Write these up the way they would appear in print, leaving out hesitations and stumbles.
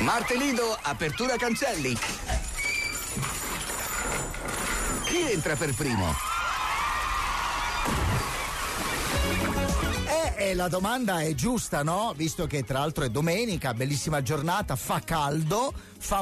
Martelido, apertura cancelli. Chi entra per primo? La domanda è giusta, no? Visto che tra l'altro è domenica, bellissima giornata, fa caldo, fa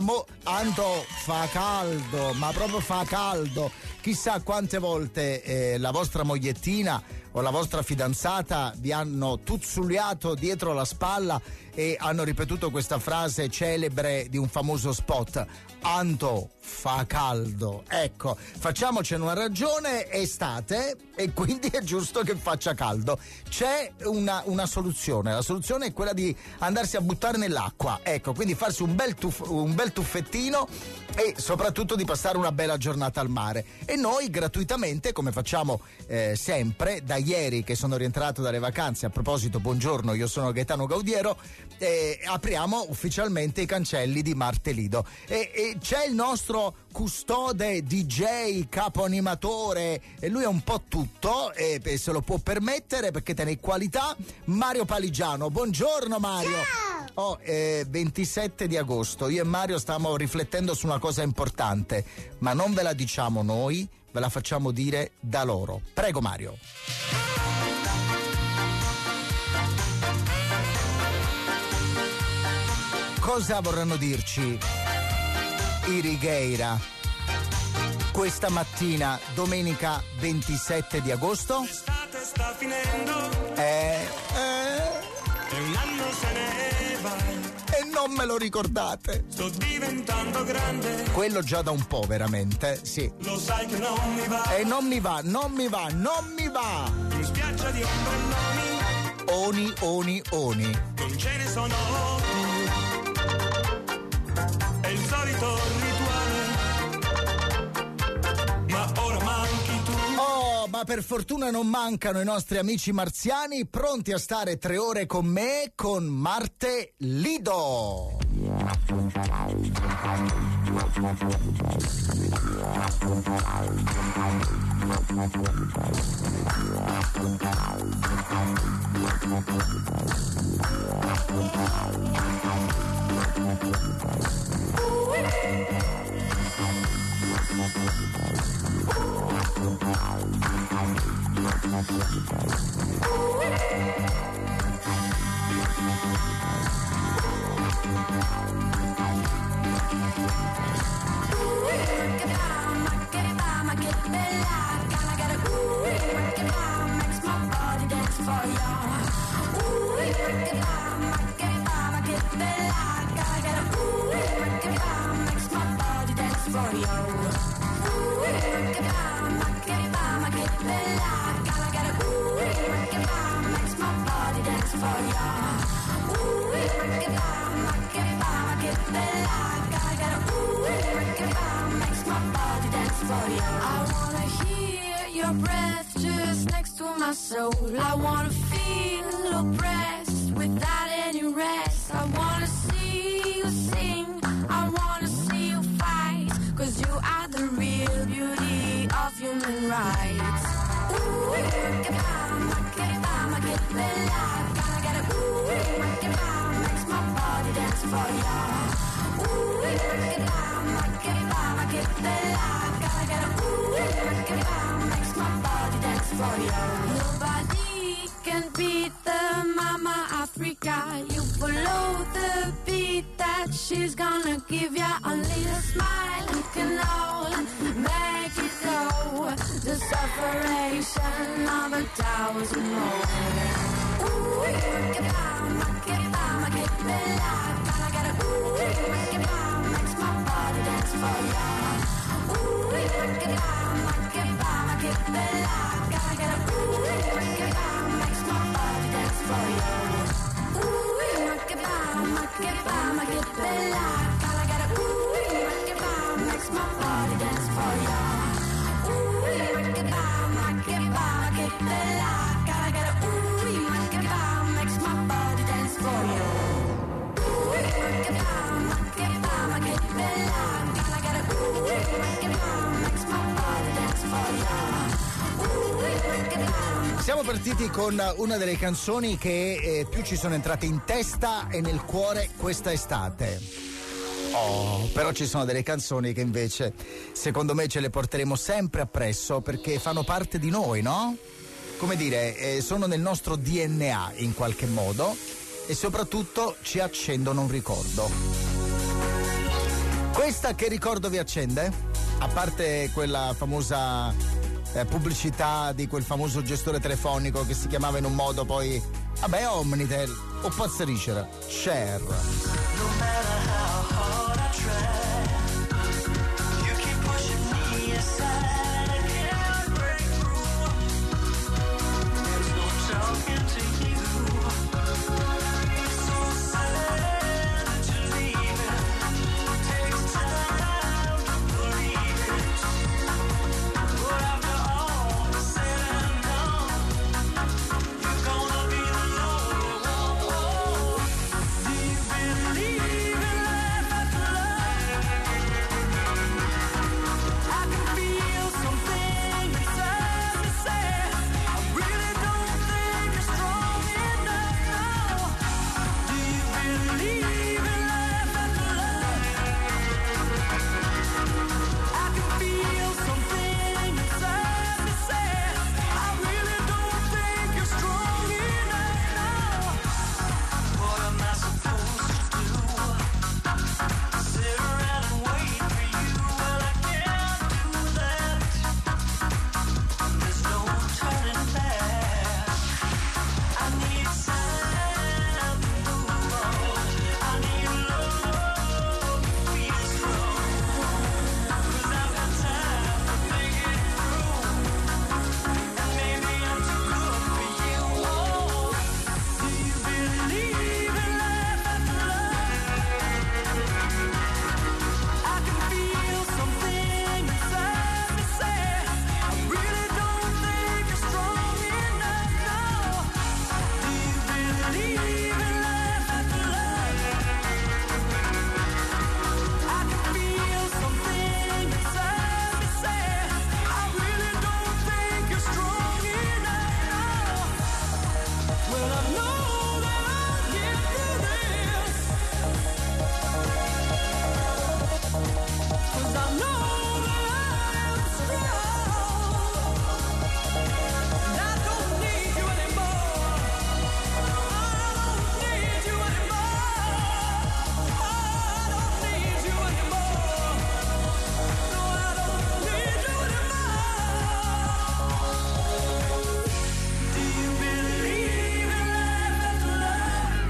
caldo, ma proprio fa caldo. Chissà quante volte la vostra mogliettina o la vostra fidanzata vi hanno tuzzuliato dietro la spalla e hanno ripetuto questa frase celebre di un famoso spot: Anto, fa caldo. Ecco, facciamocene una ragione, è estate e quindi è giusto che faccia caldo. C'è una soluzione, la soluzione è quella di andarsi a buttare nell'acqua, ecco, quindi farsi un bel tuffettino e soprattutto di passare una bella giornata al mare. E noi gratuitamente, come facciamo sempre, da ieri che sono rientrato dalle vacanze, a proposito, buongiorno, io sono Gaetano Gaudiero, apriamo ufficialmente i cancelli di Martelido e c'è il nostro custode, DJ, capo animatore, e lui è un po' tutto e se lo può permettere perché tiene qualità, Mario Paligiano. Buongiorno Mario. Ciao. 27 di agosto, io e Mario stiamo riflettendo su una cosa importante, ma non ve la diciamo noi, ve la facciamo dire da loro. Prego Mario. Cosa vorranno dirci i Righeira questa mattina, domenica 27 di agosto? L'estate sta finendo. E un anno se ne va. E non me lo ricordate. Sto diventando grande. Quello già da un po', veramente, sì. Lo sai che non mi va. E non mi va. In spiaggia di ombrelloni. Oni. Non ce ne sono più. È il solito rituale. Ma ora manchi tu. Oh, ma per fortuna non mancano i nostri amici marziani, pronti a stare 3 ore con me, con Martelido. I wanna feel oppressed without any rest. I wanna see you sing, I wanna see you fight, 'cause you are the real beauty of human rights. Get bella, gotta get a makes my body dance for ya. Get bella, gotta get a makes my body dance for ya. Nobody can beat the Mama Africa. You follow the beat that she's gonna give ya. Only a smile you can hold, make it go. The separation of 1,000 more. Get bella, gotta get a makes my body dance for ya. Get bella, gotta get a makes my body dance for ya. Get bella, gotta get a makes my body dance for ya. Get bella, gotta get a makes my body dance for ya. Get bella, gotta get a makes my body dance for ya. Siamo partiti con una delle canzoni che più ci sono entrate in testa e nel cuore questa estate. Oh, però ci sono delle canzoni che invece secondo me ce le porteremo sempre appresso perché fanno parte di noi, no? Come dire, sono nel nostro DNA in qualche modo e soprattutto ci accendono un ricordo. Questa che ricordo vi accende? A parte quella famosa pubblicità di quel famoso gestore telefonico che si chiamava in un modo, poi vabbè, Omnitel o Pazzericera, Cher. No matter how hard I try, you keep pushing me aside. I can't break through. There's no talking to you. It's so sad that you're leaving. Takes time to believe it. But after all is said and done, you're gonna be the lonely one. Do you believe in life after love? I can feel something inside me say I really don't think you're strong enough now. Do you believe in life after love? I can feel something inside me say I really don't think you're strong enough now. What am I supposed to do? Sit around and wait for you? Well, I can't do that. There's no turning back. I need time to move on. I need love to feel strong. 'Cause I've got time to think it through. And maybe I'm too good for you. Oh, do you believe in life after love? I can feel something inside me say I really don't think you're strong enough now. Do you believe in life after love? I can feel something inside me say I really don't think you're strong enough now. Well, I know that I'll get through this, 'cause I know that I am strong. And I don't need you anymore. I don't need you anymore. I don't need you anymore. No, I don't need you anymore. Do you believe in life after love?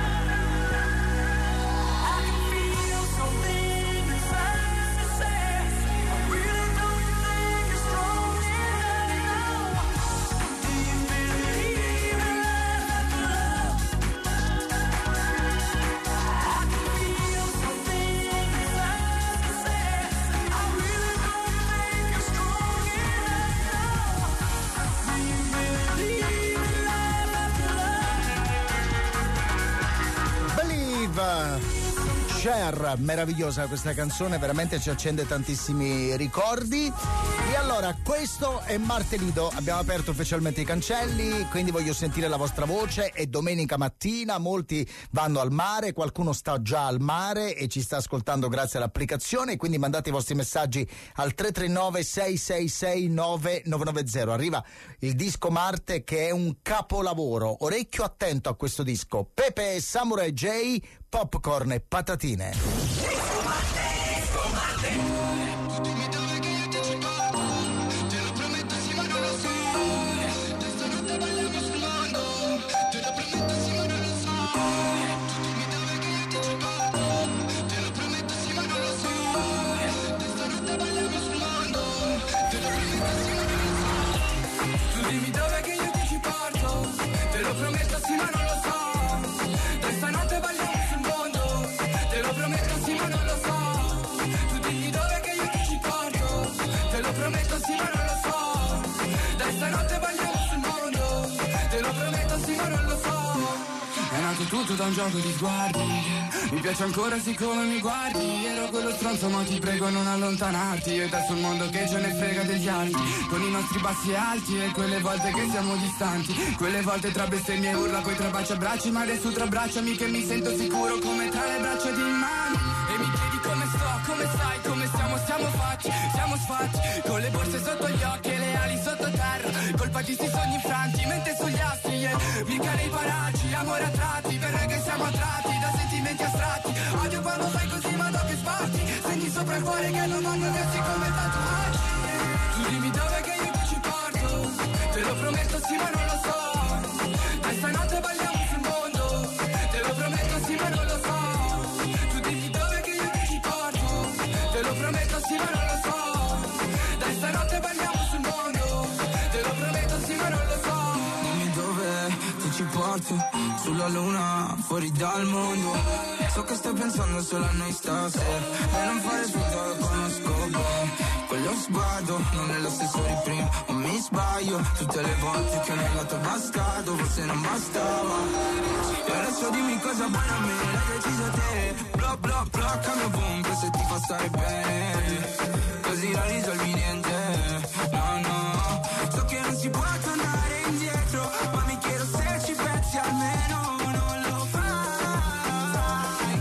I can feel something inside me say I really don't think you're strong enough now. Do you believe in life after love? I can feel something inside me say I really don't think you're strong enough now. Do you believe in life after love? Believe. Cher, meravigliosa questa canzone, veramente ci accende tantissimi ricordi. E allora, questo è Martelido, abbiamo aperto ufficialmente i cancelli, quindi voglio sentire la vostra voce. È domenica mattina, molti vanno al mare, qualcuno sta già al mare e ci sta ascoltando grazie all'applicazione, quindi mandate i vostri messaggi al 339 666 9990. Arriva il disco Marte che è un capolavoro, orecchio attento a questo disco. Pepe e Samurai J, Popcorn e patatine. Tu dimmi dove che io ti ci porto, te lo prometto sì ma non lo so. Da stanotte balliamo sul mondo, te lo prometto sì ma non lo so. Tu dimmi dove che io ti ci porto, te lo prometto sì ma non lo so. Da stanotte balliamo sul mondo, te lo prometto sì ma non lo so. È nato tutto da un gioco di sguardi, mi piace ancora siccome mi guardi. Ero quello stronzo ma ti prego non allontanarti. E adesso il mondo che ce ne frega degli altri, con i nostri bassi e alti e quelle volte che siamo distanti, quelle volte tra bestemmie e urla, poi tra baci e abbracci. Ma adesso tra abbracciami che mi sento sicuro come tra le braccia di mani. E mi chiedi fatti, siamo sfatti, con le borse sotto gli occhi e le ali sottoterra, colpa di sti sogni infranti, mente sugli assi, yeah. Mica nei paraggi, amore a tratti, perché siamo attratti da sentimenti astratti, odio quando fai così, ma che sbatti, segni sopra il cuore che non vanno messi come tatuaggi, tu dimmi dove che io ti ci porto, te lo prometto sì ma non lo so, questa notte balliamo sul mondo, te lo prometto sì ma non lo so, tu dimmi dove che io ti ci porto, te lo prometto sì ma non lo so, dai stanotte balliamo sul mondo, te lo prometto sì ma non lo so, dimmi dove ti ci porto, sulla luna, fuori dal mondo, so che stai pensando solo a noi stasera, e non fare finta che conosco bene, quello sguardo non è lo stesso di prima, ma mi sbaglio tutte le volte che nel lato bastardo forse non bastava, e adesso dimmi cosa vuoi a me, l'hai deciso te, bloccami ovunque se ti fa stare bene, così non risolvi niente, no, so che non si può tornare indietro, ma mi chiedo se ci pensi almeno, non lo fai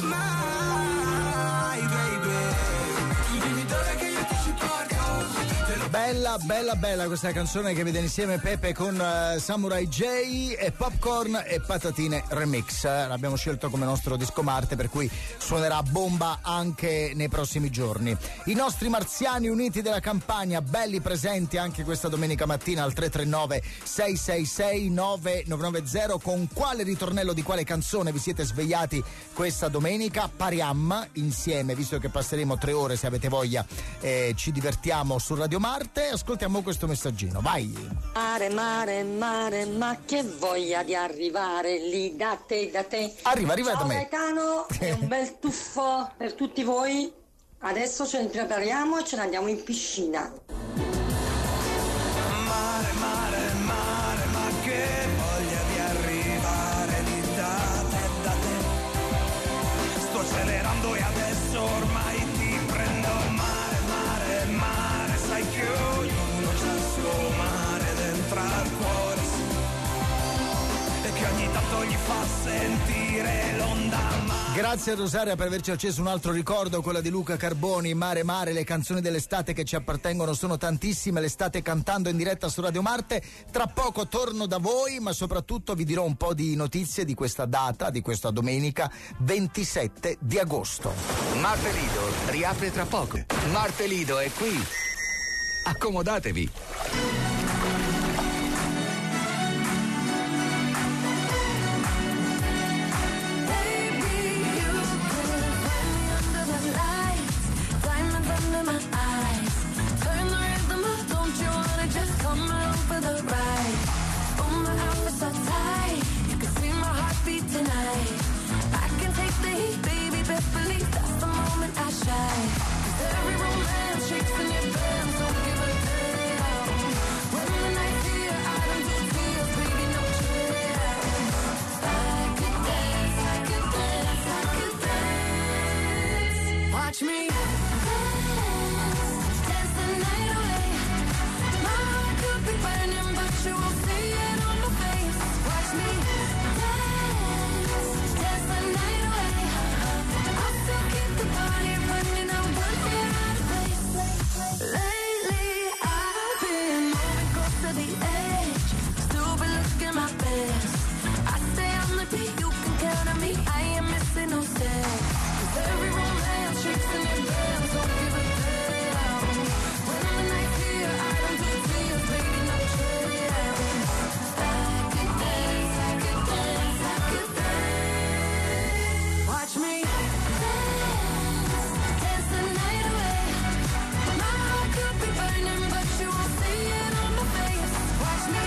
mai, baby, tu dimmi dove che io ti ci porto. Bella questa canzone che vede insieme Pepe con Samurai J e Popcorn e Patatine Remix. L'abbiamo scelto come nostro disco Marte, per cui suonerà bomba anche nei prossimi giorni. I nostri marziani uniti della Campania, belli presenti anche questa domenica mattina al 339 666 9990. Con quale ritornello di quale canzone vi siete svegliati questa domenica? Pariam insieme, visto che passeremo 3 ore, se avete voglia, ci divertiamo su Radio Marte. Ascoltiamo questo messaggino, vai. Mare, ma che voglia di arrivare lì da te. Arriva Ciao da me. Gaetano, è un bel tuffo per tutti voi. Adesso ce ne prepariamo e ce ne andiamo in piscina. Mare, ma che voglia di arrivare lì da te, sto accelerando e adesso ormai ti prendo, mare, sai che ognuno c'ha il suo mare dentro al cuore, e che ogni tanto gli fa sentire l'onda mare. Grazie a Rosaria per averci acceso un altro ricordo, quella di Luca Carboni. Mare, le canzoni dell'estate che ci appartengono sono tantissime, le state cantando in diretta su Radio Marte. Tra poco torno da voi, ma soprattutto vi dirò un po' di notizie di questa data, di questa domenica 27 di agosto. Marte Lido riapre tra poco. Marte Lido è qui. Accomodatevi. Every romance shakes in your band, so give a damn. When the night's here, I don't do tears, baby, no chance. I could dance. Watch me dance the night away. My heart could be burning, but you won't see it on my face. Watch me dance the night away. I'll still keep the party running. I won't get out of place. Lately, I've been moving close to the edge. Still been looking my best. I stay on the beat, you can count on me. I ain't missing no steps. 'Cause every romance shakes in your band, so give a damn. When the night's here, I don't do tears, baby, no chance. I could dance. Watch me dance the night away. My heart could be burning, but you won't see it on my face. Watch me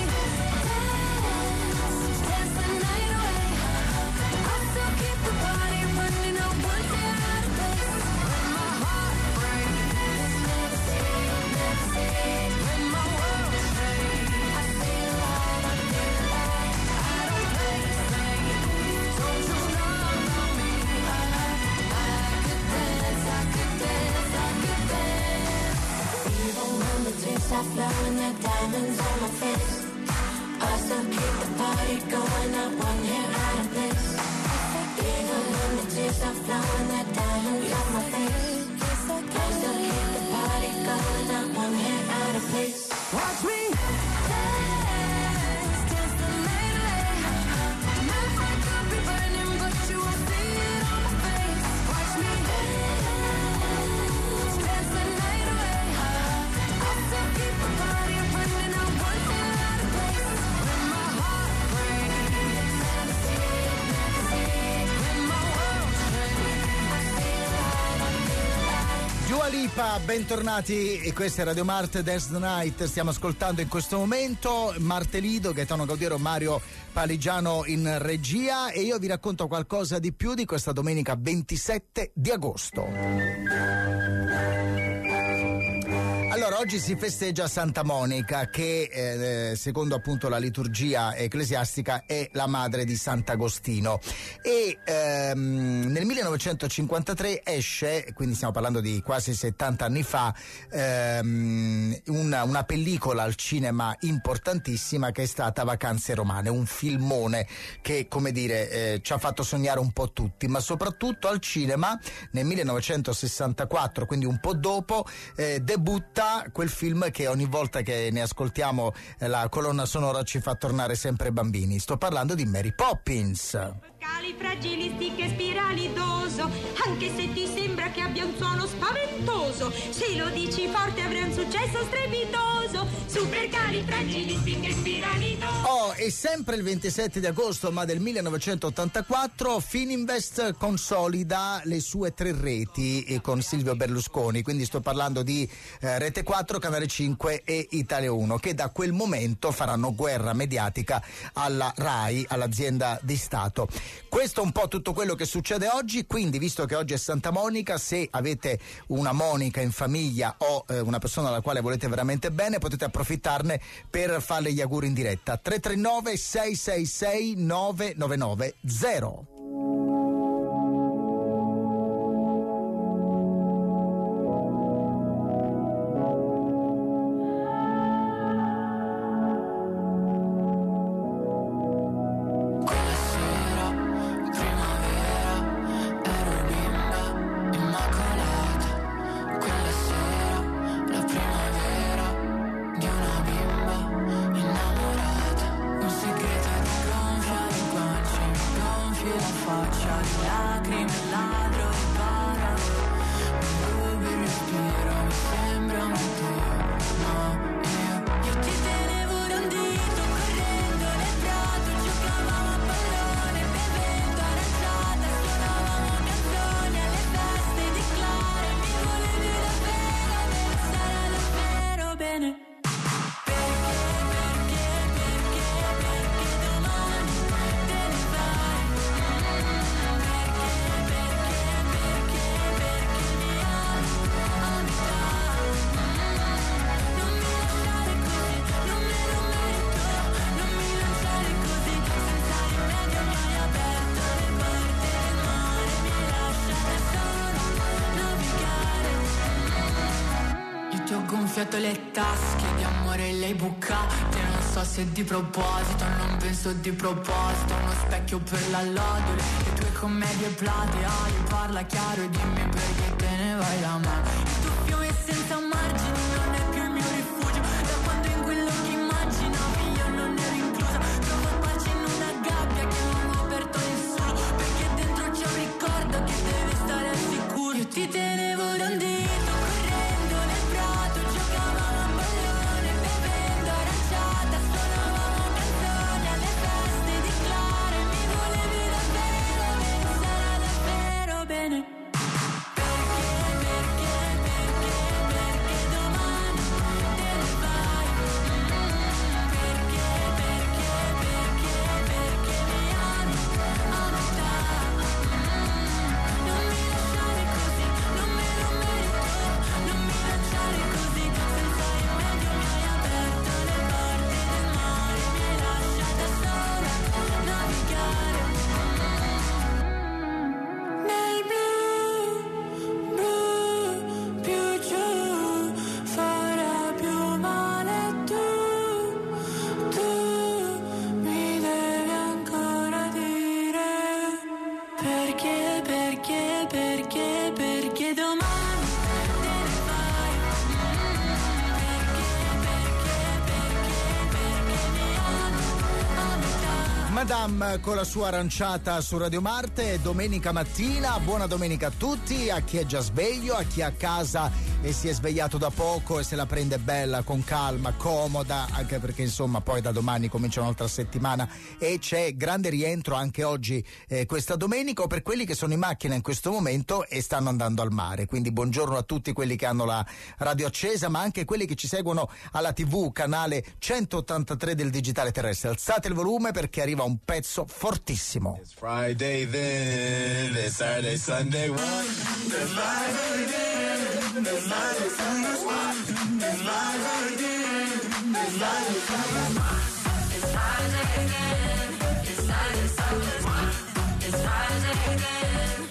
dance the night away. I'll still keep the party running. I won't get out of place. When my heart breaks, never say. When my world shakes, I stay alive. I don't play safe. Don't you love on me? I could dance. Even when the tears start flowing, the diamonds on my face, I still keep the party going. I won't get out of this. Even when the tears start flowing, the diamonds on my face, I still keep the party Lipa, bentornati, e questa è Radio Marte Dance the Night. Stiamo ascoltando in questo momento Martelido, Gaetano Gaudiero, Mario Paligiano in regia, e io vi racconto qualcosa di più di questa domenica 27 di agosto. Allora, oggi si festeggia Santa Monica, che secondo appunto la liturgia ecclesiastica è la madre di Sant'Agostino, e nel 1953 esce, quindi stiamo parlando di quasi 70 anni fa, una pellicola al cinema importantissima che è stata Vacanze Romane, un filmone che, come dire, ci ha fatto sognare un po' tutti, ma soprattutto al cinema nel 1964, quindi un po' dopo, debutta quel film che ogni volta che ne ascoltiamo la colonna sonora ci fa tornare sempre bambini. Sto parlando di Mary Poppins. Scali fragilistiche, spirali doso, anche se ti sembra che abbia un suono spaventoso, se lo dici forte avrà un successo strepitoso. Supercali fragilistiche, spirali doso. Oh, e sempre il 27 di agosto, ma del 1984, Fininvest consolida le sue 3 reti con Silvio Berlusconi, quindi sto parlando di Rete 4, Canale 5 e Italia 1, che da quel momento faranno guerra mediatica alla RAI, all'azienda di Stato. Questo è un po' tutto quello che succede oggi, quindi visto che oggi è Santa Monica, se avete una Monica in famiglia o una persona alla quale volete veramente bene, potete approfittarne per farle gli auguri in diretta. 339 666 9990. Gonfiato le tasche di amore lei bucate, non so se di proposito, non penso di proposito, uno specchio per la lode, le tue commedie plateali, parla chiaro e dimmi perché te ne vai da me. Il tuo fiume senza margini non è più il mio rifugio, da quando in quello che immaginavi io non ero inclusa, trovo pace in una gabbia che non ho aperto a nessuno, perché dentro c'è un ricordo che deve stare al sicuro. Io ti tenevo da un dito, correndo nel prato, giocavamo a pallone, bevendo aranciata, suonavamo canzoni alle feste di Clara e mi volevi davvero bene, sarà davvero bene. Perché domani te ne vai? Perché mi ami a metà. Non mi lasciare così, non me lo merito. Non mi lasciare così, senza rimedio mi hai aperto le porte del mare, mi hai lasciata sola navigare nel blu, blu, più giù farà più male. Tu mi devi ancora dire perché domani te ne vai. Perché mi ami a metà. Madame con la sua aranciata su Radio Marte, domenica mattina. Buona domenica a tutti, a chi è già sveglio, a chi è a casa e si è svegliato da poco e se la prende bella, con calma, comoda, anche perché insomma poi da domani comincia un'altra settimana e c'è grande rientro anche oggi, questa domenica, o per quelli che sono in macchina in questo momento e stanno andando al mare. Quindi buongiorno a tutti quelli che hanno la radio accesa, ma anche quelli che ci seguono alla TV, canale 183 del digitale terrestre. Alzate il volume perché arriva un pezzo fortissimo. It's Friday then, it's Saturday, Sunday, one. It's Friday then, it's Friday, Sunday, one. It's Friday then, it's Friday, Sunday, one. It's Friday again, it's Saturday, Sunday, one. It's Friday again.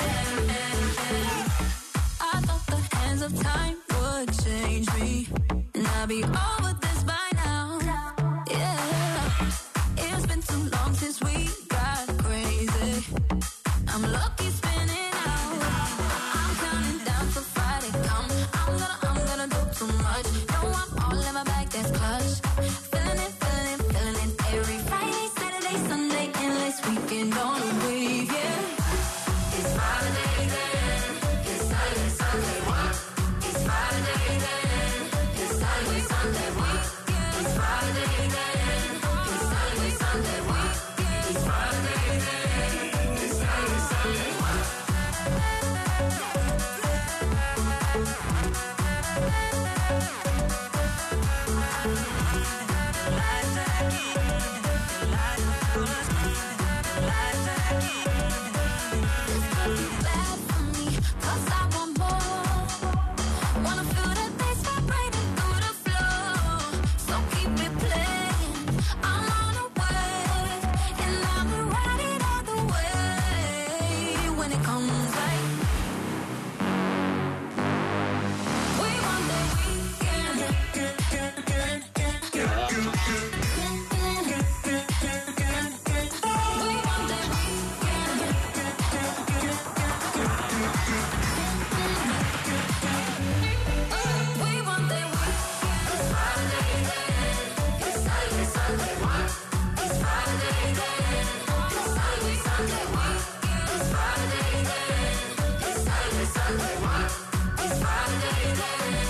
I thought the hands of time would change me, and I'll be over this by now. Yeah, it's been too long since we got crazy. I'm lucky spinning out. I'm counting down till Friday come. I'm gonna do too much. No, I'm all in my bag, that's clutch. Feeling it. Every Friday, Saturday, Sunday, endless weekend on a wave, yeah. It's Friday then, it's Saturday, Sunday, one. It's Friday then, it's Saturday, Sunday, one. It's Friday then, it's Saturday, Sunday, one. It's Friday then, it's Saturday, Sunday, one. Bad for me, 'cause I want more. Wanna feel that bass vibrating through the floor. So keep it playing. I'm on a wave, and I'ma ride it all the way. When it comes right, we want the weekend. We want the weekend. We want the It's Friday then, it's Saturday, Sunday, one. It's Friday then, it's Saturday, Sunday, one. It's Friday then, it's Saturday, Sunday, one. It's Friday then.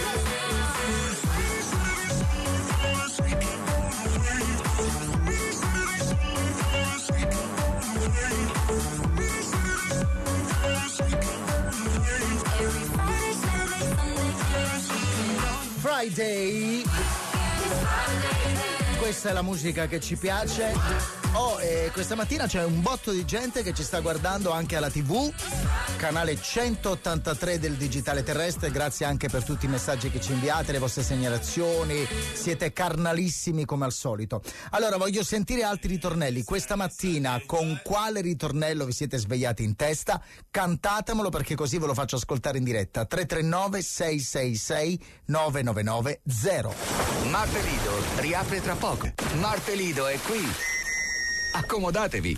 every Friday, Saturday, Sunday, Friday. Questa è la musica che ci piace. Questa mattina c'è un botto di gente che ci sta guardando anche alla TV, canale 183 del digitale terrestre. Grazie anche per tutti i messaggi che ci inviate, le vostre segnalazioni, siete carnalissimi come al solito. Allora voglio sentire altri ritornelli. Questa mattina con quale ritornello vi siete svegliati in testa? Cantatemelo perché così ve lo faccio ascoltare in diretta. 339 666 9990. Martelido riapre tra poco. Martelido è qui. Accomodatevi.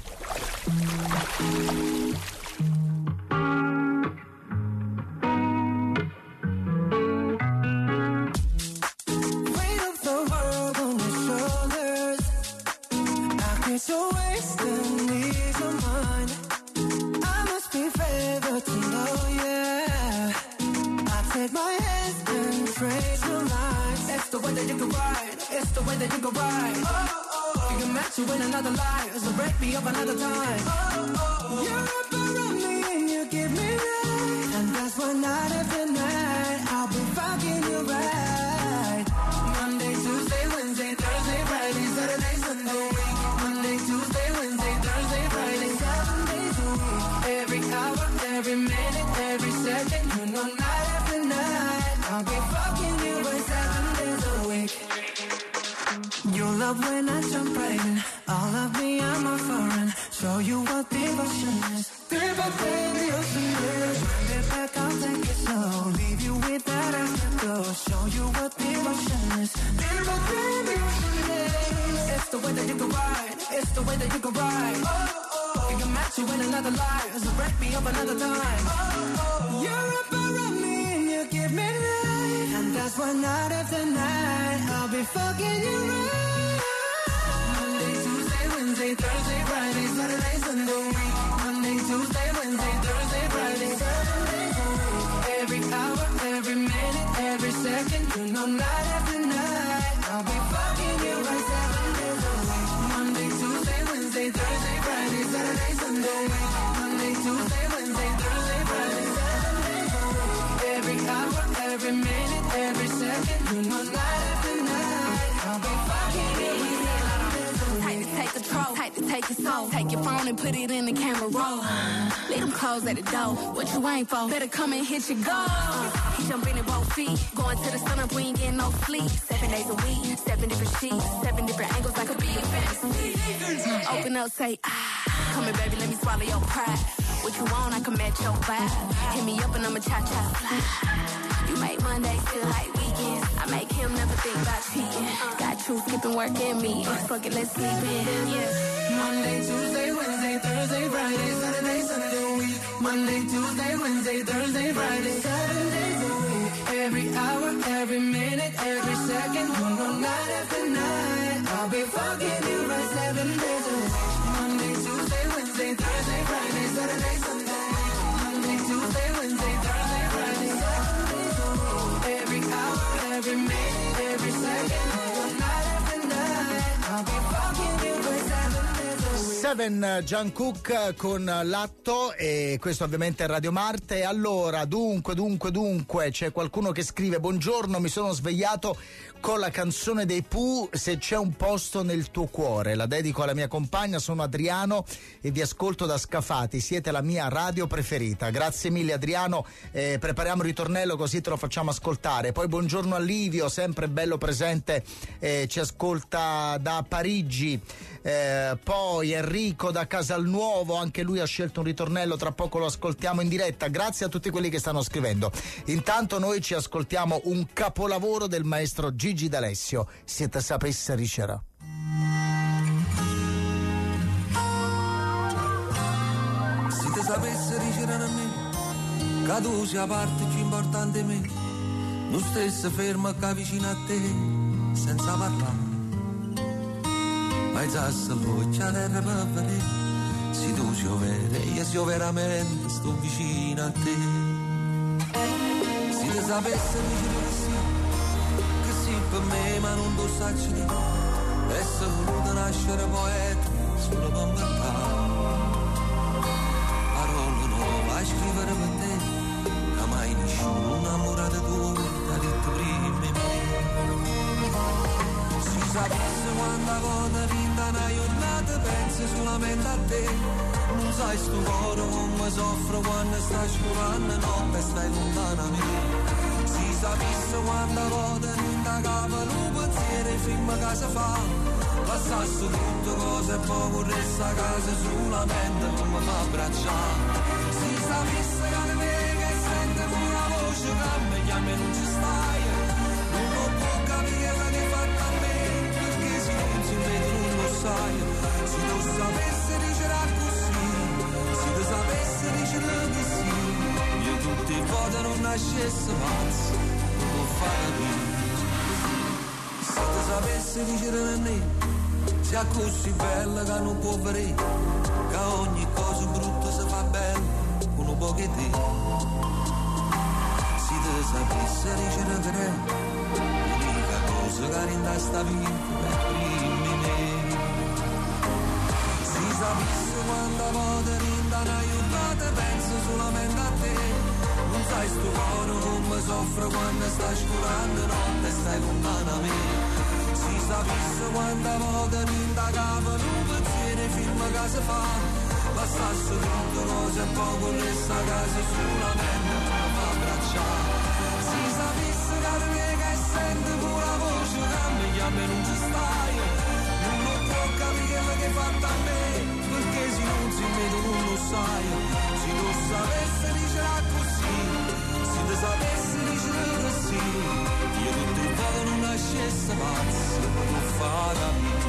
Weight of the world on your shoulders. I get your waist and ease your mind. I must be favored to know, yeah. I take my hands and trace your lines. It's the way that you can ride. It's the way that you can ride. You can match you in another life, so break me up another time. You're up around me and you give me life, and that's why night after night I'll be fucking you right. Monday, Tuesday, Wednesday, Thursday, Friday, Saturday, Sunday. Monday, Tuesday, Wednesday, Thursday, Friday, 7 days a week. Every hour, every minute, every second, you know night after night I'll be fucking you right 7 days a week. You love when I jump right in. All of me, I'm a foreign. Show you what devotion is. Deeper than the ocean is. Bring it back, I'll take it slow. Leave you with that afterglow. Show you what devotion is. Deeper than the ocean is. It's the way that you can ride. It's the way that you can ride. You can match you in another life, so break me up another time. You're up around me and you give me life, and that's why night after night I'll be fucking you right. Monday, Tuesday, Wednesday, Thursday, Friday, Saturday, Sunday. Monday, Tuesday, Wednesday, Thursday, Friday, 7 days a week. Every hour, every minute, know, night after night, I'll be fucking you right 7 days a week. Monday, Tuesday, Wednesday, Thursday, Friday, Saturday, Sunday. Monday, Tuesday, Wednesday, Thursday, Friday, 7 days a week. Every hour, every minute, every second, you know, night after night, I'll be fucking you right 7 days a week. Tight to take control, tight to take your soul. Take your phone and put it in the camera roll. Leave them clothes at the door. What you ain't for? Better come and hit your goal. He jumping in both feet. Going to the sun up, we ain't getting no sleep. 7 days a week, 7 different sheets, 7 different angles, like a be a fantasy. Open up, say, ah. Come here, baby, let me swallow your pride. What you want, I can match your vibe. Hit me up and I'ma cha-cha slide. You make Mondays feel like weekends. I make him never think about cheating. Got you skipping work and me. Fuck it, let's sleep in. Yeah. Monday, Tuesday, Wednesday, Thursday, Friday, Saturday, Sunday, week. Monday, Tuesday, Wednesday, Thursday, Friday, 7 days a week. Every hour, every minute, every second, you know, night after night, I'll be fucking you right 7 days a week. Monday, Tuesday, Wednesday, Thursday, Friday, Saturday, Sunday. Monday, Tuesday, Wednesday, Thursday, Friday, 7 days a week. Every hour, every minute, every second, you know, night after night, I'll be fucking you right 7 days a week. Seven Jungkook con L'atto, e questo ovviamente è Radio Marte. Allora, dunque c'è qualcuno che scrive: buongiorno, mi sono svegliato con la canzone dei Pooh, Se c'è un posto nel tuo cuore. La dedico alla mia compagna, sono Adriano e vi ascolto da Scafati, siete la mia radio preferita. Grazie mille Adriano, prepariamo il ritornello così te lo facciamo ascoltare. Poi buongiorno a Livio, sempre bello presente, ci ascolta da Parigi. Poi Enrico da Casalnuovo, anche lui ha scelto un ritornello, tra poco lo ascoltiamo in diretta. Grazie a tutti quelli che stanno scrivendo. Intanto noi ci ascoltiamo un capolavoro del maestro Gigi D'Alessio, Se te sapesse dicere. Se te sapesse dicere a me, che tu sia parte più importante di me, non stesse fermo che vicino a te, senza parlare. Ma izzasse l'occhio a terra per vedere, se tu ci vede, io veramente sto vicino a te. Se te sapesse dicere che sì per me, ma non lo sacci di te, essere voluto nascere poeta, solo per inventare. Parole nuove a scrivere per te, che mai nessuno innamorato tu, t'ha detto prima di me. Si sapesse quanta volta vinta una giornata, pensi solamente a te. Non sai sto cuore come soffre quando stai scurando notte e stai lontana a me. Si sapesse quanta volta vinta capa un pensiero e film che si fa, passasse tutte cose e poi vorresti a casa solamente come mi abbracciare. Si sapesse che me che sente una voce che mi chiama e non ci stai, non può capire che fatta a me, perché se non si vede non lo sai. Se tu sapesse dicere così, se tu sapesse dicere che sì, io tutti i voti non nascesse pazzo, non può fare capire. Se tu sapesse dicere a me, sia così bella che non può vedere, che ogni cosa brutta si fa bella con un po' di te. Se te sapesse dicere che è l'unica cosa che rinda sta vita è prima di me. Se sapesse quanta volta rinda una aiutata, penso solamente a te. Non sai sto cuore come soffre quando stai scurando notte e stai lontana a me. Si sapesse quanta volta n'indagava un pensiero e film che si fa, passasse tutte cose e poi vorresti a casa solamente per mi abbracciare. Si sapesse che me che sente pure voce che mi chiama e non ci stai, non può capire quello che hai fatto a me, perché se non si vede non lo sai. Se tu sapesse dicere così, se tu sapesse dicere così, io tutti i vado non nascesse pazzo, non fa capire.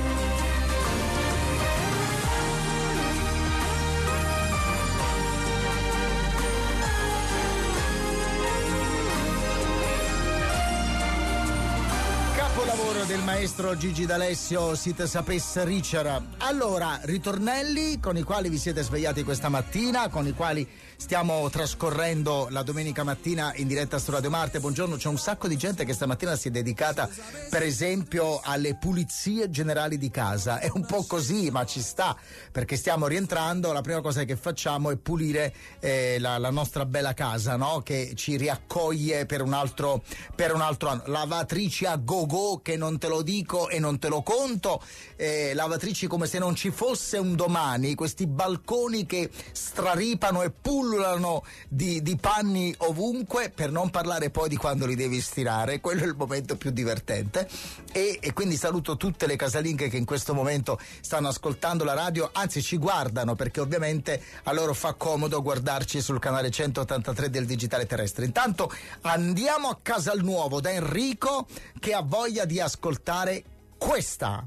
Capolavoro testo del maestro Gigi D'Alessio, Si te sapesse ricera. Allora, ritornelli con i quali vi siete svegliati questa mattina, con i quali stiamo trascorrendo la domenica mattina in diretta su Radio Marte. Buongiorno, c'è un sacco di gente che stamattina si è dedicata per esempio alle pulizie generali di casa. È un po' così, ma ci sta, perché stiamo rientrando. La prima cosa che facciamo è pulire la nostra bella casa, no? Che ci riaccoglie per un altro anno. Lavatrici a go-go, che non te lo dico e non te lo conto, lavatrici come se non ci fosse un domani, questi balconi che straripano e pullulano di panni ovunque, per non parlare poi di quando li devi stirare. Quello è il momento più divertente, e quindi saluto tutte le casalinghe che in questo momento stanno ascoltando la radio, anzi ci guardano, perché ovviamente a loro fa comodo guardarci sul canale 183 del digitale terrestre. Intanto andiamo a Casalnuovo da Enrico, che ha voglia di ascoltare questa.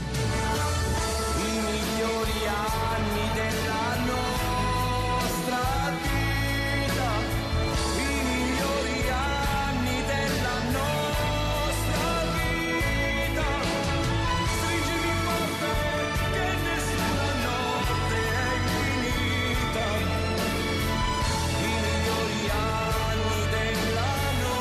I migliori anni della nostra vita, i migliori anni della nostra vita, stringimi forte che nessuna notte è finita, i migliori anni della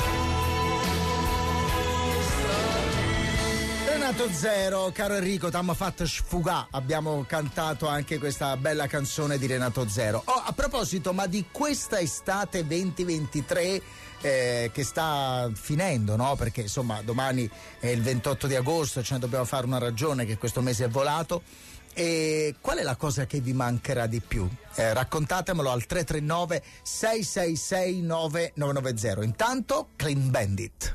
Renato Zero, caro Enrico, t'hanno fatto sfugà. Abbiamo cantato anche questa bella canzone di Renato Zero. Oh, a proposito, ma di questa estate 2023 che sta finendo, no? Perché insomma domani è il 28 di agosto, ce ne dobbiamo fare una ragione che questo mese è volato. E qual è la cosa che vi mancherà di più? Raccontatemelo al 339 666 9990. Intanto Clean Bandit.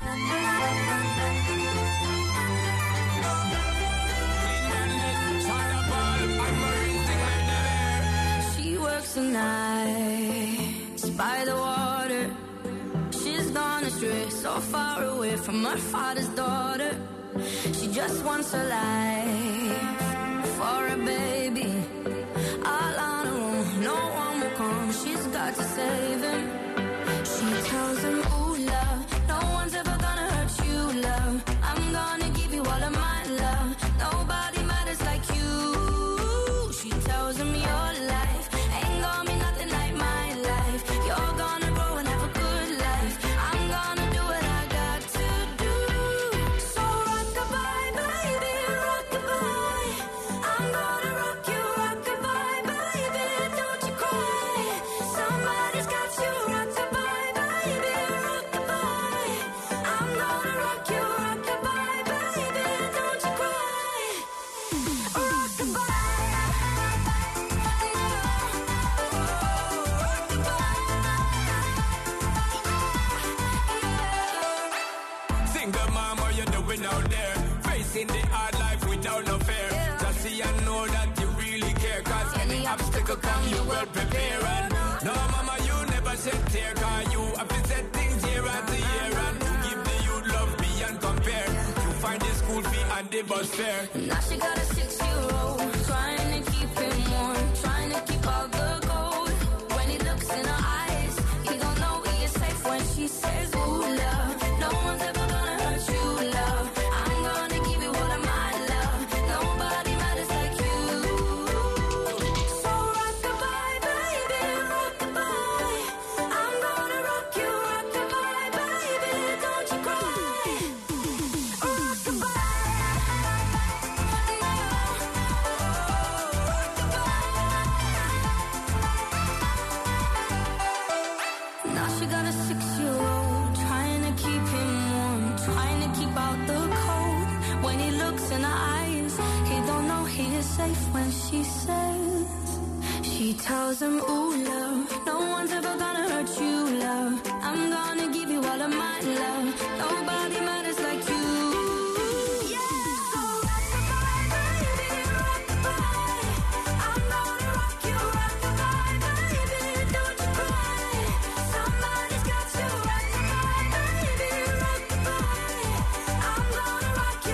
The nights by the water, she's gone astray, so far away from her father's daughter. She just wants her life for a baby, all on her own, no one will come, she's got to save him. She tells him, ooh love, no one's ever gonna hurt you, love, I'm gonna give you all of my love, nobody matters like you. She tells him your life ain't gonna be nothing like my life. You're gonna grow and have a good life. I'm gonna do what I got to do. So rock-a-bye, baby, rock-a-bye. I'm gonna rock you, rock-a-bye, baby. Don't you cry. Somebody's got you, rock-a-bye, baby, rock-a-bye. I'm gonna rock you, rock-a-bye, baby. Don't you cry. Rock-a-bye. Single mom, what you doing out there? Facing the hard life without no fear. Just see and know that you really care. Cause any obstacle come, you well prepare. And no mama, you never shed tear. Cause you have to set things year after year. And to give the youth love beyond compare. You find the school fee and the bus fare. Now she got a 6-year-old, trying to keep him warm, trying to keep out the cold. When he looks in her eyes, he don't know he is safe when she says, ooh, love, no one's ever gonna hurt you, love. I'm gonna give you all of my love. Nobody matters like you. So rock-a-bye, baby, rock-a-bye. I'm gonna rock you, rock-a-bye, baby. Don't you cry. Rock-a-bye. Now she got a 6-year-old, trying to keep him warm, trying to keep out the cold. When he looks in her eyes, he don't know he is safe when she says, she tells him, ooh, love, no one's ever gonna hurt you, love. I'm gonna give you all of my love. Nobody matters like you.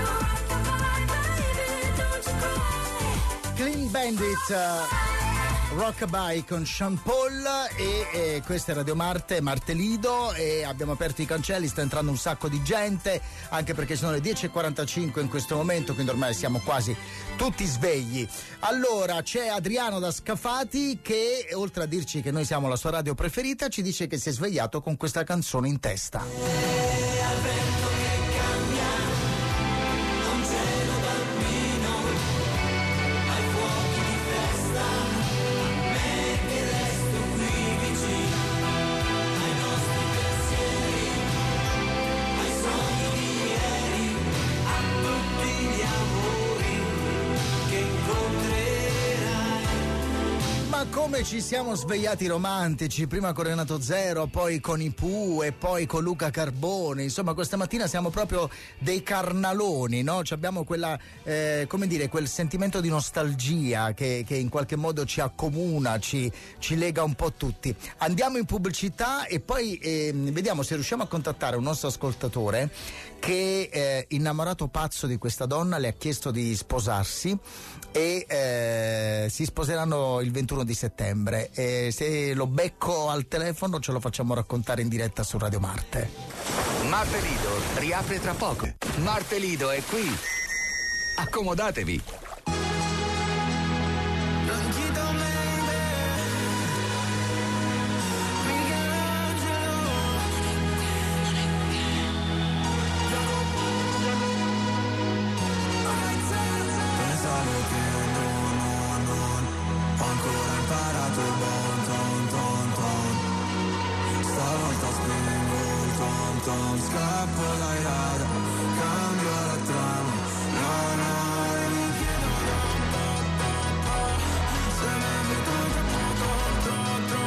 Clean Bandit Rockabye con Sean Paul e questa è Radio Marte, Marte Lido, e abbiamo aperto i cancelli, sta entrando un sacco di gente, anche perché sono le 10:45 in questo momento, quindi ormai siamo quasi tutti svegli. Allora c'è Adriano da Scafati che, oltre a dirci che noi siamo la sua radio preferita, ci dice che si è svegliato con questa canzone in testa. Come ci siamo svegliati romantici, prima con Renato Zero, poi con i Pooh e poi con Luca Carbone. Insomma, questa mattina siamo proprio dei carnaloni, no? Abbiamo quella, come dire, quel sentimento di nostalgia che in qualche modo ci accomuna, ci lega un po' tutti. Andiamo in pubblicità e poi vediamo se riusciamo a contattare un nostro ascoltatore che, innamorato pazzo di questa donna, le ha chiesto di sposarsi e si sposeranno il 21 di settembre. Se lo becco al telefono ce lo facciamo raccontare in diretta su Radio Marte. Marte Lido riapre tra poco. Marte Lido è qui. Accomodatevi. Scappo dai radar, cambio la trama. No, no, e mi chiedo se ne vedo troppo.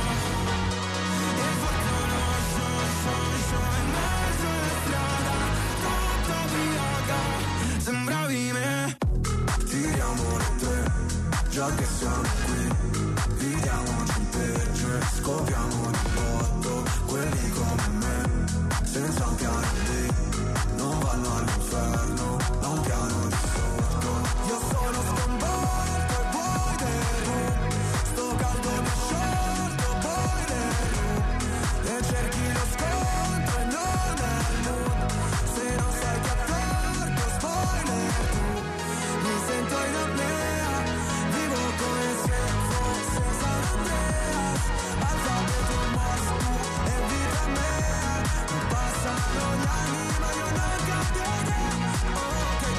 E hai fatto lo show in mezzo alla strada, tutta ubriaca, sembravi me. Tiriamo le tre, già che siamo qui, vediamoci il peggio e scopriamo di botto quelli come me. Senza un piano B, non vanno all'inferno, da un piano di sotto. Io sono sconvolto e vuoi del room, sto caldo mi sciolto, poi del room. E cerchi lo scontro e non è il mood, se non sai che attorno, spoiler tu. Mi sento in apnea, vivo come se fosse San Andreas, alfabeto Mosca e vita mea. Passano gli anni ma io non cambio idea. Oh che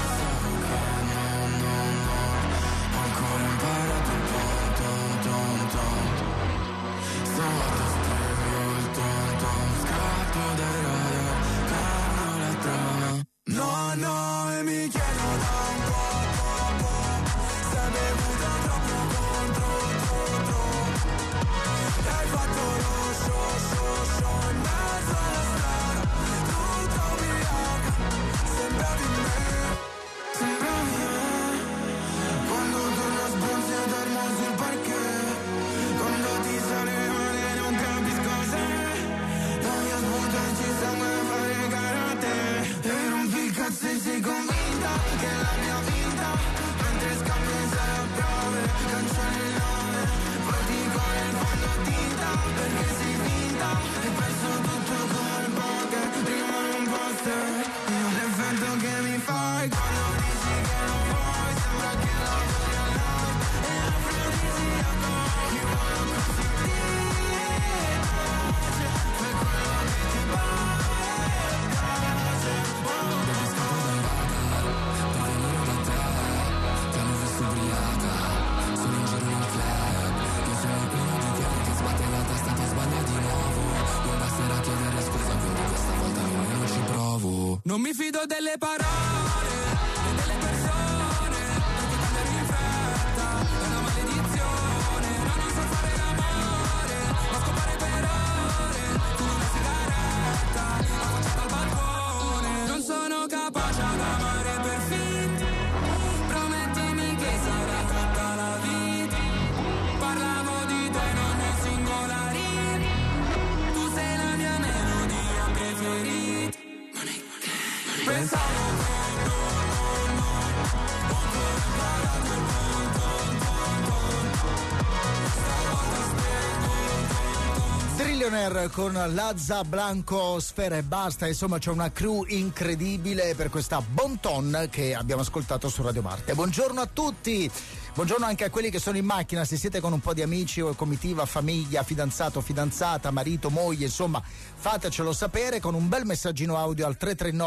ho ancora imparato il tom. Stavolta scrivo il tom. Scappo dai radar, cambio la trama. No, e mi chiedo da un po', se hai bevuto troppo. E hai fatto lo show in mezzo alla strada, tutta ubriaca, sembravi me. Quando torno a sbronzatarmo sul parquet, quando ti sale male non capisco se voglio sputarci sangue e fare karate. E rompi il cazzo e sei convinta che è la mia vita, mentre scambi sei a prove, cancelli il nome, poi dico nel fondo tinta, perché sei finta e penso tutto come il poker, rimane un poster. Io l'effetto che mi fai quando dici che non vuoi, sembra che la voglio live, e afrodisiaco, chi vuole così per quello che ti pare e piace. Devi scappare dai radar, per venire da te, ti hanno visto ubriaca, sono in giro nel club, io sono il primo di quelli che sbatte la testa, ti sbaglia di nuovo. Non basterà chiedere scusa, quindi questa volta nemmeno ci provo. Non mi fido delle parole e delle persone, perché cambiare in fretta è una maledizione. No, non so fare l'amore, ma scopare per ore, con una sigaretta, affacciata al balcone. Non sono capace ad amare per finta, promettimi che sarà tutta la vita. Parlavo di te in ogni singola rima, tu sei la mia melodia preferita. Pensavo che Millionaire con Lazza, Blanco, Sfera e Basta. Insomma, c'è una crew incredibile per questa Bon Ton che abbiamo ascoltato su Radio Marte. Buongiorno a tutti. Buongiorno anche a quelli che sono in macchina, se siete con un po' di amici o comitiva, famiglia, fidanzato, fidanzata, marito, moglie, insomma, fatecelo sapere con un bel messaggino audio al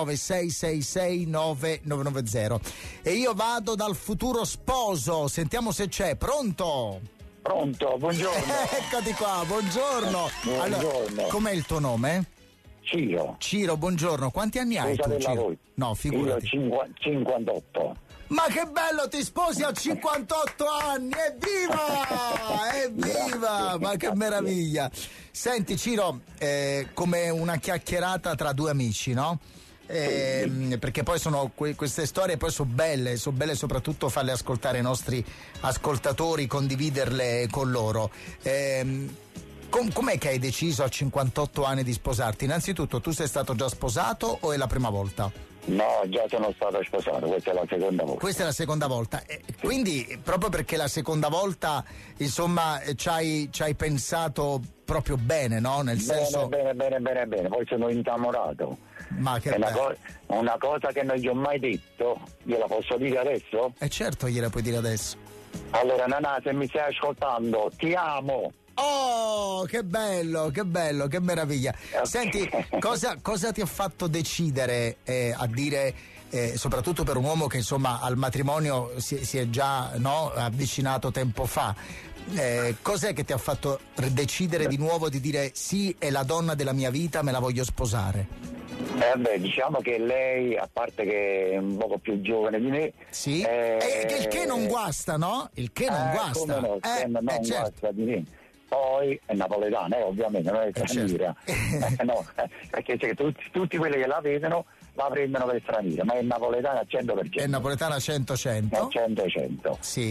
339-666-9990. E io vado dal futuro sposo, sentiamo se c'è. Pronto? Pronto, buongiorno. Eccoti qua, buongiorno. Buongiorno. Allora, com'è il tuo nome? Ciro. Ciro, buongiorno. Quanti anni hai tu, Ciro? No, figurati. Io 58. Ma che bello, ti sposi a 58 anni, evviva! Evviva! Ma che meraviglia! Senti Ciro, come una chiacchierata tra due amici, no? Perché poi sono queste storie poi sono belle soprattutto farle ascoltare ai nostri ascoltatori, condividerle con loro. Com'è che hai deciso a 58 anni di sposarti? Innanzitutto, tu sei stato già sposato o è la prima volta? No, già sono stato sposato, questa è la seconda volta. Questa è la seconda volta. Quindi, proprio perché la seconda volta, insomma, ci hai pensato proprio bene, no? Nel senso... Bene, poi sono innamorato. Ma che è una cosa che non gli ho mai detto, gliela posso dire adesso? Certo, gliela puoi dire adesso. Allora, Nanà, se mi stai ascoltando, ti amo. Oh, che bello, che meraviglia. Senti, cosa ti ha fatto decidere a dire, soprattutto per un uomo che insomma al matrimonio si è già avvicinato tempo fa, cos'è che ti ha fatto decidere di nuovo di dire sì, è la donna della mia vita, me la voglio sposare? Diciamo che lei, a parte che è un poco più giovane di me, sì, il che non guasta, no? Il che non guasta. Come no, non certo. guasta di me. Poi è napoletana, ovviamente, non è straniera. Certo. No, perché tutti quelli che la vedono la prendono per straniera, ma è napoletana al 100%. È napoletana 100%? 100%. Sì.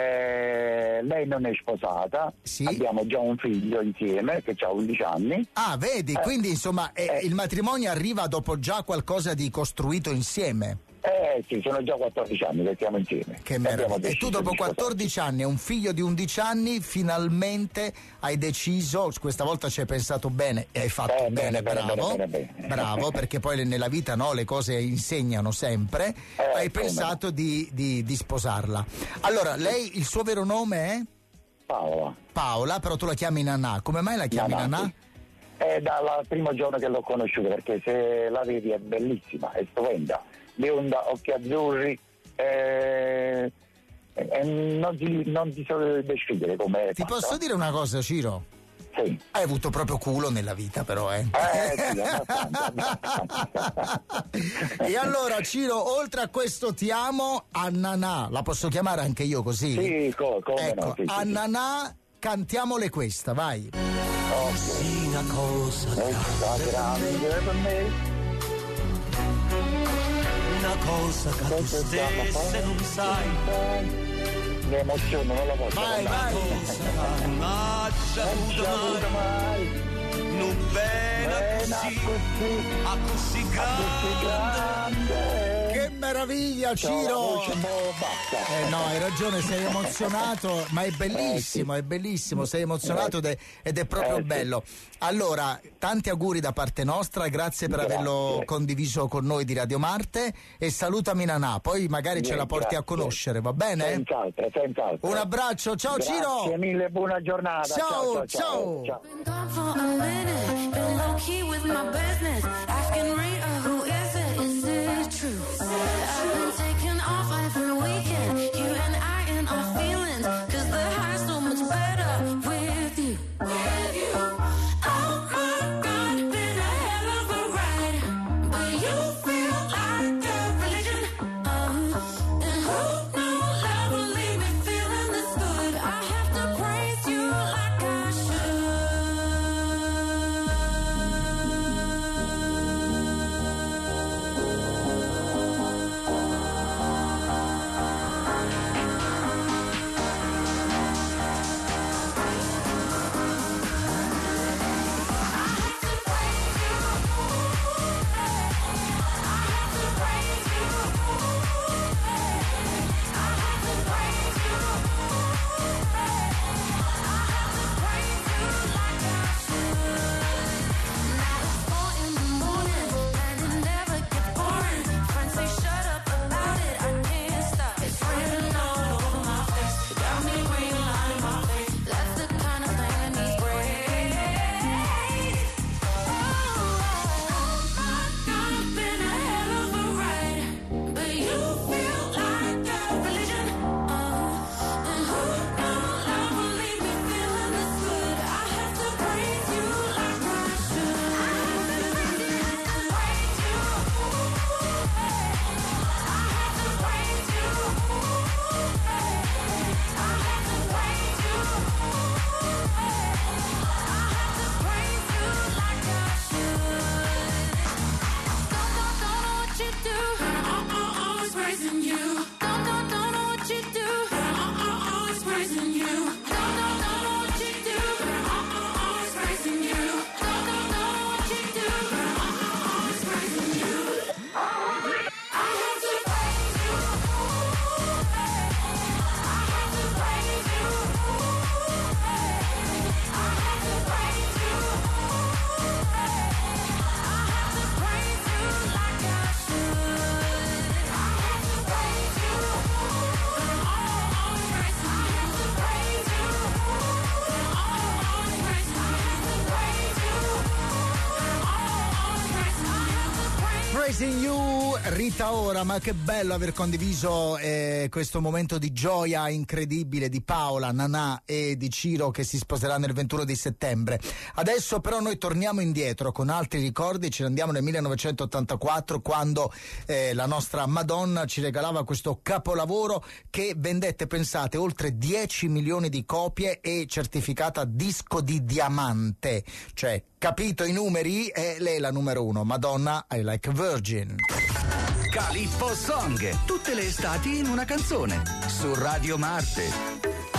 Lei non è sposata, sì. Abbiamo già un figlio insieme che ha 11 anni. Ah, vedi, quindi insomma il matrimonio arriva dopo già qualcosa di costruito insieme. Sì, sono già 14 anni che stiamo insieme. Che meraviglia. E tu dopo 14 anni e un figlio di 11 anni finalmente hai deciso, questa volta ci hai pensato bene e hai fatto bene, bravo. Bravo, perché poi nella vita le cose insegnano sempre. Hai pensato di sposarla. Allora, lei, il suo vero nome è? Paola, però tu la chiami Nanà. Come mai la chiami Nanà? Sì. È dal primo giorno che l'ho conosciuta, perché se la vedi è bellissima, è stupenda. Bionda, occhi azzurri, non ti so descrivere come. Ti posso dire una cosa, Ciro? Sì. Hai avuto proprio culo nella vita, però, Sì, E allora, Ciro, oltre a questo ti amo, a Nanà, la posso chiamare anche io così? Sì, come ecco, no. Sì, a Nanà cantiamole questa, vai. Sì, una cosa grande per me. Una cosa che tu stessa non sai. Mi emoziono, non la posso. Vai. Non ha avuto mai. Non bene così, a così grande. Che meraviglia, Ciro! No, hai ragione, sei emozionato, ma è bellissimo, sei emozionato ed è proprio bello. Allora, tanti auguri da parte nostra, grazie per averlo condiviso con noi di Radio Marte e salutami Nanà, poi magari ce la porti a conoscere, va bene? Senz'altro. Un abbraccio, ciao Ciro! Grazie mille, buona giornata. Ciao. Surprising You, Rita Ora, ma che bello aver condiviso questo momento di gioia incredibile di Paola, Nanà e di Ciro che si sposeranno il 21 di settembre. Adesso però noi torniamo indietro con altri ricordi, ce ne andiamo nel 1984 quando la nostra Madonna ci regalava questo capolavoro che vendette, pensate, oltre 10 milioni di copie e certificata disco di diamante, cioè capito i numeri? Lei è la numero uno, Madonna I Like a Virgin. Calippo Song, tutte le estati in una canzone, su Radio Marte.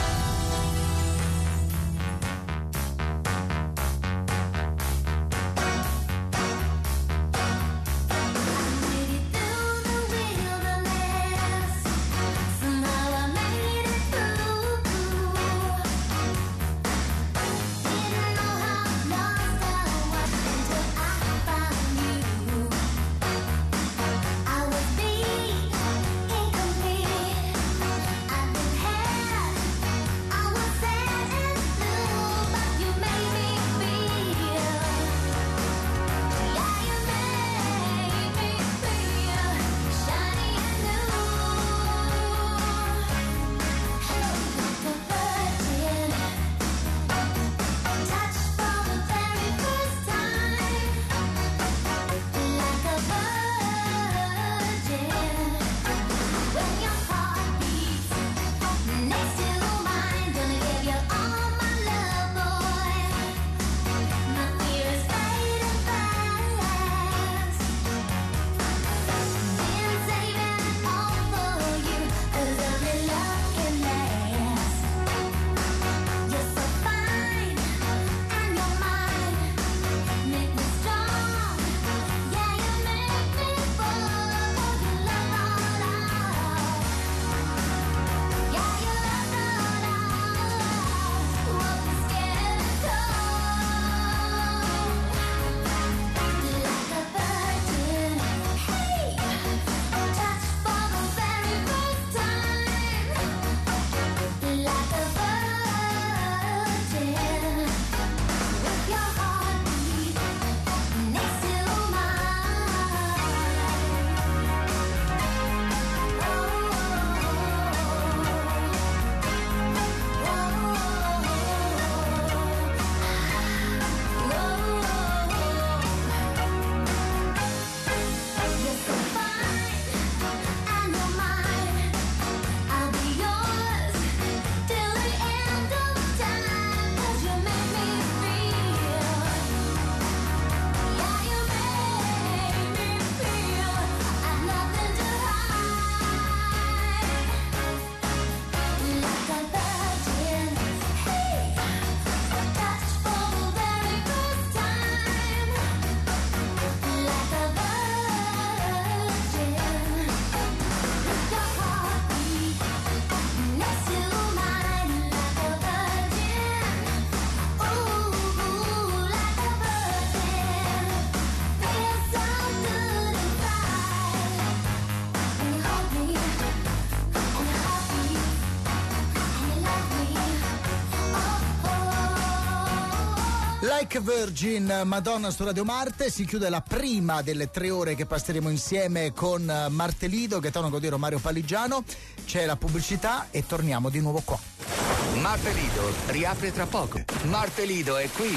Like Virgin, Madonna su Radio Marte. Si chiude la prima delle 3 ore che passeremo insieme con Martelido, Gaetano Codiero, Mario Paligiano. C'è la pubblicità e torniamo di nuovo qua. Martelido riapre tra poco. Martelido è qui.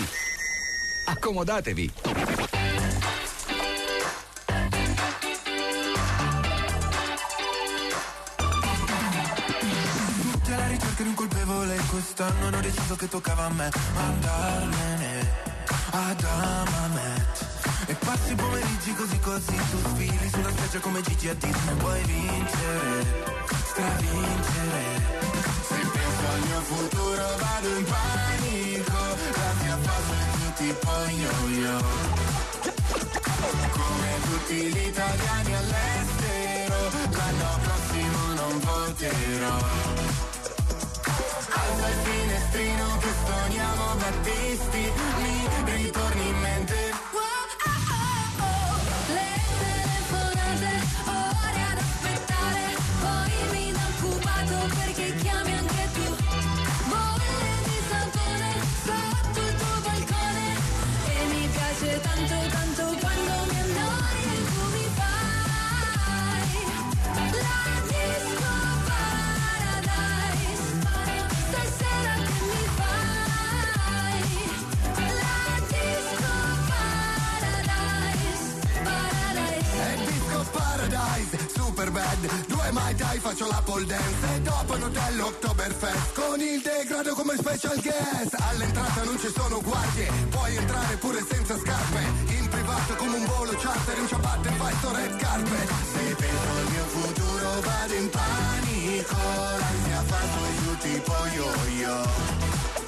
Accomodatevi. Tutti alla ricerca di un colpevole, quest'anno hanno deciso che toccava a me andarmene ad Amamet. E passi i pomeriggi così così, tu sfili sulla spiaggia come Gigi a Disney. Puoi vincere, stravincere. Se penso al mio futuro vado in panico, la mia fase è più tipo yo-yo. Come tutti gli italiani all'estero, l'anno prossimo non voterò. Alza il finestrino che stoniamo Battisti, mi ritorni in mente. Le telefonate, ore ad aspettare, poi mi dà occupato perché chiami anche tu. Bolle di sapone sotto il tuo balcone e mi piace tanto tanto quando mi annoi e tu mi fai Red, 2 Mai Tai, faccio la pole dance e dopo un hotel Oktoberfest con il degrado come special guest. All'entrata non ci sono guardie, puoi entrare pure senza scarpe, in privato come un volo charter, in ciabatte fai sto red carpet. Se penso al mio futuro vado in panico, l'ansia fa poi giù tipo yo-yo.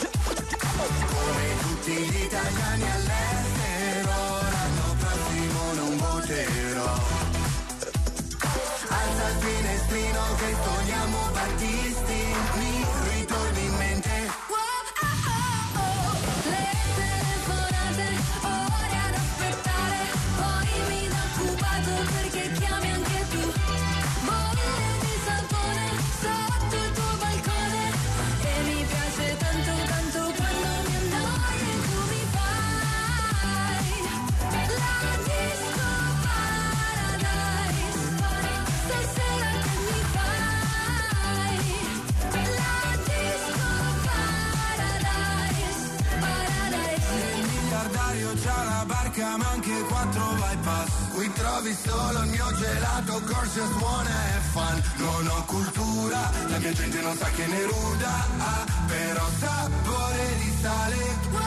Come tutti gli italiani all'estero, l'anno prossimo non voterò. Alza il finestrino che sogniamo Battisti, mi ritorni in mente. Le telefonate, ore ad aspettare, poi mi dà occupato perché chiami anche tu. Bolle di sapone sotto il tuo balcone e mi piace tanto tanto quando mi annoio e tu mi fai la disco paradise. Stasera che mi fai la disco paradise, paradise. Il miliardario c'ha la barca ma anche 4 bypass. Qui trovi solo il mio gelato, corso suona e fan. Non ho cultura, la mia gente non sa che ne ruda, però sapore di sale.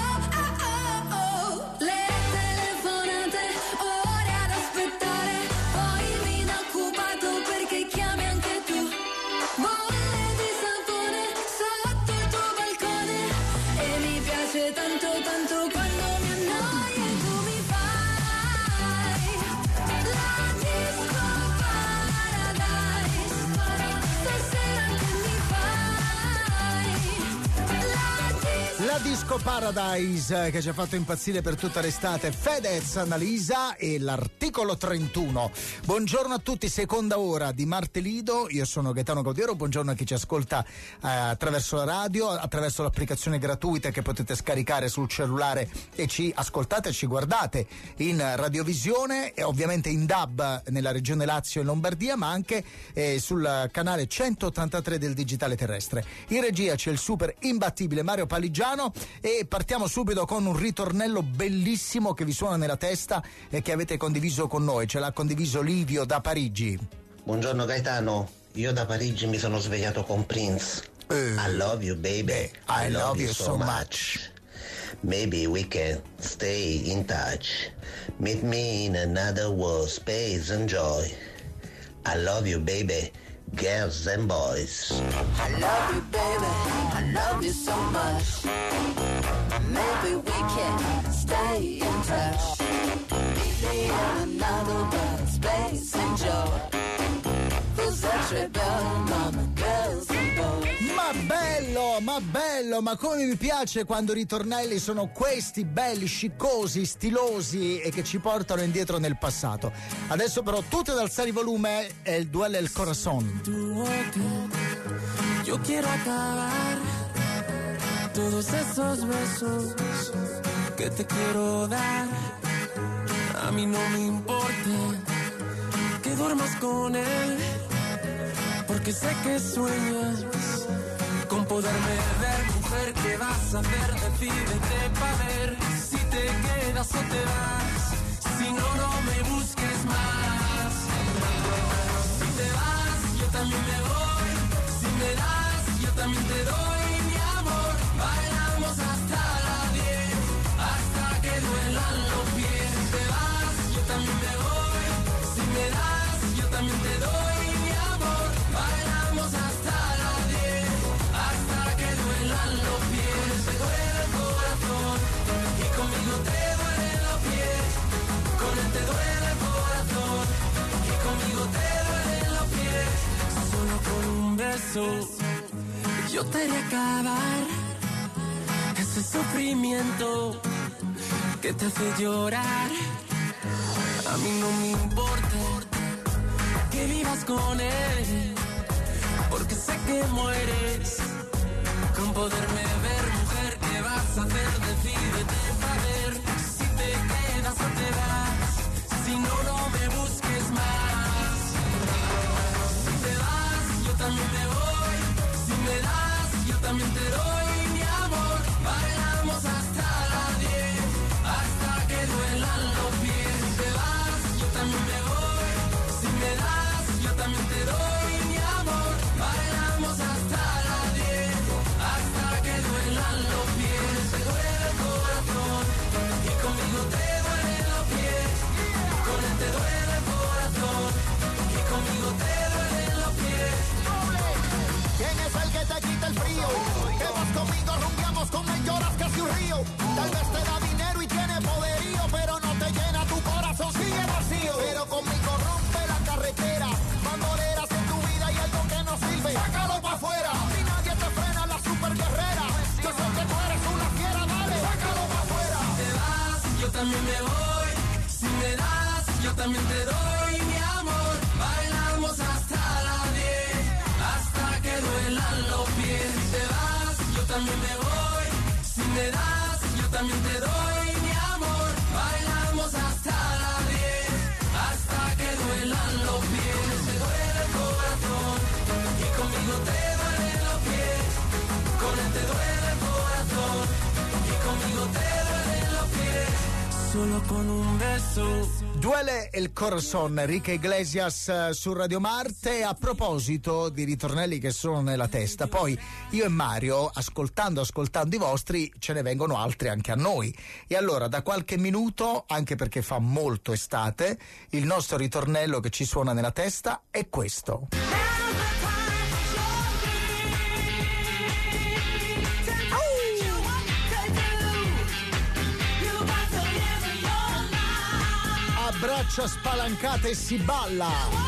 Le telefonate, ore ad aspettare, poi mi dà occupato perché chiami anche tu. Bolle di sapone sotto il tuo balcone e mi piace tanto tanto quando mi annoio e tu mi fai la disco paradise. Stasera che mi fai la disco. La Disco Paradise che ci ha fatto impazzire per tutta l'estate, Fedez, Annalisa e l'articolo 31. Buongiorno a tutti, seconda ora di Martelido, io sono Gaetano Gaudiero, buongiorno a chi ci ascolta attraverso la radio, attraverso l'applicazione gratuita che potete scaricare sul cellulare e ci ascoltate e ci guardate in radiovisione e ovviamente in DAB nella regione Lazio e Lombardia, ma anche sul canale 183 del digitale terrestre. In regia c'è il super imbattibile Mario Paligiano e partiamo subito con un ritornello bellissimo che vi suona nella testa e che avete condiviso con noi. Ce l'ha condiviso Livio da Parigi. Buongiorno Gaetano, io da Parigi mi sono svegliato con Prince. I love you baby, I love you so much. Maybe we can stay in touch. Meet me in another world, space and joy. I love you baby, girls and boys. I love you, baby. I love you so much. Maybe we can stay in touch. Meet me in another world, space and joy. Who's that rebellion, mama, girls and boys? Ma bello, ma come mi piace quando i ritornelli sono questi belli, sciccosi, stilosi e che ci portano indietro nel passato. Adesso però tutti ad alzare il volume e il duello El Corazon. Yo quiero acabar todos esos besos que te quiero dar. A mí no me importa que duermas con él, porque sé que sueñas con poderme ver. Mujer, ¿qué vas a hacer? Decídete pa' ver si te quedas o te vas. Si no, no me busques más. Si te vas, yo también me voy. Si me das, yo también te doy mi amor. Bailamos hasta las 10, hasta que duelan los pies. Si te vas, yo también me voy. Si me das, yo también te doy mi amor. Bailamos hasta las 10, hasta que duelan los pies. Te duele el corazón y conmigo te duelen los pies. Con él te duele el corazón y conmigo te duelen los pies. Solo con un beso yo te haré acabar ese sufrimiento que te hace llorar. A mí no me importa que vivas con él, porque sé que mueres con poderme ver. Mujer, ¿qué vas a hacer? Decídete pa' ver si te quedas o te vas. Si no, no me busques más. Si te vas, yo también me voy. Si me das, yo también te doy mi amor. Bailamos hasta las 10, hasta que duelan los pies. Si te vas, yo también me voy. Si me das, yo también te doy. y lloras casi un río. Tal vez te da dinero y tiene poderío, pero no te llena, tu corazón sigue vacío. Pero conmigo rompe la carretera, bandoleras en tu vida y algo que no sirve, sácalo pa' afuera. Si nadie te frena, la super guerrera. Yo sé que tú eres una fiera, dale, sácalo pa' afuera. Si te vas, yo también me voy. Si me das, yo también te doy mi amor. Bailamos hasta las 10, hasta que duelan los pies. Si te vas, yo también me voy. Si me das, yo también te doy mi amor. Bailamos hasta las 10, hasta que duelan los pies. Te duele el corazón y conmigo te duelen los pies. Con él te duele el corazón y conmigo te duelen los pies. Solo con un beso. Duele il corazon, Enrique Iglesias su Radio Marte. A proposito di ritornelli che sono nella testa, poi io e Mario, ascoltando i vostri, ce ne vengono altri anche a noi. E allora da qualche minuto, anche perché fa molto estate, il nostro ritornello che ci suona nella testa è questo. Braccia spalancate e si balla.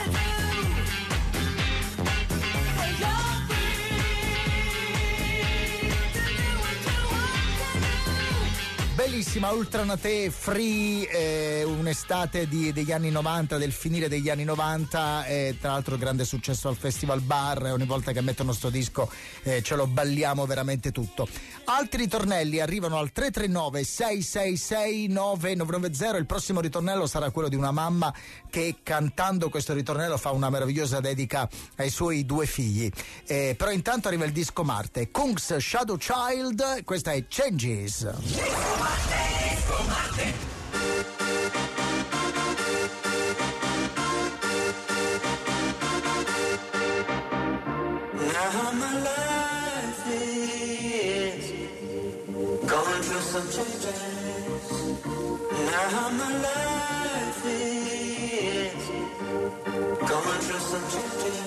Bellissima Ultranate Free, un'estate degli anni 90, del finire degli anni 90, tra l'altro grande successo al Festival Bar, ogni volta che mettono sto disco ce lo balliamo veramente tutto. Altri ritornelli arrivano al 339 666 9990. Il prossimo ritornello sarà quello di una mamma che cantando questo ritornello fa una meravigliosa dedica ai suoi 2 figli. Però intanto arriva il disco Marte, Kungs Shadow Child, questa è Changes. Disco Marte. Now my life is going through some changes. Now my life is going through some changes.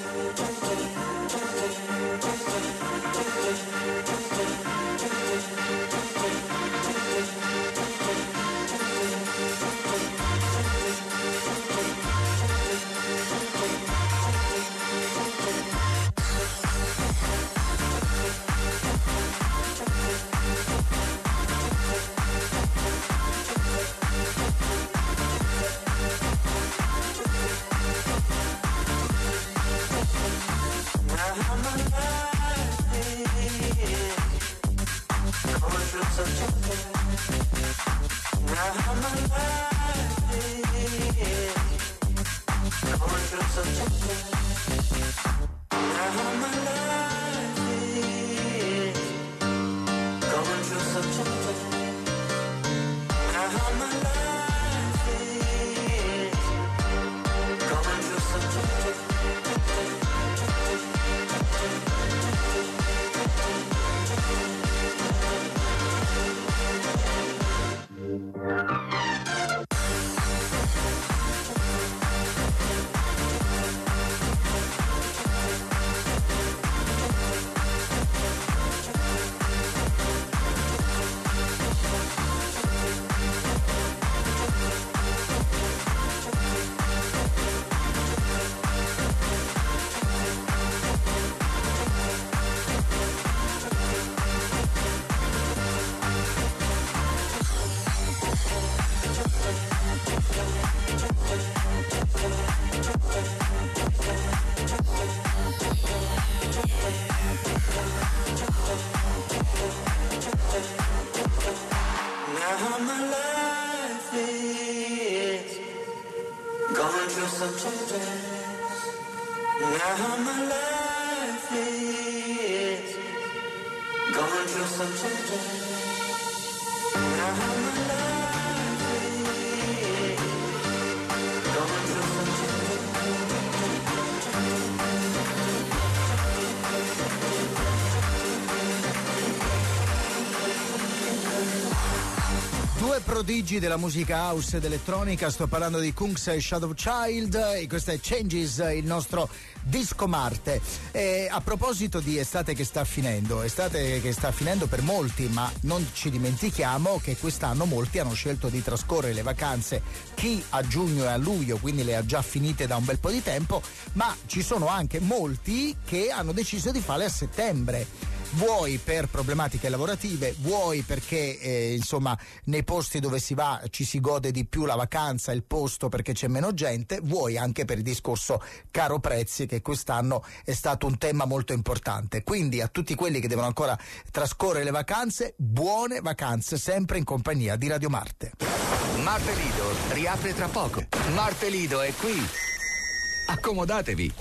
Due prodigi della musica house ed elettronica, sto parlando di Kungs e Shadow Child, e questo è Changes, il nostro disco Marte. E a proposito di estate che sta finendo per molti, ma non ci dimentichiamo che quest'anno molti hanno scelto di trascorrere le vacanze, chi a giugno e a luglio, quindi le ha già finite da un bel po' di tempo, ma ci sono anche molti che hanno deciso di farle a settembre. Vuoi per problematiche lavorative, vuoi perché insomma nei posti dove si va ci si gode di più la vacanza, il posto perché c'è meno gente, vuoi anche per il discorso caro prezzi che quest'anno è stato un tema molto importante. Quindi a tutti quelli che devono ancora trascorrere le vacanze, buone vacanze sempre in compagnia di Radio Marte. Marte Lido riapre tra poco. Marte Lido è qui. Accomodatevi.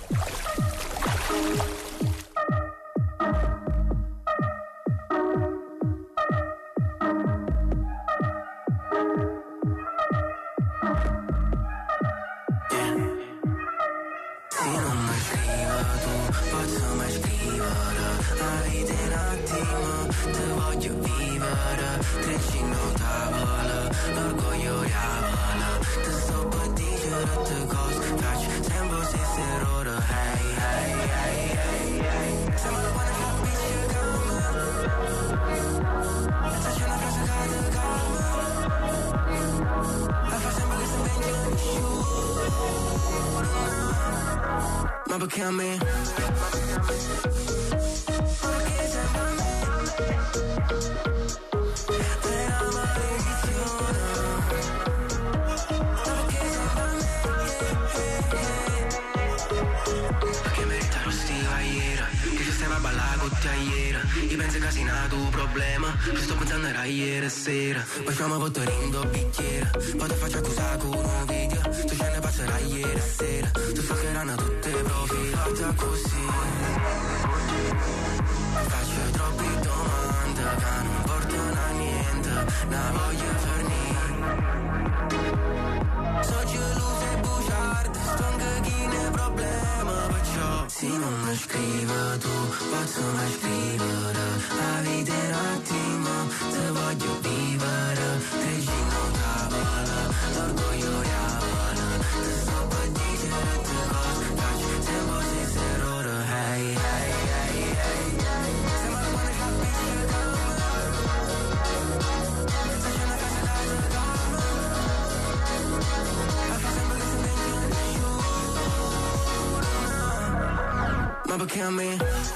Ma perché a me? Perché merita lo stiva ieri, che ci stiamo a ballare con te ieri. Io penso che sia nato un problema, che sto pensando era ieri sera. Poi stiamo botterando bicchiere, poi ti faccio accusare con un video. Tu ce ne passerai ieri sera, tu stalkeranno tutte profilate così. Faccio troppe domande che non portano a niente, ne voglio fornire. So geloso e bugiardo, sto anche chi ne problema, perciò se non mi scrivi tu, posso mai scrivere. La vita è un attimo, se voglio vivere, regino tavola, l'orgoglio riavola. Ti sto per dire tutte cose, faccio tempo se sei ora, hey, hey, hey, hey. Sembra quando ci appiccichiamo, se c'è una casa da giocare, ma fa sempre che si inventa nessuno. Ma perché a me?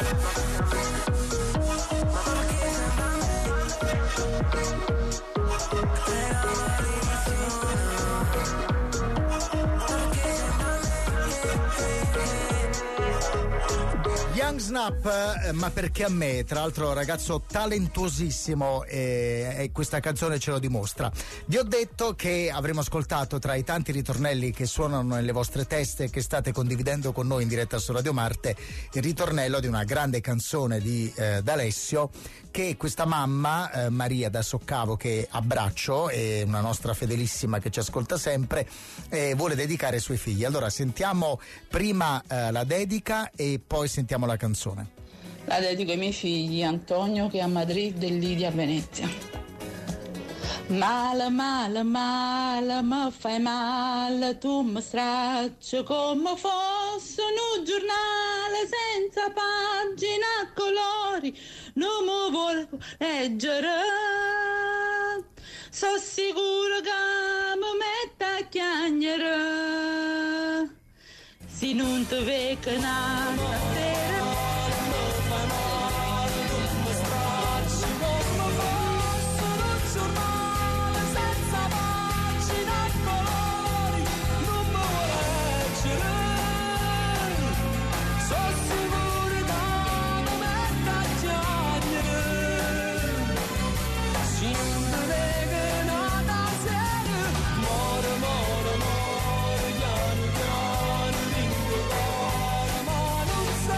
Young Snap, ma perché a me? Tra l'altro ragazzo talentuosissimo e questa canzone ce lo dimostra. Vi ho detto che avremo ascoltato tra i tanti ritornelli che suonano nelle vostre teste, che state condividendo con noi in diretta su Radio Marte, il ritornello di una grande canzone di D'Alessio che questa mamma, Maria da Soccavo, che abbraccio, è una nostra fedelissima che ci ascolta sempre, vuole dedicare ai suoi figli. Allora sentiamo prima la dedica e poi sentiamo la canzone. La dedico ai miei figli, Antonio che è a Madrid e Lidia a Venezia. Male, male, male, mi fai male, tu mi stracci come fosse un giornale senza pagina a colori, non mi volevo leggere. Sono sicuro che mi mette a chiagnere, se non ti vedo una sera. Ma non sei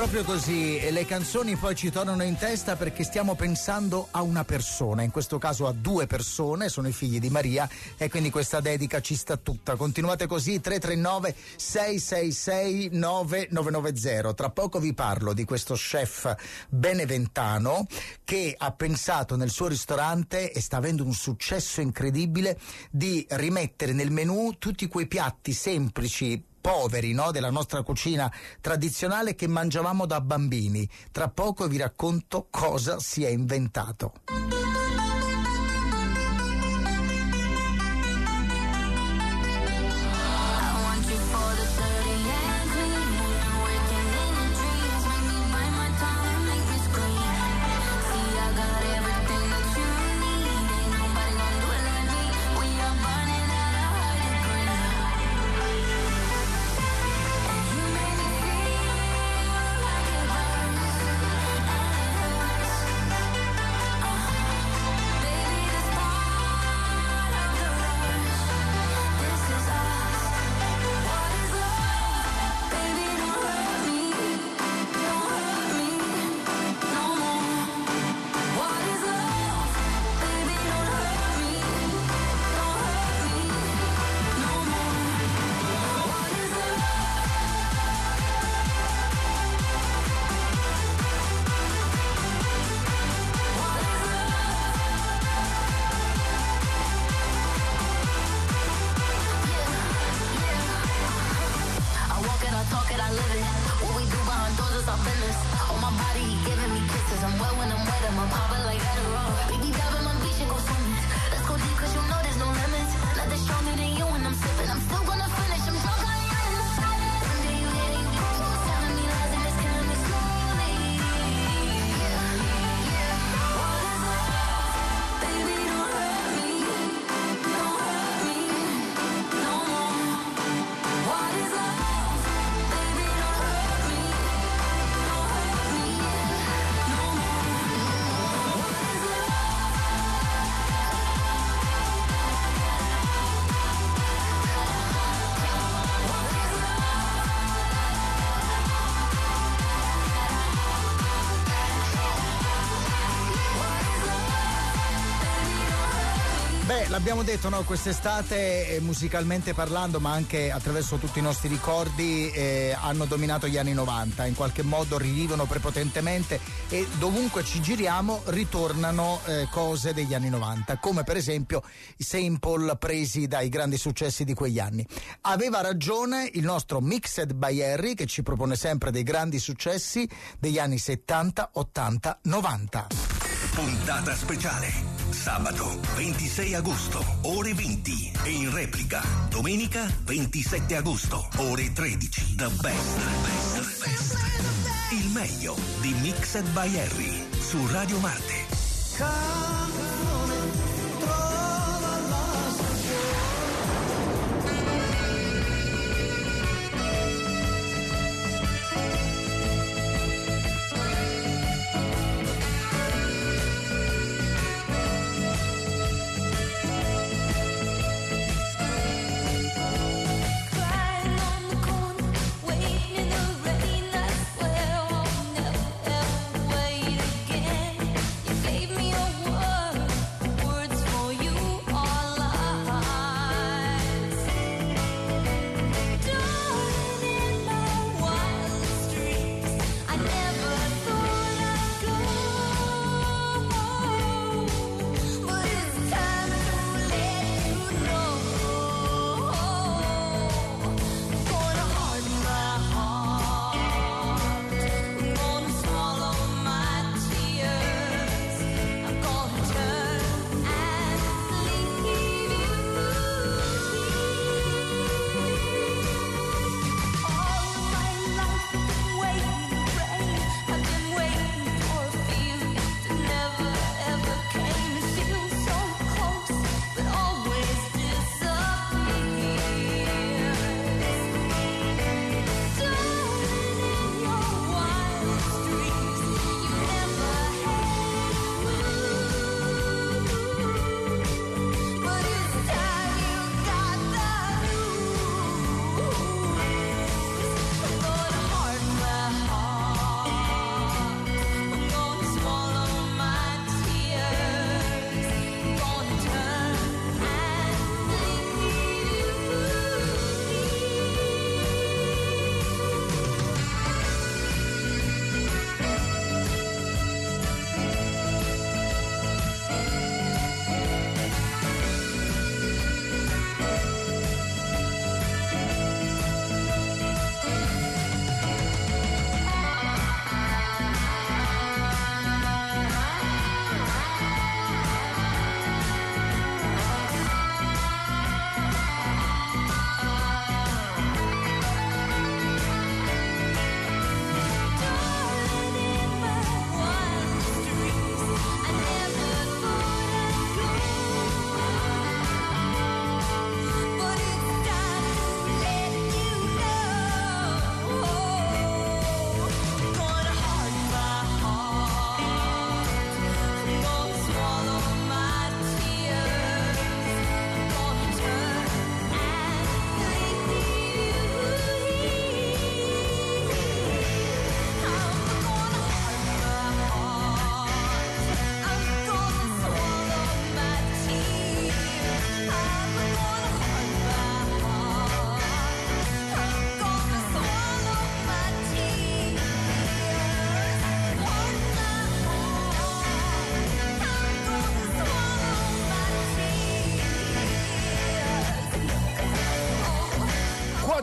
proprio così, e le canzoni poi ci tornano in testa perché stiamo pensando a una persona, in questo caso a due persone, sono i figli di Maria, e quindi questa dedica ci sta tutta. Continuate così, 339 666 9990. Tra poco vi parlo di questo chef beneventano che ha pensato nel suo ristorante, e sta avendo un successo incredibile, di rimettere nel menù tutti quei piatti semplici, poveri, no? Della nostra cucina tradizionale che mangiavamo da bambini. Tra poco vi racconto cosa si è inventato. L'abbiamo detto, no? Quest'estate musicalmente parlando, ma anche attraverso tutti i nostri ricordi, hanno dominato gli anni 90, in qualche modo rivivono prepotentemente, e dovunque ci giriamo ritornano cose degli anni 90, come per esempio i sample presi dai grandi successi di quegli anni. Aveva ragione il nostro Mixed by Harry, che ci propone sempre dei grandi successi degli anni 70, 80, 90. Puntata speciale. Sabato 26 agosto, ore 20, e in replica domenica 27 agosto, ore 13. The best. Il meglio di Mixed by Harry su Radio Marte. Wait again, you gave me a word.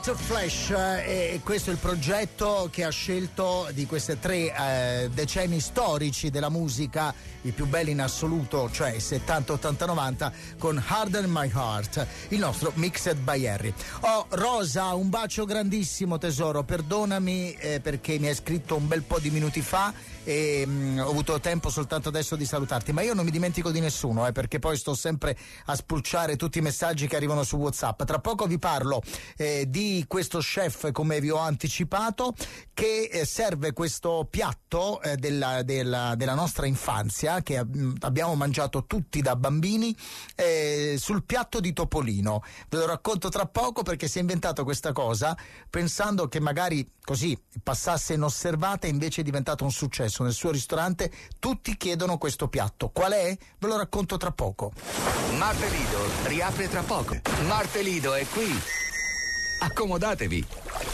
Hot Flash, e questo è il progetto che ha scelto di questi 3 decenni storici della musica, i più belli in assoluto, cioè 70, 80, 90, con Harden My Heart, il nostro Mixed by Harry. Oh Rosa, un bacio grandissimo tesoro, perdonami perché mi hai scritto un bel po' di minuti fa e ho avuto tempo soltanto adesso di salutarti, ma io non mi dimentico di nessuno, perché poi sto sempre a spulciare tutti i messaggi che arrivano su WhatsApp. Tra poco vi parlo di questo chef, come vi ho anticipato, che serve questo piatto della nostra infanzia, che abbiamo mangiato tutti da bambini, sul piatto di Topolino. Ve lo racconto tra poco, perché si è inventato questa cosa pensando che magari così passasse inosservata, invece è diventato un successo. Nel suo ristorante tutti chiedono questo piatto. Qual è? Ve lo racconto tra poco. Marte Lido riapre tra poco. Marte Lido è qui. Accomodatevi.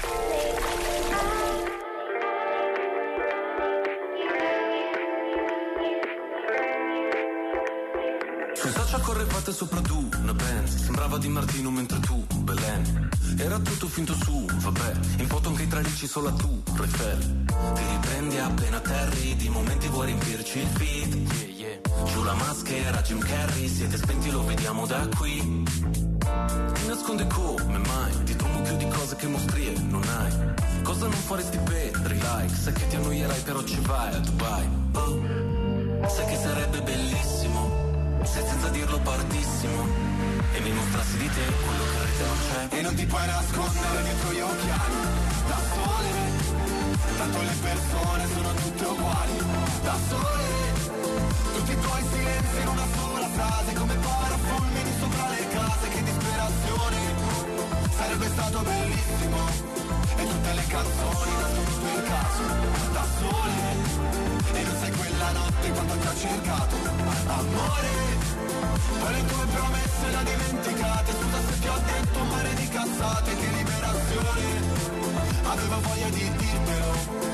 Sui social correvate sopra tu, una Benz. Sembrava Di Martino mentre tu, Belen. Era tutto finto su, vabbè. In foto anche i tralicci solo a tu, Eiffel. Ti riprendi appena terri, di momenti vuoi riempirci il feed. Giù la maschera, Jim Carrey, siete spenti, lo vediamo da qui. Ti nasconde come mai, dietro un mucchio di cose che mostrie non hai. Cosa non faresti per i like, sai che ti annoierai però ci vai a Dubai. Oh, sai che sarebbe bellissimo se senza dirlo partissimo e mi mostrassi di te quello che in rete non c'è. E non ti puoi nascondere dietro gli occhiali da sole, tanto le persone sono tutte uguali. Da sole, tutti i tuoi silenzi in una sola frase, come parafulmini sopra le case. Che disperazione, sarebbe stato bellissimo. E tutte le canzoni nascono per caso. Da sole, e non sai quella notte quando ti ho cercato, amore. Poi le tue promesse le ho dimenticate. Scusa se ti ho detto un mare di cazzate. Che liberazione, avevo voglia di dirtelo.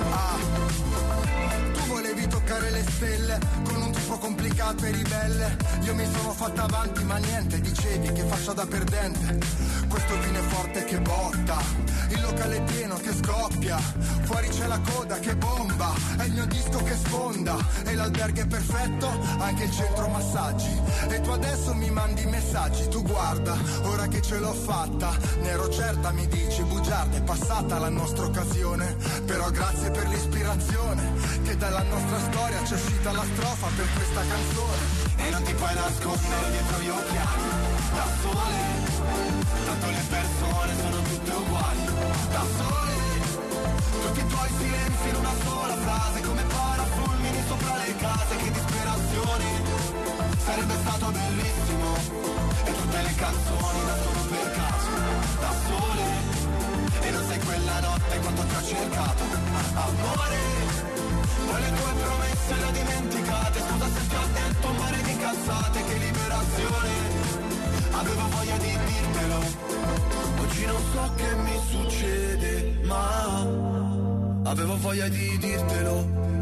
Tu volevi toccare le stelle con un tipo complicato e ribelle. Io mi sono fatta avanti ma niente, dicevi che faccia da perdente. Questo vino è forte che botta, il locale è pieno che scoppia, fuori c'è la coda che bomba, è il mio disco che sfonda, e l'albergo è perfetto, anche il centro massaggi. E tu adesso mi mandi messaggi, tu guarda, ora che ce l'ho fatta, ne ero certa, mi dici bugiarda, è passata la nostra occasione. Però grazie per l'ispirazione, che dalla nostra storia c'è uscita la strofa per questa canzone. E non ti puoi nascondere dietro gli occhiali da sole, tanto le persone sono tutte uguali. Da sole, tutti i tuoi silenzi in una sola frase, come parafulmini sopra le case. Che disperazione, sarebbe stato bellissimo. E tutte le canzoni nascono per caso. Da sole, e non sai quella notte quando ti ho cercato, amore. Poi le tue promesse le ho dimenticate. Scusa se ti ho detto un mare di cazzate. Che liberazione, avevo voglia di dirtelo. Oggi non so che mi succede, ma avevo voglia di dirtelo.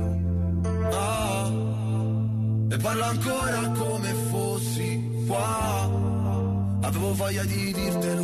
E parlo ancora come fossi qua. Avevo voglia di dirtelo.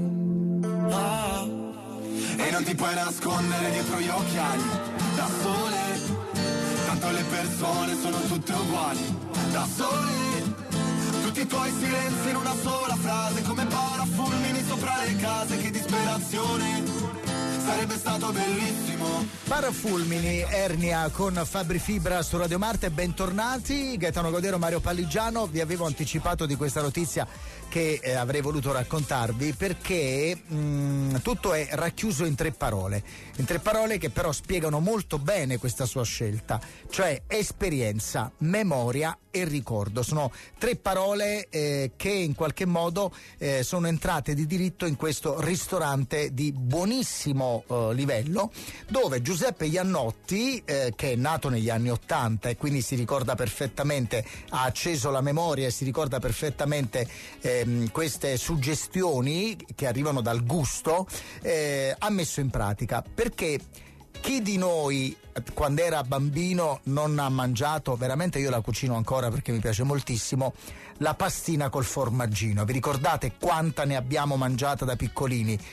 E non ti puoi nascondere dietro gli occhiali da sole, tanto le persone sono tutte uguali. Da sole, tutti i tuoi silenzi in una sola frase, come parafulmini sopra le case. Che disperazione, sarebbe stato bellissimo. Parafulmini, Ernia con Fabri Fibra su Radio Marte. Bentornati, Gaetano Godero, Mario Palligiano. Vi avevo anticipato di questa notizia che avrei voluto raccontarvi, perché tutto è racchiuso in 3 parole che però spiegano molto bene questa sua scelta, cioè esperienza, memoria e ricordo. Sono 3 parole che in qualche modo sono entrate di diritto in questo ristorante di buonissimo livello, dove Giuseppe Iannotti, che è nato negli anni '80 e quindi si ricorda perfettamente, ha acceso la memoria e si ricorda perfettamente queste suggestioni che arrivano dal gusto, ha messo in pratica. Perché chi di noi quando era bambino non ha mangiato, veramente io la cucino ancora perché mi piace moltissimo, la pastina col formaggino? Vi ricordate quanta ne abbiamo mangiata da piccolini?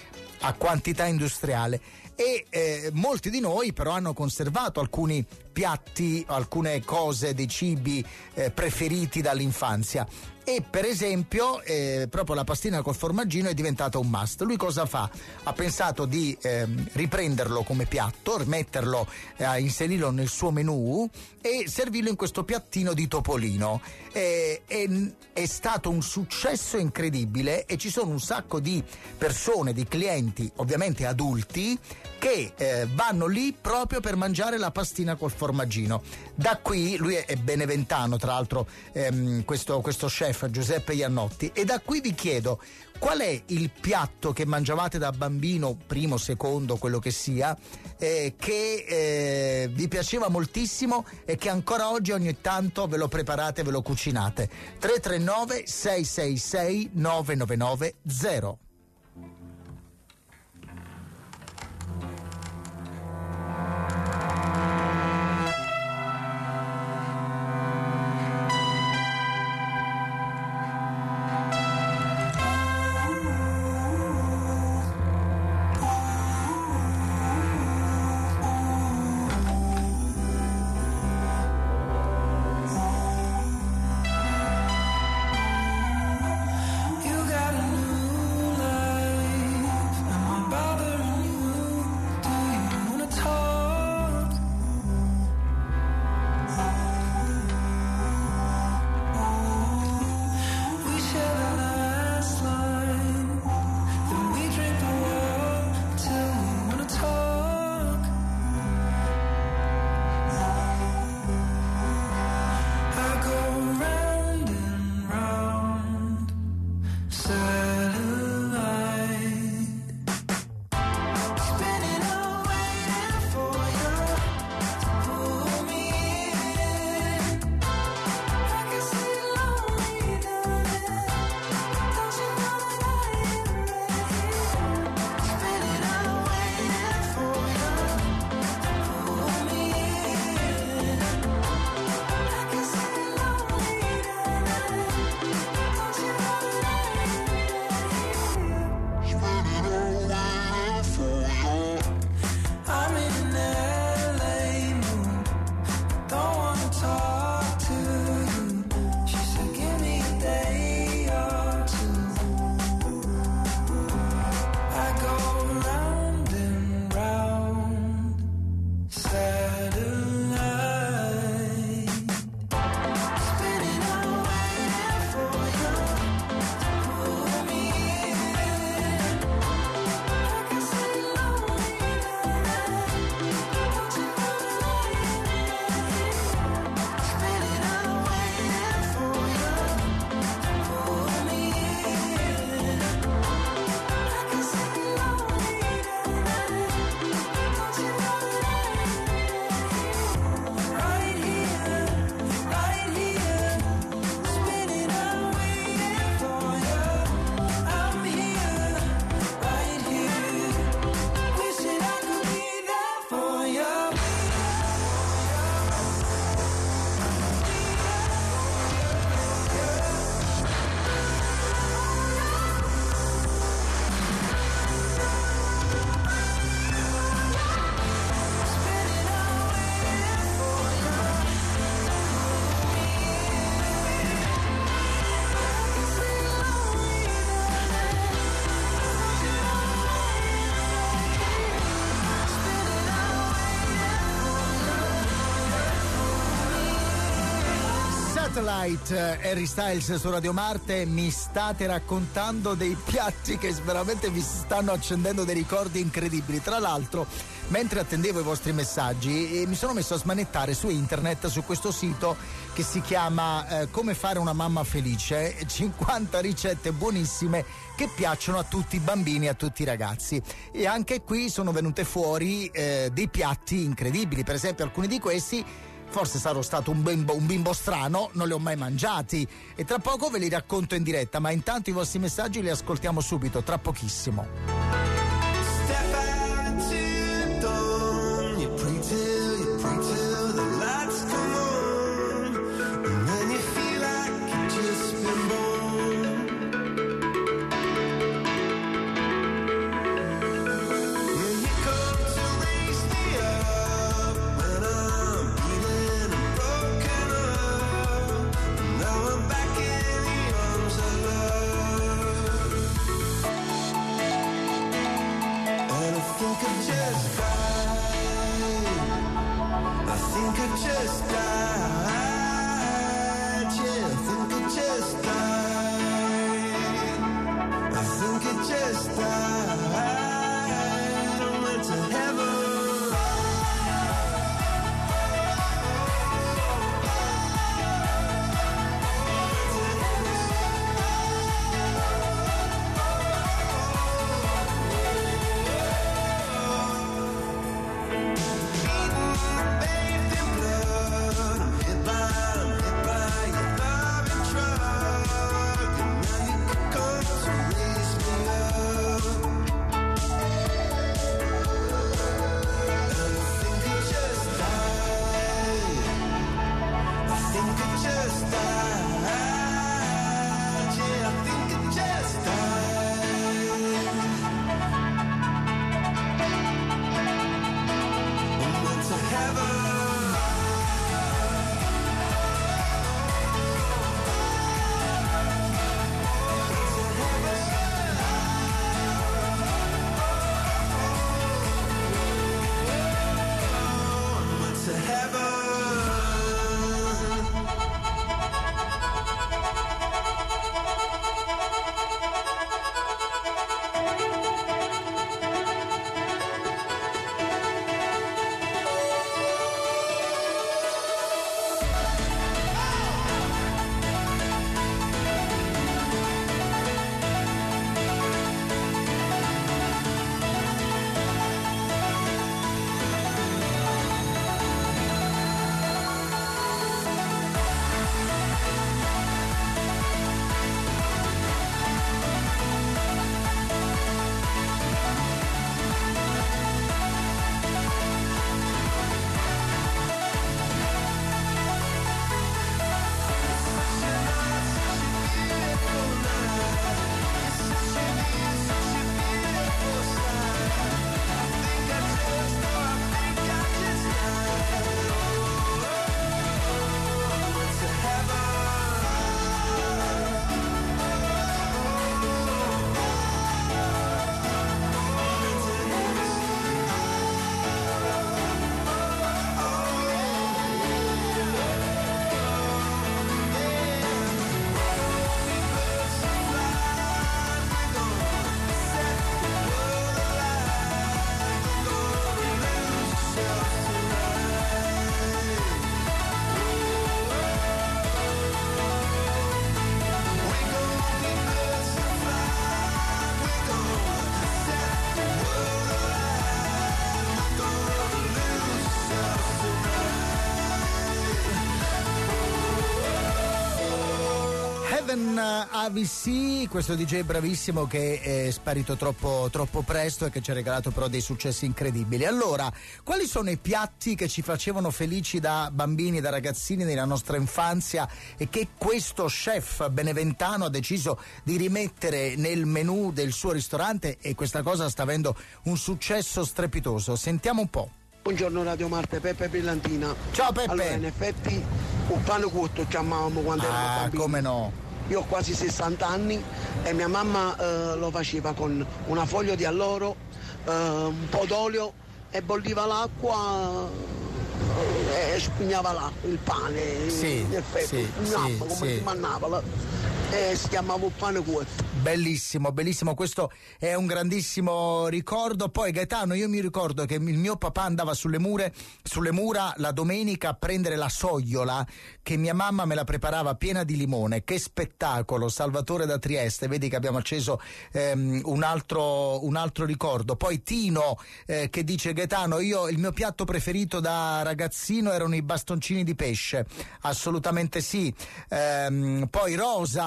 a quantità industriale. E molti di noi però hanno conservato alcuni piatti, alcune cose, dei cibi preferiti dall'infanzia. E per esempio proprio la pastina col formaggino è diventata un must. Lui cosa fa? Ha pensato di riprenderlo come piatto, rimetterlo, inserirlo nel suo menù e servirlo in questo piattino di topolino. È stato un successo incredibile e ci sono un sacco di persone, di clienti, ovviamente adulti, che vanno lì proprio per mangiare la pastina col formaggino. Da qui, lui è beneventano, tra l'altro, questo chef Giuseppe Iannotti, e da qui vi chiedo: qual è il piatto che mangiavate da bambino, primo, secondo, quello che sia, che vi piaceva moltissimo e che ancora oggi ogni tanto ve lo preparate, ve lo cucinate? 339 666 9990. You got a new life, am I bothering you? Do you wanna talk? We share the last line, then we drink the world till we wanna talk. I go round and round, satellite, spinning away for you to pull me in. I can see lonely, darling. Don't you know that I am right here? Spinning away for you to pull me in. I can see lonely, darling. Don't you know that I am right here? Spinning away for you. I'm in an LA mood. Don't wanna talk to you. She said, give me a day or two. I go round and round, satellite, spinning away for you to pull me in. I can see lonely, darling. Don't you know that I am right here? Spinning away for you to pull me in. I can see lonely, darling. Don't you know that I am right here? Right here, spinning away for you. I'm here, right here, wishing I could be there for you. Satellite, Harry Styles su Radio Marte. Mi state raccontando dei piatti che veramente vi stanno accendendo dei ricordi incredibili. Tra l'altro, mentre attendevo i vostri messaggi, mi sono messo a smanettare su internet, su questo sito che si chiama Come fare una mamma felice, 50 ricette buonissime che piacciono a tutti i bambini e a tutti i ragazzi. E anche qui sono venute fuori dei piatti incredibili. Per esempio, alcuni di questi forse sarò stato un bimbo strano, non li ho mai mangiati e tra poco ve li racconto in diretta, ma intanto i vostri messaggi li ascoltiamo subito, tra pochissimo. Step out to dawn, you pray till the lights come on, and then you feel like you've just been born. think I just died. Yeah, I think I just died. I think I just died. I went to heaven. AVC, questo DJ bravissimo che è sparito troppo presto e che ci ha regalato però dei successi incredibili. Allora, quali sono i piatti che ci facevano felici da bambini, da ragazzini nella nostra infanzia e che questo chef beneventano ha deciso di rimettere nel menù del suo ristorante, e questa cosa sta avendo un successo strepitoso? Sentiamo un po'. Buongiorno Radio Marte, Peppe Brillantina. Ciao Peppe. Allora, in effetti un pane cotto chiamavamo quando eravamo bambini. Come no? Io ho quasi 60 anni e mia mamma lo faceva con una foglia di alloro, un po' d'olio e bolliva l'acqua e spugnava là il pane. Sì, in effetti, come si mannava. Si chiamava un pane cotto. Bellissimo, bellissimo, questo è un grandissimo ricordo. Poi Gaetano, io mi ricordo che il mio papà andava sulle mura la domenica a prendere la sogliola che mia mamma me la preparava piena di limone. Che spettacolo! Salvatore da Trieste, vedi che abbiamo acceso un altro ricordo. Poi Tino che dice: Gaetano, il mio piatto preferito da ragazzino erano i bastoncini di pesce. Assolutamente sì. Poi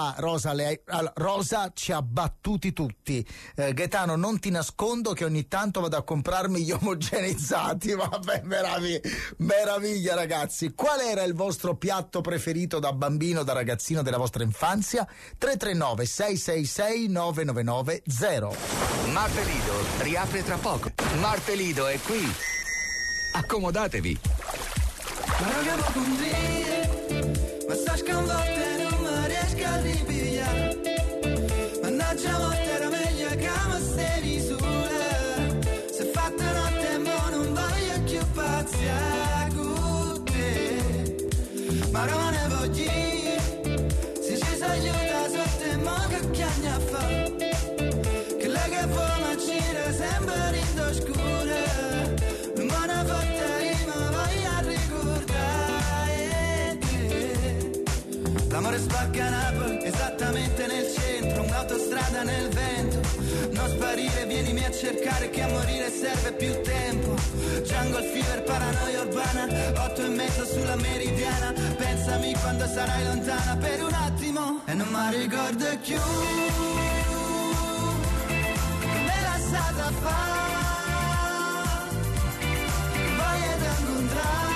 Rosa ci ha battuti tutti. Gaetano, non ti nascondo che ogni tanto vado a comprarmi gli omogenizzati. Vabbè, meraviglia ragazzi. Qual era il vostro piatto preferito da bambino, da ragazzino della vostra infanzia? 339 666 9990. Martelido riapre tra poco. Martelido è qui. Accomodatevi. Ma non devo convire, ma sta sconvolta non mi riesco a ripigliare. Mannaggia morte, era meglio che mi stevi sola. Se fatta notte mo non voglio più pazziare con te. 9 spacca Napoli, esattamente nel centro, un'autostrada nel vento. Non sparire, vienimi a cercare che a morire serve più tempo. Jungle fever, paranoia urbana, 8:30 sulla meridiana. Pensami quando sarai lontana per un attimo e non mi ricordo più come la stata fa. Voglio incontrare,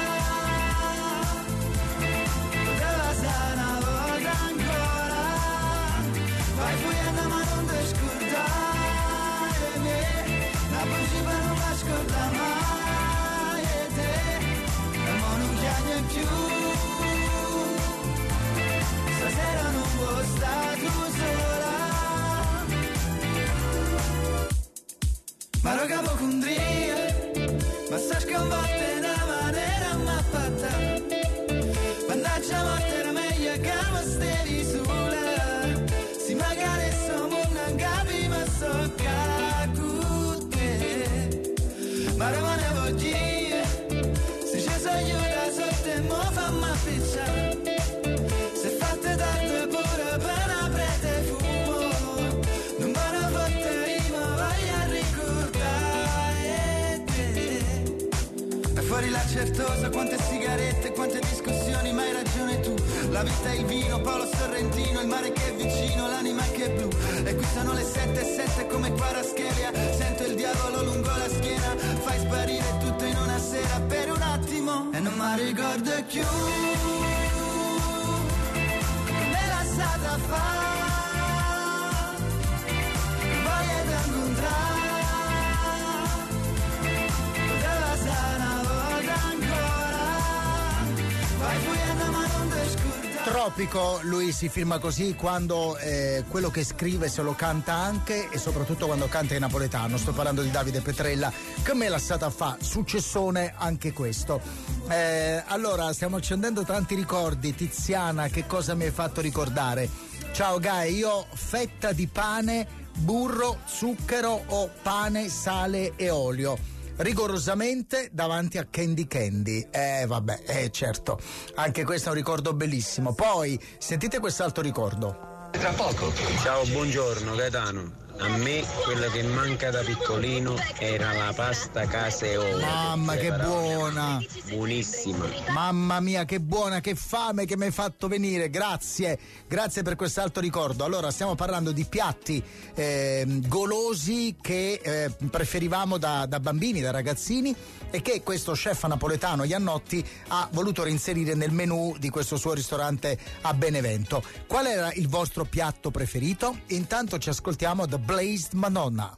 poteva stare una volta ancora. Vai fuyendo ma non ti scordare me, la possibile non la scorda mai e te, e mo non chiami più. Stasera non può stare tu sola, ma lo capo con drie, ma sta sconvolta in una maniera mappata. Mannaggia morte era meglio che mi stevi sola. Si magari siamo non capi ma so cacute. Ma rimanevo dire, se ci sono io da sotto e mo fammi appicciare. Se fatte tardi pure per una prete fumo, non me ne fotte io ma voglio ricordare te. E fuori la certosa, quante sigarette, quante discussioni, ma hai ragione tu. La vita è il vino, Paolo Sorrentino, il mare che è vicino, l'anima che è blu. E qui sono le 7:07 come Paraschelia, sento il diavolo lungo la schiena. Fai sparire tutto in una sera per un attimo e non mi ricordo più come la stata fa. Voglio incontrare, poteva stare una volta ancora. Vai fuyendo ma non ti scordare. Tropico, lui si firma così quando quello che scrive se lo canta anche e soprattutto quando canta in napoletano. Sto parlando di Davide Petrella, che me l'ha stata fa, successone anche questo. Allora, stiamo accendendo tanti ricordi. Tiziana, che cosa mi hai fatto ricordare? Ciao Gai, io fetta di pane, burro, zucchero o pane, sale e olio. Rigorosamente davanti a Candy Candy. Certo, anche questo è un ricordo bellissimo. Poi sentite quest'altro ricordo. Tra poco. Ciao, buongiorno Gaetano. A me quella che manca da piccolino era la pasta caseola. Mamma che buona! Buonissima. Mamma mia che buona, che fame che mi hai fatto venire, grazie per quest'altro ricordo. Allora stiamo parlando di piatti golosi che preferivamo da bambini, da ragazzini e che questo chef napoletano Iannotti ha voluto reinserire nel menù di questo suo ristorante a Benevento. Qual era il vostro piatto preferito? Intanto ci ascoltiamo The Blazed Madonna.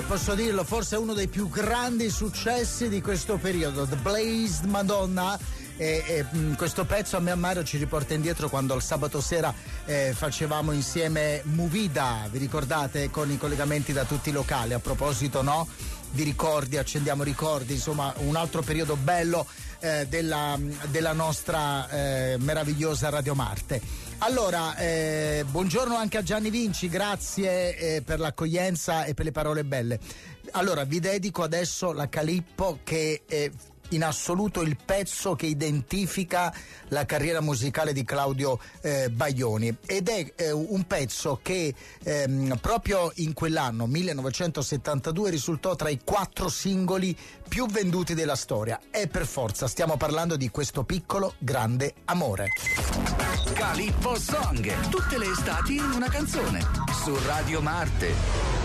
posso dirlo, forse è uno dei più grandi successi di questo periodo, The Blazed Madonna. Questo pezzo a me a Mario ci riporta indietro quando il sabato sera facevamo insieme Movida, vi ricordate, con i collegamenti da tutti i locali. A proposito, no, di ricordi, accendiamo ricordi, insomma un altro periodo bello della nostra meravigliosa Radio Marte. Allora, buongiorno anche a Gianni Vinci, grazie per l'accoglienza e per le parole belle. Allora, vi dedico adesso la Calippo, che è in assoluto il pezzo che identifica la carriera musicale di Claudio Baglioni, ed è un pezzo che proprio in quell'anno 1972 risultò tra i 4 singoli più venduti della storia, e per forza stiamo parlando di Questo piccolo grande amore. Calippo Song, tutte le estati in una canzone, su Radio Marte.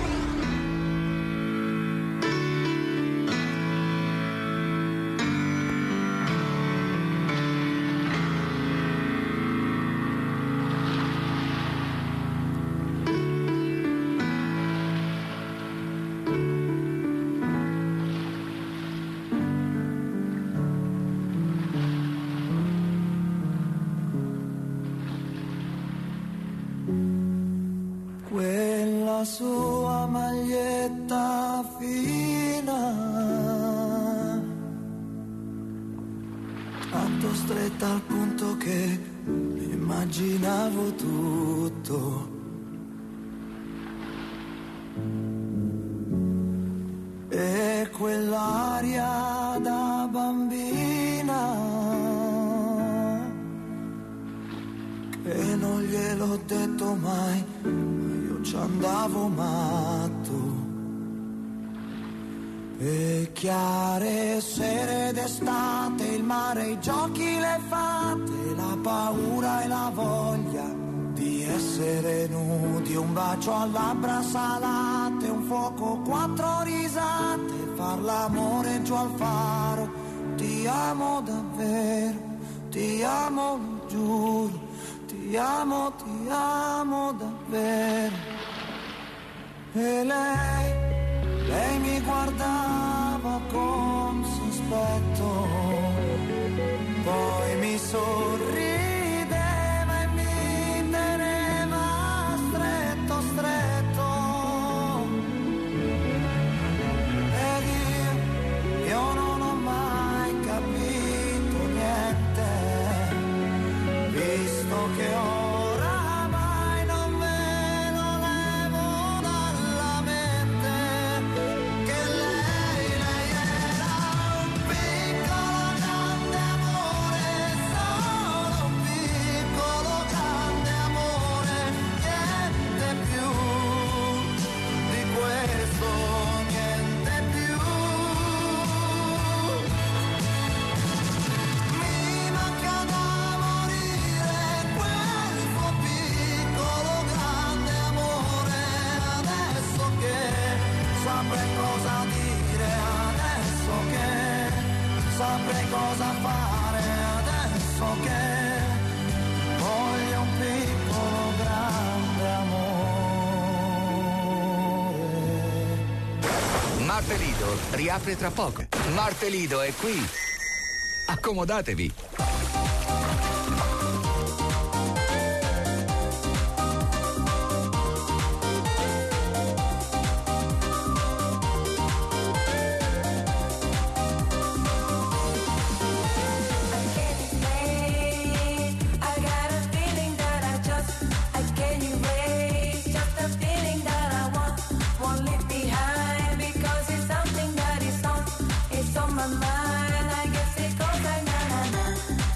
Quella sua maglietta fina, tanto stretta al punto che immaginavo tutto. E quell'aria da bambina che non gliel'ho detto mai, ci andavo matto. E chiare sere d'estate, il mare, i giochi, le fate, la paura e la voglia di essere nudi, un bacio a labbra salate, un fuoco, 4 risate, far l'amore giù al faro. Ti amo davvero, ti amo, lo giuro, ti amo davvero. E lei mi guardava con sospetto, poi mi sorrideva e mi teneva stretto, stretto. Ed io non ho mai capito niente, visto che oramai non me lo levo dalla mente, che lei era un piccolo grande amore, solo un piccolo grande amore, niente più di questo, niente più. Mi manca da morire quel suo piccolo grande amore, adesso che saprei cosa dire, adesso che saprei cosa fare, adesso che voglio un piccolo grande amore. Marte Lido riapre tra poco. Marte Lido è qui. Accomodatevi. I got a feeling that I can't erase, just a feeling that I won't leave behind, because it's something that is on my mind. I guess it goes like na na na.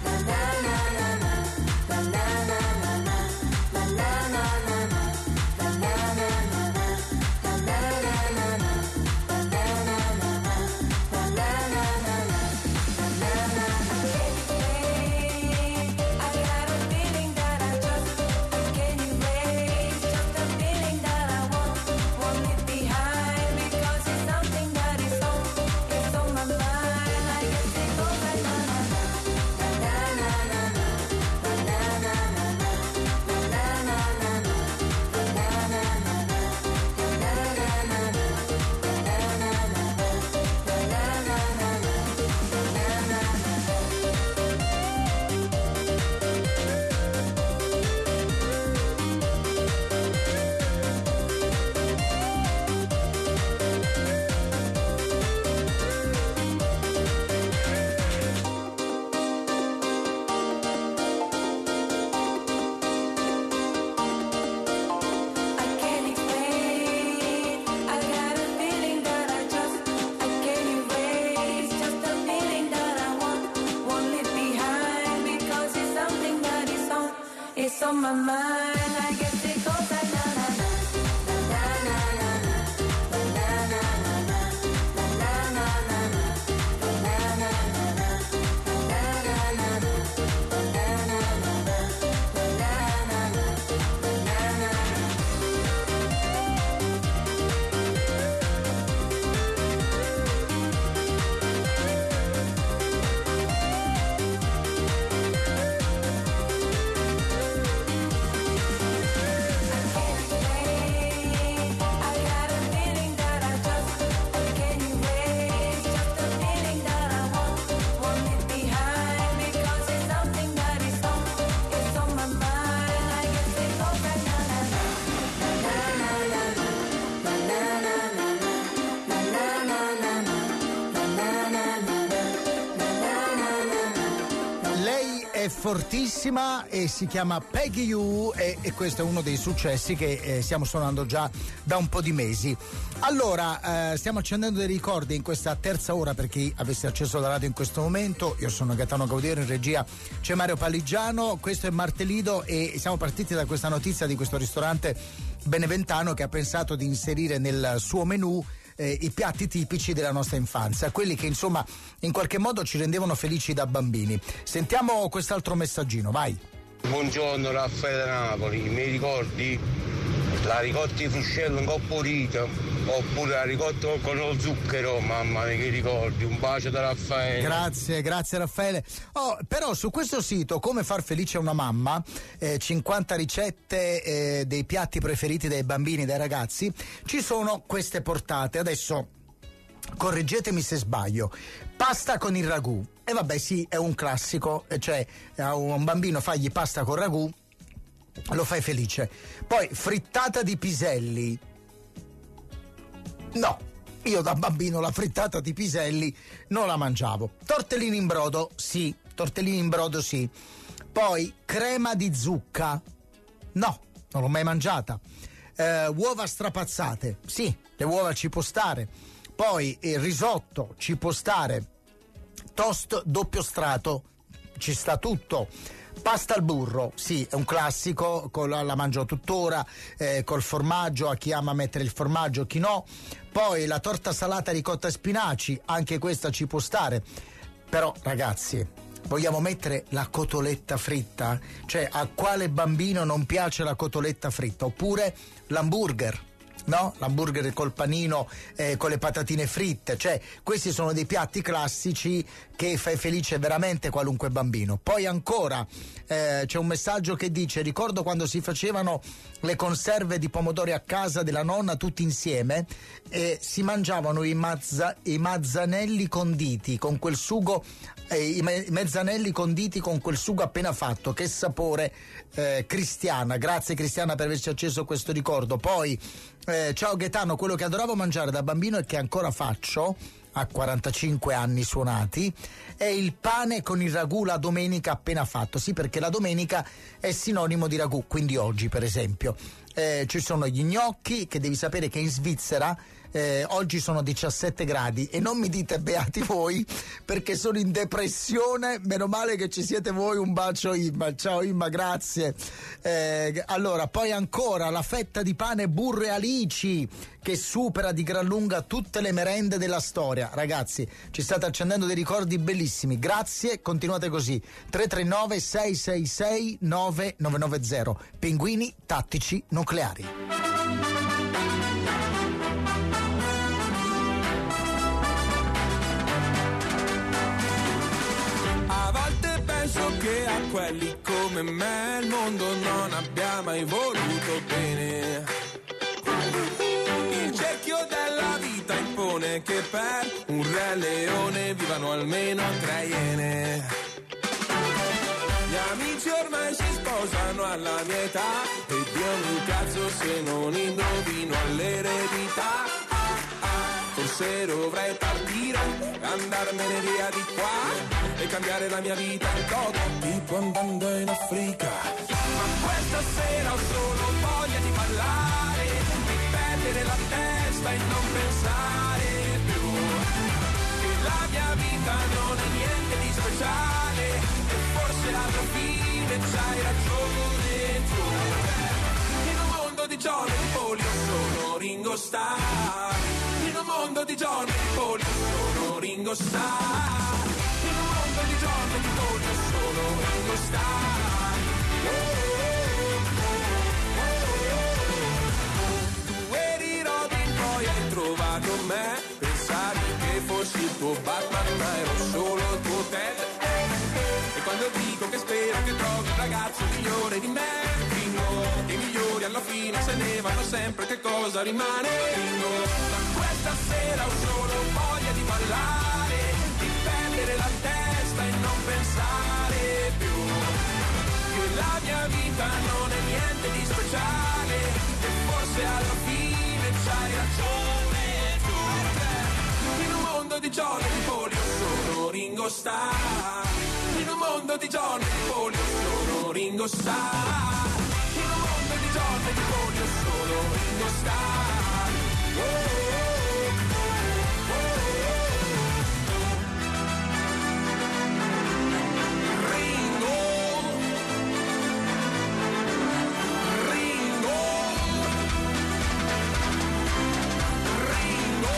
on my mind. I guess it goes like na na na. È fortissima e si chiama Peggy You e questo è uno dei successi che stiamo suonando già da un po' di mesi. Allora, stiamo accendendo dei ricordi in questa terza ora per chi avesse acceso la radio in questo momento. Io sono Gaetano Gaudiero, in regia c'è Mario Paligiano, questo è Martelido e siamo partiti da questa notizia di questo ristorante beneventano che ha pensato di inserire nel suo menù i piatti tipici della nostra infanzia, quelli che insomma in qualche modo ci rendevano felici da bambini. Sentiamo quest'altro messaggino, vai. Buongiorno Raffaele da Napoli, mi ricordi la ricotta di fuscello un po' pulita oppure la ricotta con lo zucchero? Mamma mia che ricordi, un bacio da Raffaele. Grazie Raffaele. Però su questo sito Come far felice una mamma, 50 ricette dei piatti preferiti dai bambini e dai ragazzi, ci sono queste portate. Adesso correggetemi se sbaglio. Pasta con il ragù, e vabbè sì, è un classico, cioè a un bambino fagli pasta con ragù, lo fai felice. Poi frittata di piselli, no, io da bambino la frittata di piselli non la mangiavo. Tortellini in brodo, sì. Poi crema di zucca, no, non l'ho mai mangiata. Uova strapazzate, sì, le uova ci può stare. Poi il risotto ci può stare. Toast doppio strato, ci sta tutto. Pasta al burro, sì, è un classico, la mangio tuttora, col formaggio, a chi ama mettere il formaggio, chi no. Poi la torta salata ricotta e spinaci, anche questa ci può stare. Però ragazzi, vogliamo mettere la cotoletta fritta? Cioè, a quale bambino non piace la cotoletta fritta? Oppure l'hamburger? No? L'hamburger col panino, con le patatine fritte, cioè questi sono dei piatti classici che fai felice veramente qualunque bambino. Poi ancora c'è un messaggio che dice: ricordo quando si facevano le conserve di pomodori a casa della nonna tutti insieme e si mangiavano i mezzanelli conditi con quel sugo, i mezzanelli conditi con quel sugo appena fatto. Che sapore. Cristiana, grazie Cristiana per averci acceso questo ricordo. Poi ciao Gaetano, quello che adoravo mangiare da bambino e che ancora faccio a 45 anni suonati è il pane con il ragù la domenica appena fatto. Sì, perché la domenica è sinonimo di ragù, quindi oggi per esempio ci sono gli gnocchi, che devi sapere che in Svizzera oggi sono 17 gradi e non mi dite beati voi perché sono in depressione. Meno male che ci siete voi. Un bacio Imma, ciao Imma, grazie. Allora, poi ancora la fetta di pane burro e alici che supera di gran lunga tutte le merende della storia. Ragazzi, ci state accendendo dei ricordi bellissimi, grazie, continuate così. 339 666 9990. Pinguini tattici nucleari. Penso che a quelli come me il mondo non abbia mai voluto bene. Il cerchio della vita impone che per un re leone vivano almeno 3 iene. Gli amici ormai si sposano alla mia età e Dio mi cazzo se non indovino all'eredità. Forse dovrei partire, andarmene via di qua e cambiare la mia vita in toto, tipo andando in Africa. Ma questa sera ho solo voglia di ballare, di perdere la testa e non pensare più che la mia vita non è niente di speciale e forse alla fine c'hai ragione tu. tu. In un mondo di John e di Paul io sono Ringo Starr. In un mondo di John e di Paul io sono Ringo Starr. In un mondo di John e di Paul io sono Ringo Starr. Tu eri Robin, poi hai trovato me. Pensavi che fossi il tuo Batman, ma ero solo il tuo Ted. E quando dico che spero che trovi un ragazzo migliore di me, Ringo, i migliori alla fine se ne vanno sempre, che cosa rimane? Ringo, ma questa sera ho solo voglia di ballare, di perdere la testa e non pensare più che la mia vita non è niente di speciale, e forse alla fine c'hai ragione tu. In un mondo di John e di Paul io sono Ringo Starr. In un mondo di John e di Paul io sono Ringo Starr. In un mondo di John e di Paul io sono Ringo Starr. Ringo, Ringo, Ringo,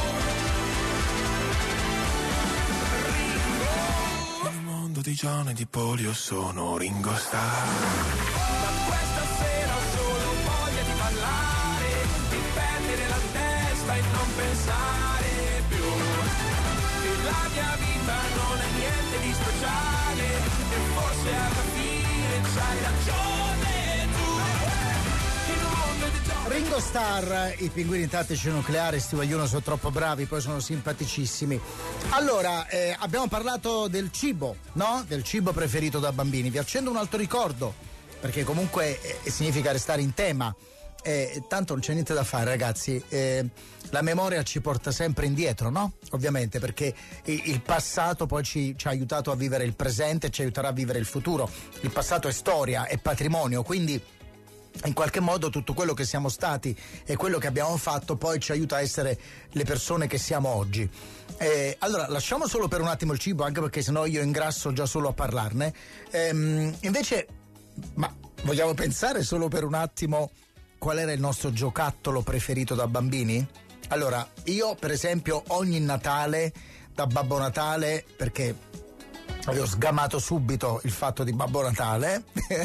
Ringo. Nel mondo di John e di Paul io sono Ringo Starr. Ma questa sera ho solo voglia di ballare, di perdere la testa e non pensare più che la mia vita non è niente di speciale, e forse alla fine c'hai ragione tu. In un mondo di John Ringo Starr, i pinguini tattici nucleari, sti vogliono, sono troppo bravi, poi sono simpaticissimi. Allora, abbiamo parlato del cibo, no? Del cibo preferito da bambini. Vi accendo un altro ricordo, perché comunque significa restare in tema. Tanto non c'è niente da fare, ragazzi. La memoria ci porta sempre indietro, no? Ovviamente, perché il passato poi ci ha aiutato a vivere il presente, ci aiuterà a vivere il futuro. Il passato è storia, è patrimonio, quindi in qualche modo tutto quello che siamo stati e quello che abbiamo fatto poi ci aiuta a essere le persone che siamo oggi. Allora lasciamo solo per un attimo il cibo, anche perché sennò io ingrasso già solo a parlarne. Invece, ma vogliamo pensare solo per un attimo qual era il nostro giocattolo preferito da bambini? Allora, io per esempio ogni Natale, da Babbo Natale, perché avevo sgamato subito il fatto di Babbo Natale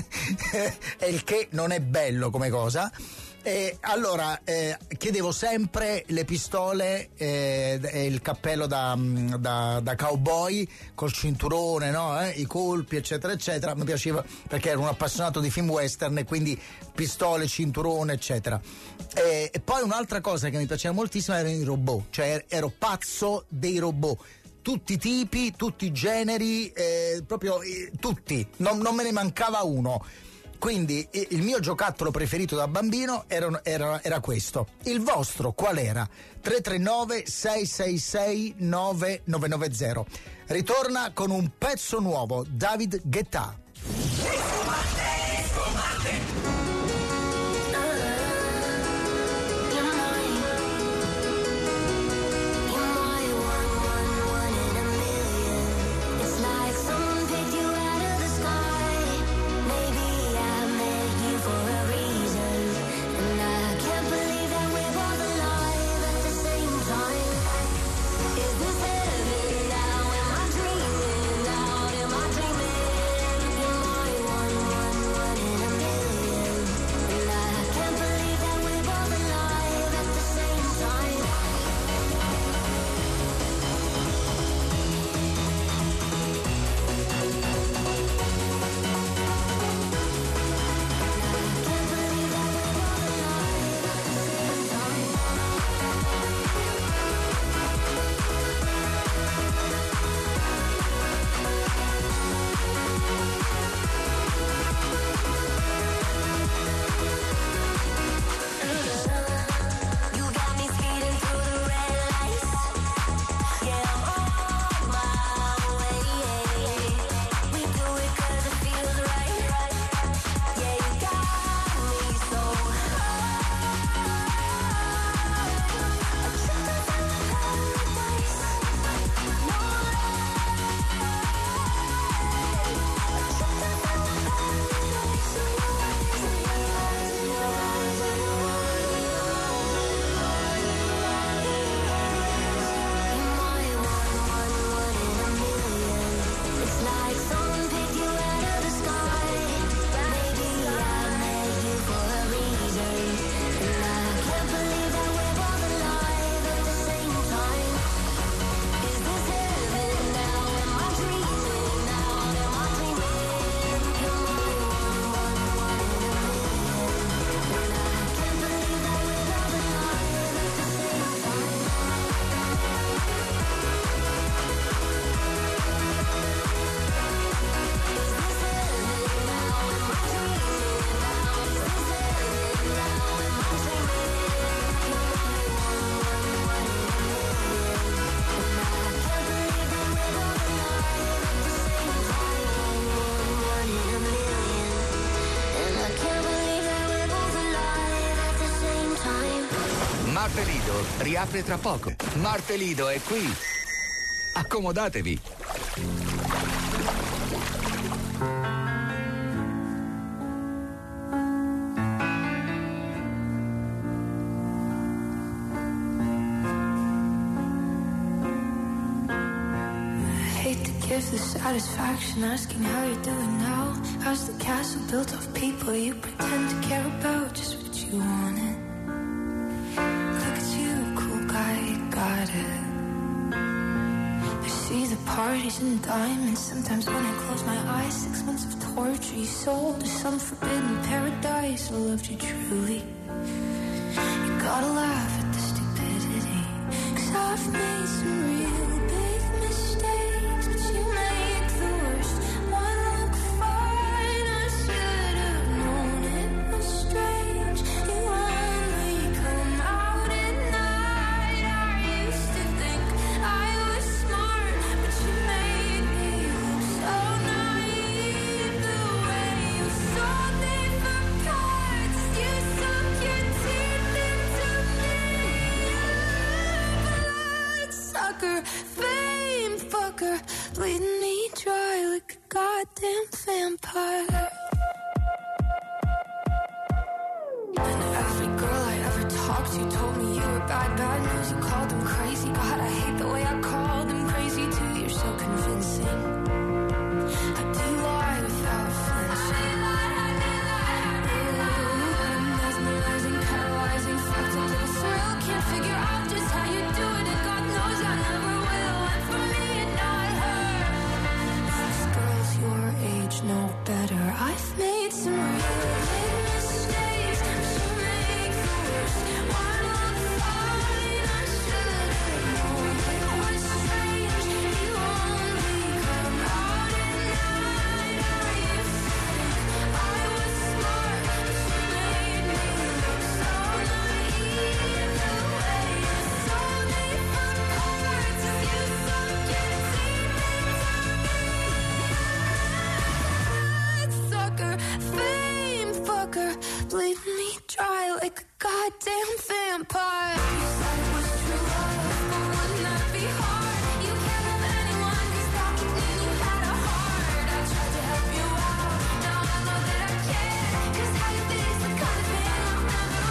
e il che non è bello come cosa, e allora chiedevo sempre le pistole e il cappello da cowboy col cinturone, no? I colpi eccetera eccetera. Mi piaceva perché ero un appassionato di film western, e quindi pistole, cinturone eccetera. E poi un'altra cosa che mi piaceva moltissimo erano i robot, cioè ero pazzo dei robot, tutti i tipi, tutti i generi, proprio tutti, non me ne mancava uno. Quindi il mio giocattolo preferito da bambino era questo. Il vostro qual era? 339 666 9990. Ritorna con un pezzo nuovo, David Guetta. Now am I dreaming? Am I dreaming? You're my one. Martelido riapre tra poco. Martelido è qui. Accomodatevi. Give the satisfaction asking how you're doing now. How's the castle built of people you pretend to care about? Just what you wanted. Look at you, cool guy, you got it. I see the parties and diamonds. Sometimes when I close my eyes, 6 months of torture you sold to some forbidden paradise. I loved you truly. You gotta laugh at the stupidity, 'cause I've made some real big mistakes, but you make the worst one look fine. I should have known it was strange. You only come out at night. I used to think I was smart, but you made me look so naive. The way you sold me for parts, you sunk your teeth into me. Sucker, fame fucker, bleeding me dry like a goddamn vampire. And every girl I ever talked to told me you were bad news. You called them crazy. God, I hate the way I called them crazy too. You're so convincing. How do you lie without flinching? I'm mesmerizing, paralyzing, fucked into a thrill. Can't figure out just how you do it, and God knows I never will. And for me and not her, these girls your age know better. I've made some real big mistakes, but you make the worst one look fine. I should have known it was strange. You only come out at night. I used to think I was smart, but you made me look so naive. The way you sold me for parts, you sunk your teeth into me. Sucker, fame fucker, bleed me dry like a goddamn vampire. You said it was true love, but wouldn't that be hard? You can't love anyone, 'cause that could mean you had a heart. I tried to help you out, now I know that I can't, 'cause how you think is the kind of thing I'll never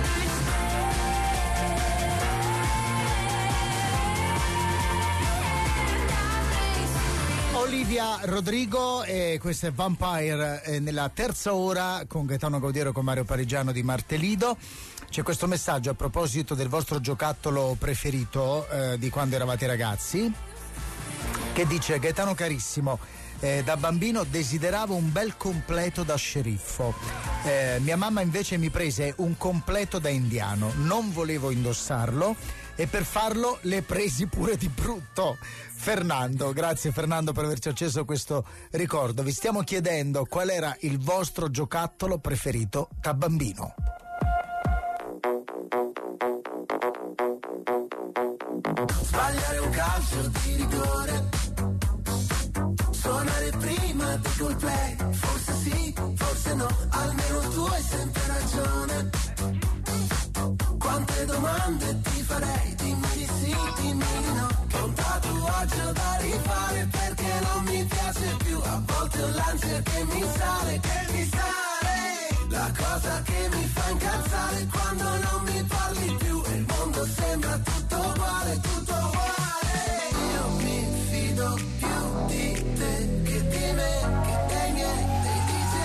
understand. Olivia Rodrigo e questa è Vampire nella terza ora con Gaetano Gaudiero, con Mario Parigiano di Martelido. C'è questo messaggio a proposito del vostro giocattolo preferito di quando eravate ragazzi, che dice: Gaetano carissimo, da bambino desideravo un bel completo da sceriffo, mia mamma invece mi prese un completo da indiano, non volevo indossarlo e per farlo le presi pure di brutto. Fernando, grazie Fernando per averci acceso questo ricordo. Vi stiamo chiedendo qual era il vostro giocattolo preferito da bambino. Sbagliare un calcio di rigore, suonare prima di Coldplay, forse sì, forse no, almeno tu hai sempre ragione. Quante domande ti farei, dimmi di sì, dimmi di no, che un tatuaggio da rifare perché non mi piace più, a volte ho l'ansia che mi sale, la cosa che mi fa incazzare quando non mi parli più e il mondo sembra tutto uguale, tutto uguale. Io mi fido più di te che di me, che dei miei, dei DJ.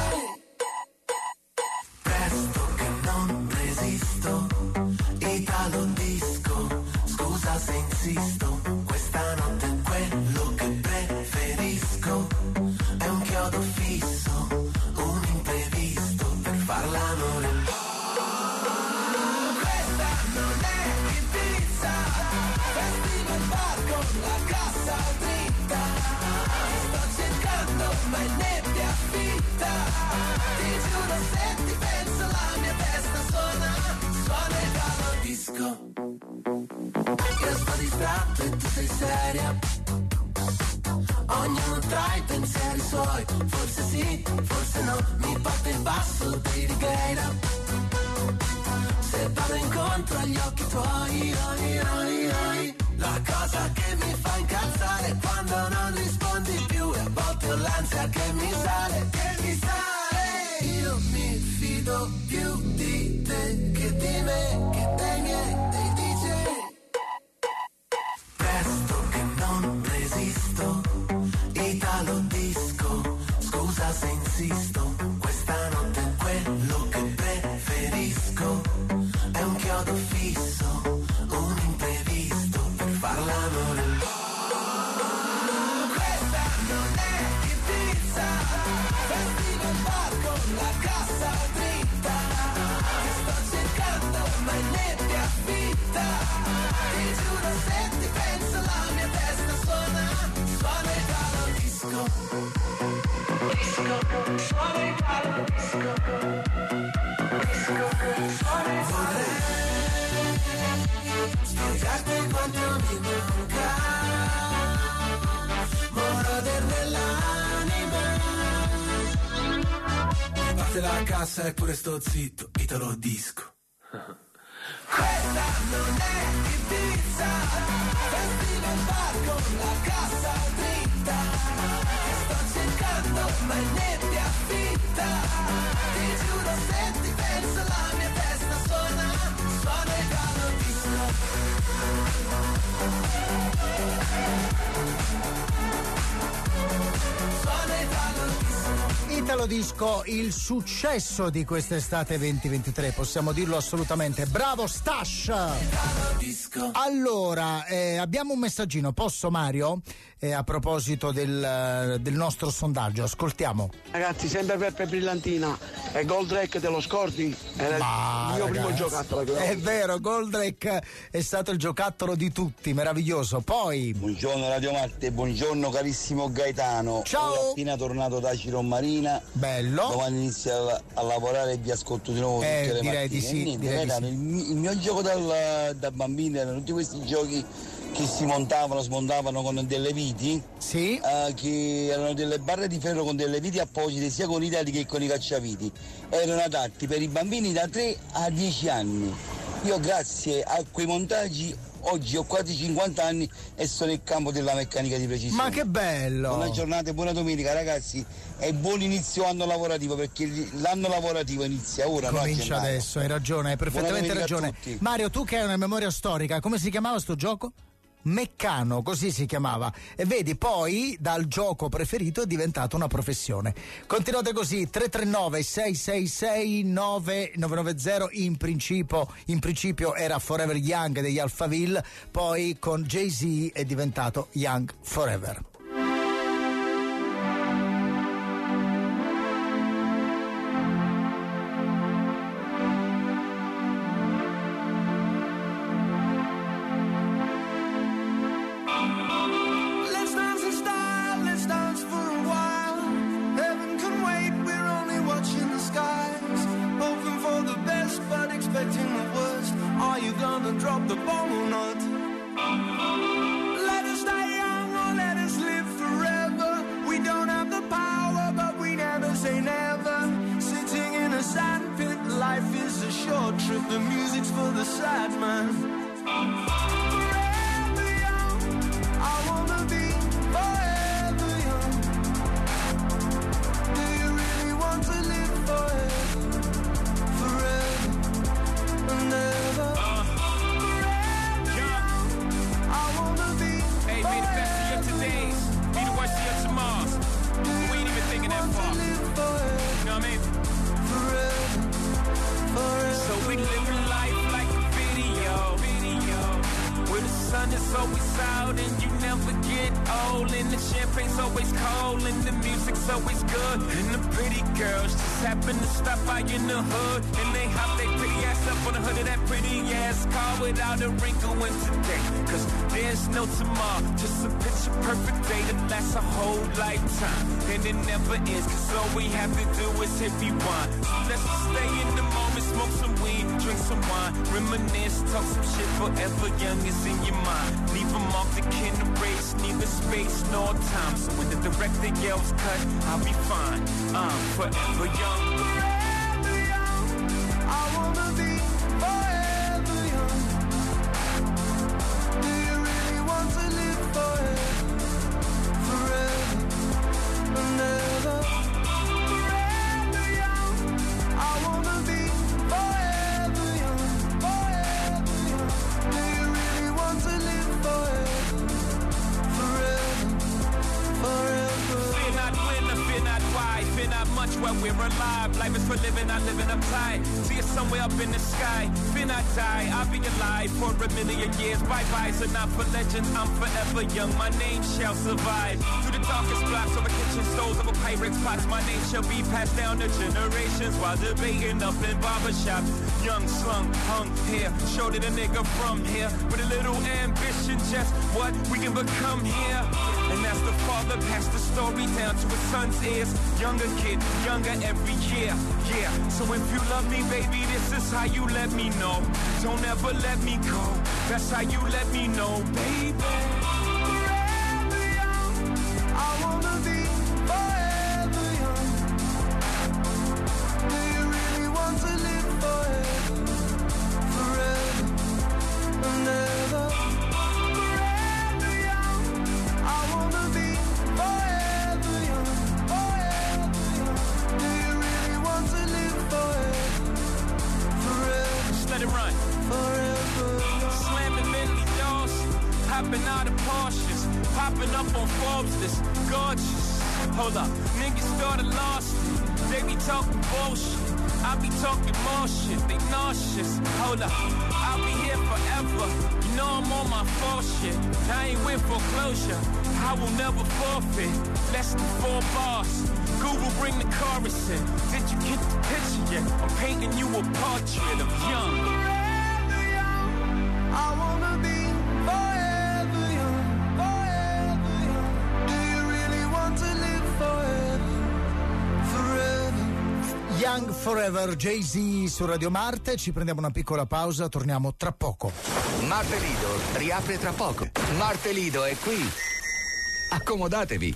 Presto che non resisto, Italo disco, scusa se insisto, questa notte è quello che preferisco, è un chiodo fisso, un imprevisto per far l'amore. Questa non è Ibiza, festival bar con la cassa dritta, sto cercando ma è nebbia fitta, ti giuro se ti penso la mia testa suona Italo disco. Io sto distratto e tu sei seria, ognuno tra i pensieri suoi, forse sì, forse no, mi porta il basso dei Righeira. Se vado in tra gli occhi tuoi, la cosa che mi fa incazzare è quando non rispondi più, e a volte ho l'ansia che mi sale, io mi fido più di te che di me, che dei miei, dei DJ. Presto che non resisto, Italo disco, scusa se insisto, questa notte è quello che preferisco, è un chiodo fisso, un imprevisto per far l'amore. Questa non è Ibiza, festival bar con la cassa dritta, ti sto cercando ma in nebbia fitta, ti giuro se ti penso la mia testa suona Italo disco, suona Italo disco, vorrei spiegarti quanto mi manca, moroder nell'anima. Mi parte la cassa eppure sto zitto, Italo disco. Questa non è Ibiza, festival bar con la cassa dritta, ti sto cercando ma in nebbia fitta, ti giuro se ti penso la mia testa suona Italo disco. Suona Italo disco. Italo Disco, il successo di quest'estate 2023, possiamo dirlo assolutamente. Bravo Stash! Allora, abbiamo un messaggino, posso Mario? A proposito del nostro sondaggio, ascoltiamo. Ragazzi, sempre Peppe Brillantina e Goldrake, te lo scordi? Era il mio primo giocattolo. È vero, Goldrake è stato il giocattolo di tutti, meraviglioso. Poi buongiorno Radio Marte, buongiorno carissimo Gaetano. Ciao. Appena tornato da Ciro Marina. Bello. Domani inizio a lavorare e vi ascolto di nuovo tutte le direi mattine. di sì, Niente, direi Gaetano, di sì. il mio gioco da bambino erano tutti questi giochi che si montavano, smontavano con delle viti, sì. Che erano delle barre di ferro con delle viti apposite sia con i dadi che con i cacciaviti, erano adatti per i bambini da 3 a 10 anni. Io grazie a quei montaggi oggi ho quasi 50 anni e sono nel campo della meccanica di precisione. Ma che bello! Buona giornata e buona domenica ragazzi, e buon inizio anno lavorativo, perché l'anno lavorativo inizia ora. Comincia adesso, hai ragione, hai perfettamente ragione. Mario, tu che hai una memoria storica, come si chiamava sto gioco? Meccano, così si chiamava, e vedi poi dal gioco preferito è diventata una professione. Continuate così, 339 666 9990. In principio era Forever Young degli Alphaville, poi con Jay-Z è diventato Young Forever. Drop the bomb or not. Let us die young or let us live forever. We don't have the power, but we never say never. Sitting in a sandpit, life is a short trip. The music's for the sad man. Forever young, I wanna be forever young. Do you really want to live forever? Forever and ever. Hey, may the best of your todays be the worst of your tomorrows. We ain't even thinking that far. You know what I mean? So we live life like a video. Where the sun is always out and you never get old, and the champagne's always cold and the music's always good, and the pretty girls just happen to stop by in the hood, and they hop their pretty ass up on the hood of that pretty ass car without a wrinkle in today. Cause there's no tomorrow, just a picture perfect day that lasts a whole lifetime, and it never ends, cause all we have to do is hit rewind. So let's just stay in the moment, smoke some weed, drink some wine, reminisce, talk some shit, forever young is in your mind. Leave them off the can erase, neither space nor time. So when the director yells cut, I'll be fine. Forever young. Forever young, I wanna be forever young. while we're alive. Life is for living, I live in uptight. See you somewhere up in the sky. Then I die, I'll be alive for a million years. Bye-bye, so not for legends, I'm forever young. My name shall survive. Through the darkest blocks over kitchen stoves, over Pyrex pots, my name shall be passed down to generations while debating up in barbershops. Young, slung, hung here, showed it a nigga from here with a little ambition, just what we can become here. And as the father passed the story down to his son's ears, younger kid, younger every year, yeah. So if you love me, baby, this is how you let me know. Don't ever let me go, that's how you let me know, baby. Forever young, I wanna be forever young. Do you really want to live forever? Forever and ever. Forever young, I wanna be forever young. Forever young. Do you really want to live forever? Forever. Just let it run. Forever. Slamming Bentley doors, hopping out of Porsches, popping up on Forbes list, gorgeous. Hold up, niggas started lost it. They be talking bullshit, I be talking more shit. They nauseous. Hold up, I'll be here forever. You know I'm on my full shit. I ain't with foreclosure, I will never forfeit. Less than 4 bars. Google, bring the chorus in. Did you get the picture yet? I'm painting you a portrait of young. Forever young, I wanna be forever young, forever young. Do you really want to live forever? Forever. Young Forever, Jay-Z su Radio Marte. Ci prendiamo una piccola pausa, torniamo tra poco. Marte Lido riapre tra poco. Marte Lido è qui. Accomodatevi.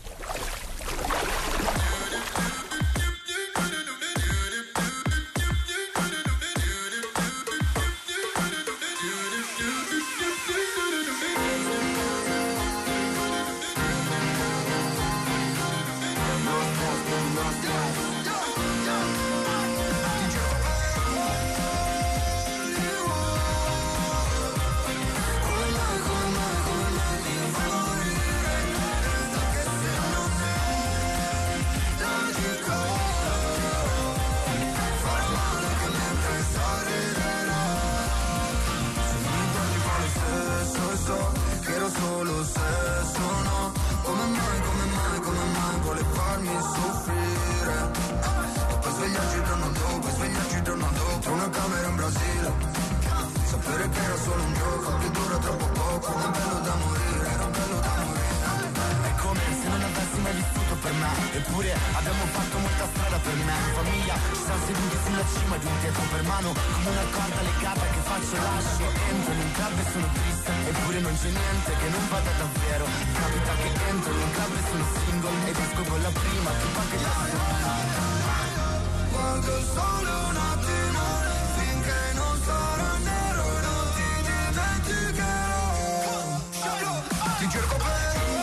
Eppure abbiamo fatto molta strada per me. Famiglia, ci siamo seduti sulla cima di un tetto per mano, come una corda legata che faccio lascio. Entro in un club e sono triste, eppure non c'è niente che non vada davvero. Capita che entro in un club e sono single ed esco con la prima che fa che guardo il sole un attimo, finché non sarà nero e non ti dimenticherò. Ti cerco per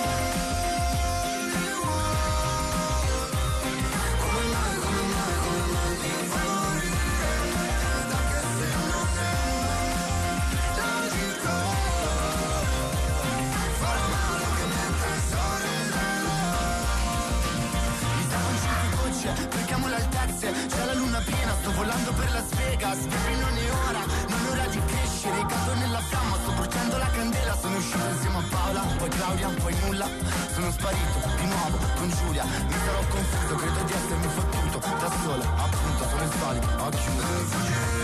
cerchiamo le altezze, c'è la luna piena, sto volando per Las Vegas, baby non è ora, non è ora di crescere, cado nella fiamma, sto bruciando la candela, sono uscito insieme a Paola, poi Claudia, poi nulla, sono sparito di nuovo con Giulia, mi sarò confuso, credo di essermi fottuto, da sola, appunto, sono il solito, a chiudere, fuggire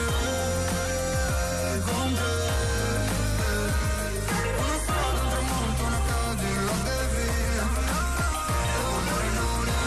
con te. Una strada, un tramonto, una casa, la via, amore non è.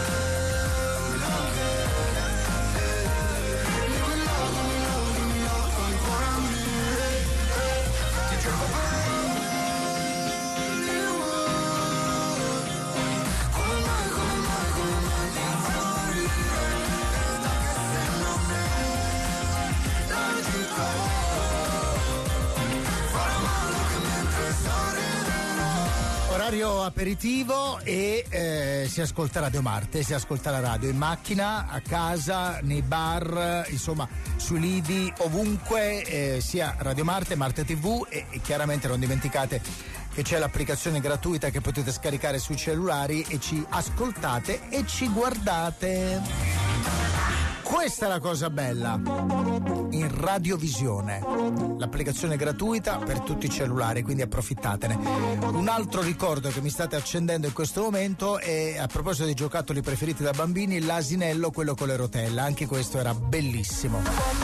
Orario aperitivo e si ascolta Radio Marte, si ascolta la radio in macchina, a casa, nei bar, insomma sui lidi, ovunque, sia Radio Marte, Marte TV e chiaramente non dimenticate che c'è l'applicazione gratuita che potete scaricare sui cellulari e ci ascoltate e ci guardate. Questa è la cosa bella. In radiovisione, l'applicazione gratuita per tutti i cellulari, quindi approfittatene. Un altro ricordo che mi state accendendo in questo momento è, a proposito dei giocattoli preferiti da bambini, l'asinello, quello con le rotelle. Anche questo era bellissimo.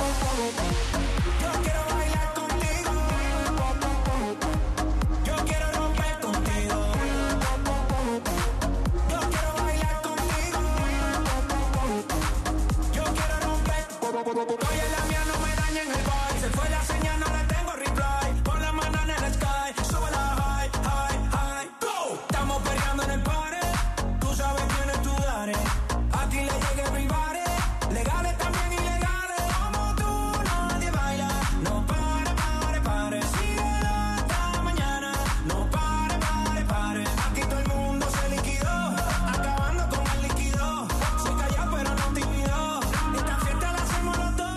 Legale también ilegale, como tú nadie baila. No pare, pare, pare, síguelo hasta mañana. No pare, pare, pare, aquí todo el mundo se liquidó, acabando con el líquido. Soy callado pero no tímido, esta fiesta la hacemos los dos.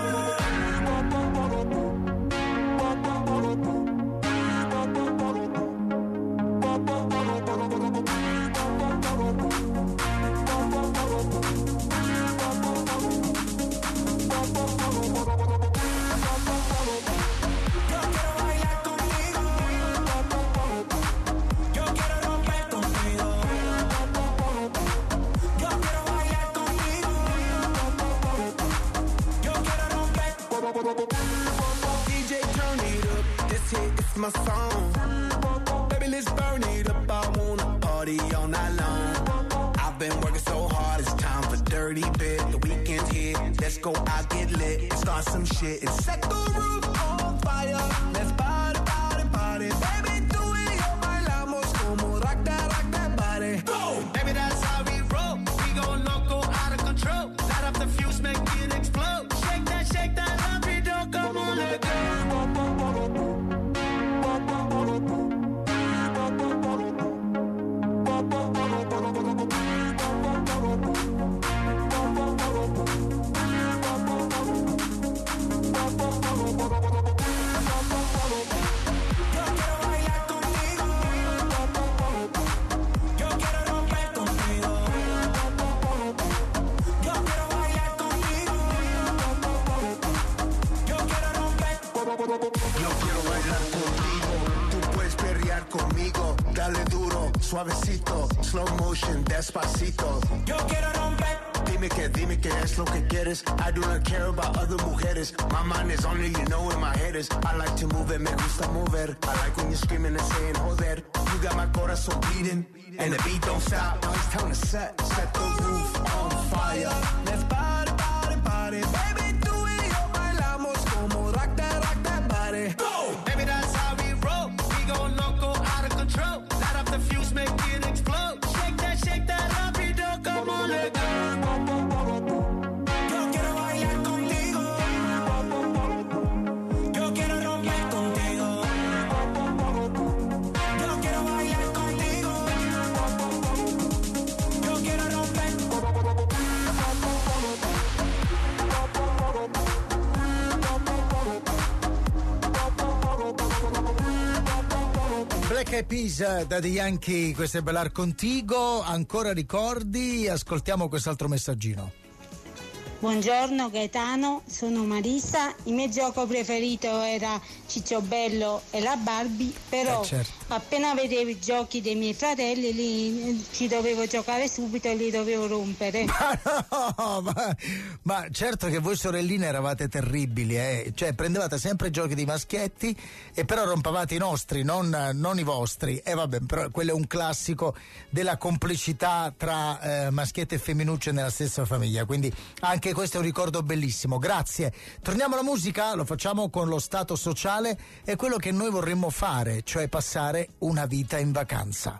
DJ, turn it up. This hit is my song. Baby, let's burn it up. I wanna party all night long. I've been working so hard, it's time for dirty bit. The weekend's here, let's go out, get lit, and start some shit and set the roof on fire. Let's party, party, party. Baby, tú y yo bailamos como rock that body. Go! Baby, that's how we roll. We go loco, out of control. Light up the fuse, make it explode. Shake that rapido, come on, let go. Yo quiero bailar contigo, tú puedes perrear conmigo, dale duro, suavecito, slow motion, despacito. Yo quiero romper. Dime que es lo que quieres. I do not care about other mujeres. My mind is on you, you know where my head is. I like to move it, me gusta mover. I like when you're screaming and saying joder. You got my corazón beating, and the beat don't stop. Now it's time to set the roof on fire. Let's party, party, party, baby, tú y yo bailamos como rock that body. Go! Baby, that's how we roll. We go loco, out of control. Light up the fuse, make it explode. Shake that rapido, come on, let go. Yo quiero bailar contigo. Yo quiero romper contigo. Yo quiero bailar contigo. Yo quiero romper. Black Eyed Peas, Daddy Yankee, questo è Bailar Contigo. Ancora ricordi? Ascoltiamo quest'altro messaggino. Buongiorno Gaetano, sono Marisa, il mio gioco preferito era Cicciobello e la Barbie, però certo. appena vedevo i giochi dei miei fratelli li ci dovevo giocare subito e li dovevo rompere. Ma certo che voi sorelline eravate terribili, cioè prendevate sempre giochi di maschietti e però rompavate i nostri, non i vostri. E vabbè, però quello è un classico della complicità tra maschietti e femminucce nella stessa famiglia, quindi anche questo è un ricordo bellissimo. Grazie. Torniamo alla musica, lo facciamo con lo stato sociale e quello che noi vorremmo fare, cioè passare una vita in vacanza.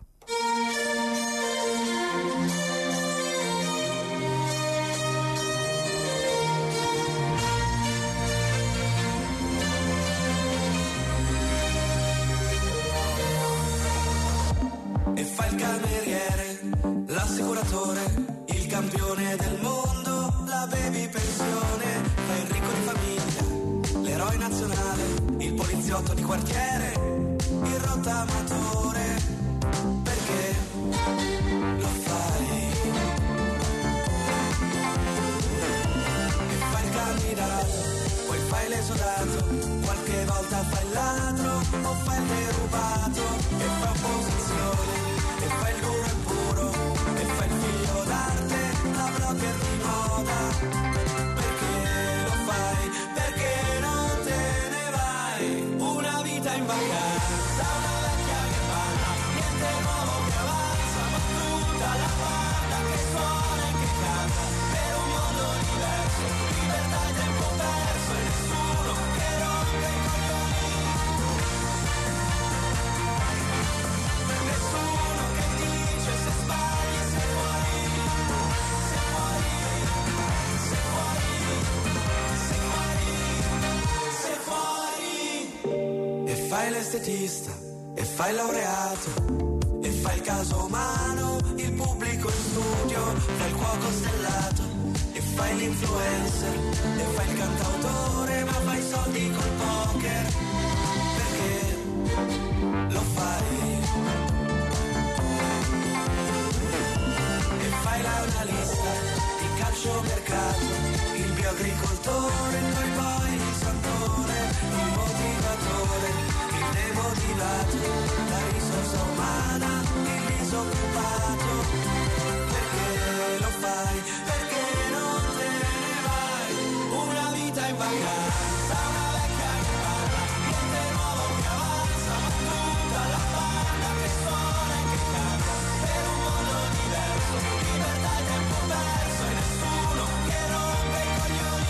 E fa il cameriere, l'assicuratore, il campione del mondo, la baby pensione, fa il ricco di famiglia, l'eroe nazionale, il poliziotto di quartiere, il rottamatore, perché lo fai? sudato, qualche volta fai il ladro o fai il derubato, e fa opposizione, e fai il duro e puro, e fai il figlio d'arte, la blogger di moda. Perché lo fai? Perché non te ne vai? Una vita in vacanza, una vecchia che parla, niente nuovo che avanza, ma tutta la banda che suona e che canta, per un mondo diverso, libertà e tempo perso, e nessuno che rompe i coglioni. Nessuno che dice se sbagli, se fuori, se fuori, se fuori, se fuori, se fuori. E fai l'estetista, e fai il laureato, e fai il caso umano, il pubblico in studio, fai il cuoco stellato, e fai l'influencer, e fai il cantautore, ma fai soldi col poker. Perché lo fai? E fai l'analista, il calciomercato, il bioagricoltore, poi il santore, il motivatore, il demotivato, la risorsa umana, il disoccupato. Perché lo fai? Perché non te ne vai? Una vita in vacanza, una vecchia che parla, niente nuovo che avanza, ma tutta la banda che suona e che canta, per un mondo diverso, libertà e tempo perso, e nessuno che rompe i coglioni.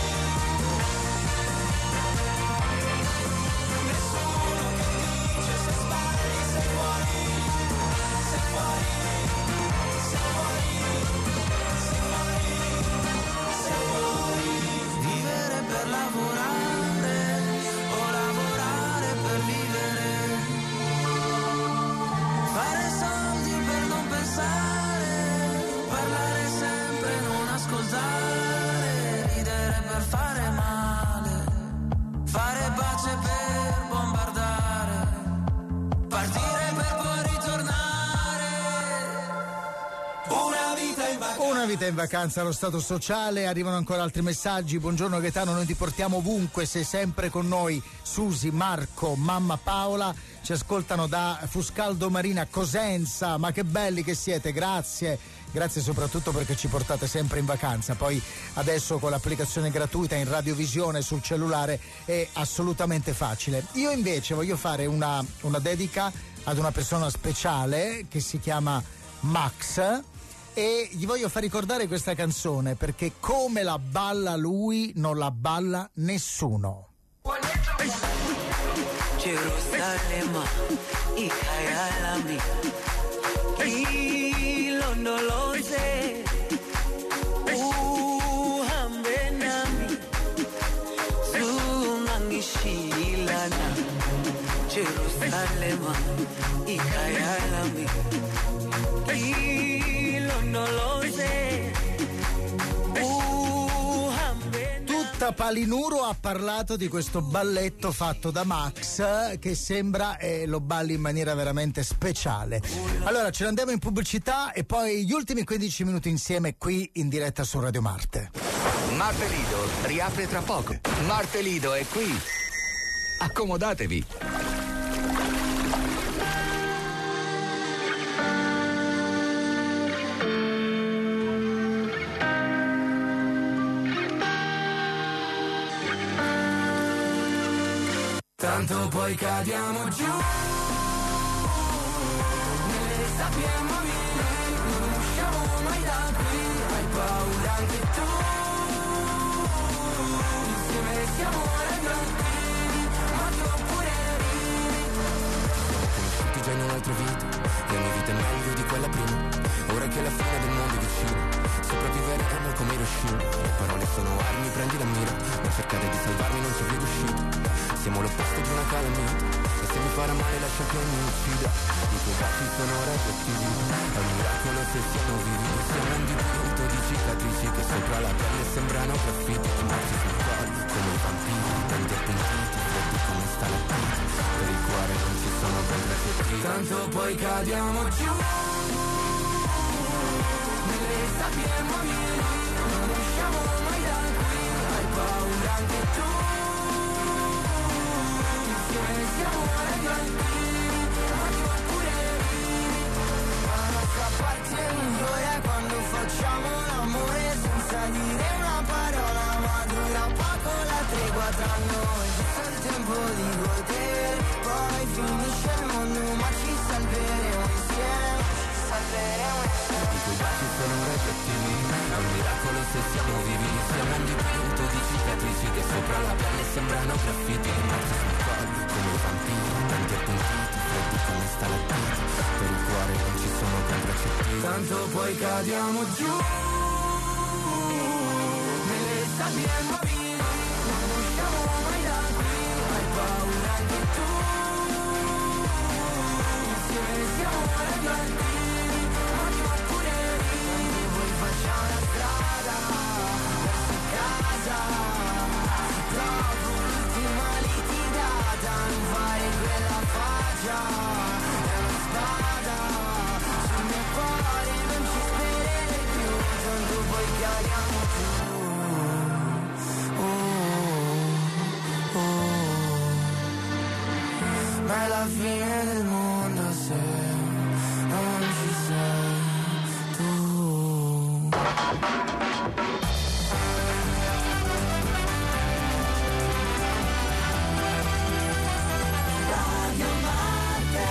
Nessuno che dice se sbagli, se fuori, se fuori, se fuori, se fuori, se fuori. Vivere per lavorare o lavorare per vivere. Fare soldi per non pensare, parlare sempre, non ascoltare, ridere per fare male, fare pace per bombardare, partire per poi ritornare. Una vita in vacanza. Una vita in vacanza allo Stato Sociale, arrivano ancora altri messaggi. Buongiorno Gaetano, noi ti portiamo ovunque, sei sempre con noi. Susi, Marco, mamma Paola ci ascoltano da Fuscaldo Marina, Cosenza, ma che belli che siete, grazie. Grazie soprattutto perché ci portate sempre in vacanza. Poi adesso con l'applicazione gratuita in radiovisione sul cellulare è assolutamente facile. Io invece voglio fare una dedica ad una persona speciale che si chiama Max, e gli voglio far ricordare questa canzone perché come la balla lui non la balla nessuno. Jerusalema, ikayalami, ilondoloze, uhambe nami, zungangishilana. Jerusalema, ikayalami, ilondoloze, Tutta Palinuro ha parlato di questo balletto fatto da Max che sembra lo balli in maniera veramente speciale. Allora ce ne andiamo in pubblicità e poi gli ultimi 15 minuti insieme qui in diretta su Radio Marte. Marte Lido riapre tra poco. Marte Lido è qui. Accomodatevi. Tanto poi cadiamo giù nelle sabbie movili, non usciamo mai da qui, hai paura anche tu, insieme siamo ragazzi, ma tu pure ridi. Siamo conosciuti già in un'altra vita, la mia vita è meglio di quella prima, ora che la fine del mondo è vicina, sopravviveremo come Hiroshima, le parole sono armi, prendi la mira, ma cercare di salvarmi non c'è più d'uscita. Siamo l'opposto di una calamita, e se mi farà male lascia che mi uccida. I tuoi baci sono radioattivi, è un miracolo se siamo vivi. Siamo un dipinto di cicatrici che sopra la pelle sembrano graffiti. Morti sul cuore come i vampiri, tanti appuntiti, freddi come stalattiti. Per il cuore non ci sono ben tanto poi cadiamo giù nelle sabbie movili, non usciamo mai da qui, hai paura anche tu. siamo radioattivi, radio oppure vivi. La nostra parte migliore è quando facciamo l'amore senza dire una parola, ma dura poco la tregua tra noi. Giusto il tempo di godere, poi finisce il mondo, ma ci salveremo insieme, ci salveremo insieme. I tuoi baci sono radioattivi, è un miracolo se siamo vivi. Siamo un dipinto di cicatrici che sopra la pelle sembrano graffiti. Rimasti sul collo come i vampiri, tanti appuntiti, freddi come stalattiti. Per il cuore non ci sono contraccettivi. Tanto poi cadiamo giù nelle sabbie mobili, non usciamo mai da qui. Hai paura anche tu, insieme siamo radioattivi, radio oppure vivi. Poi facciamo la strada verso casa, dopo l'ultima litigata non fare quella faccia, è una spada sul mio cuore, non ci sperare più, tanto poi cadiamo giù. Ma è la fine del mondo se non ci sei tu. Radio Marte.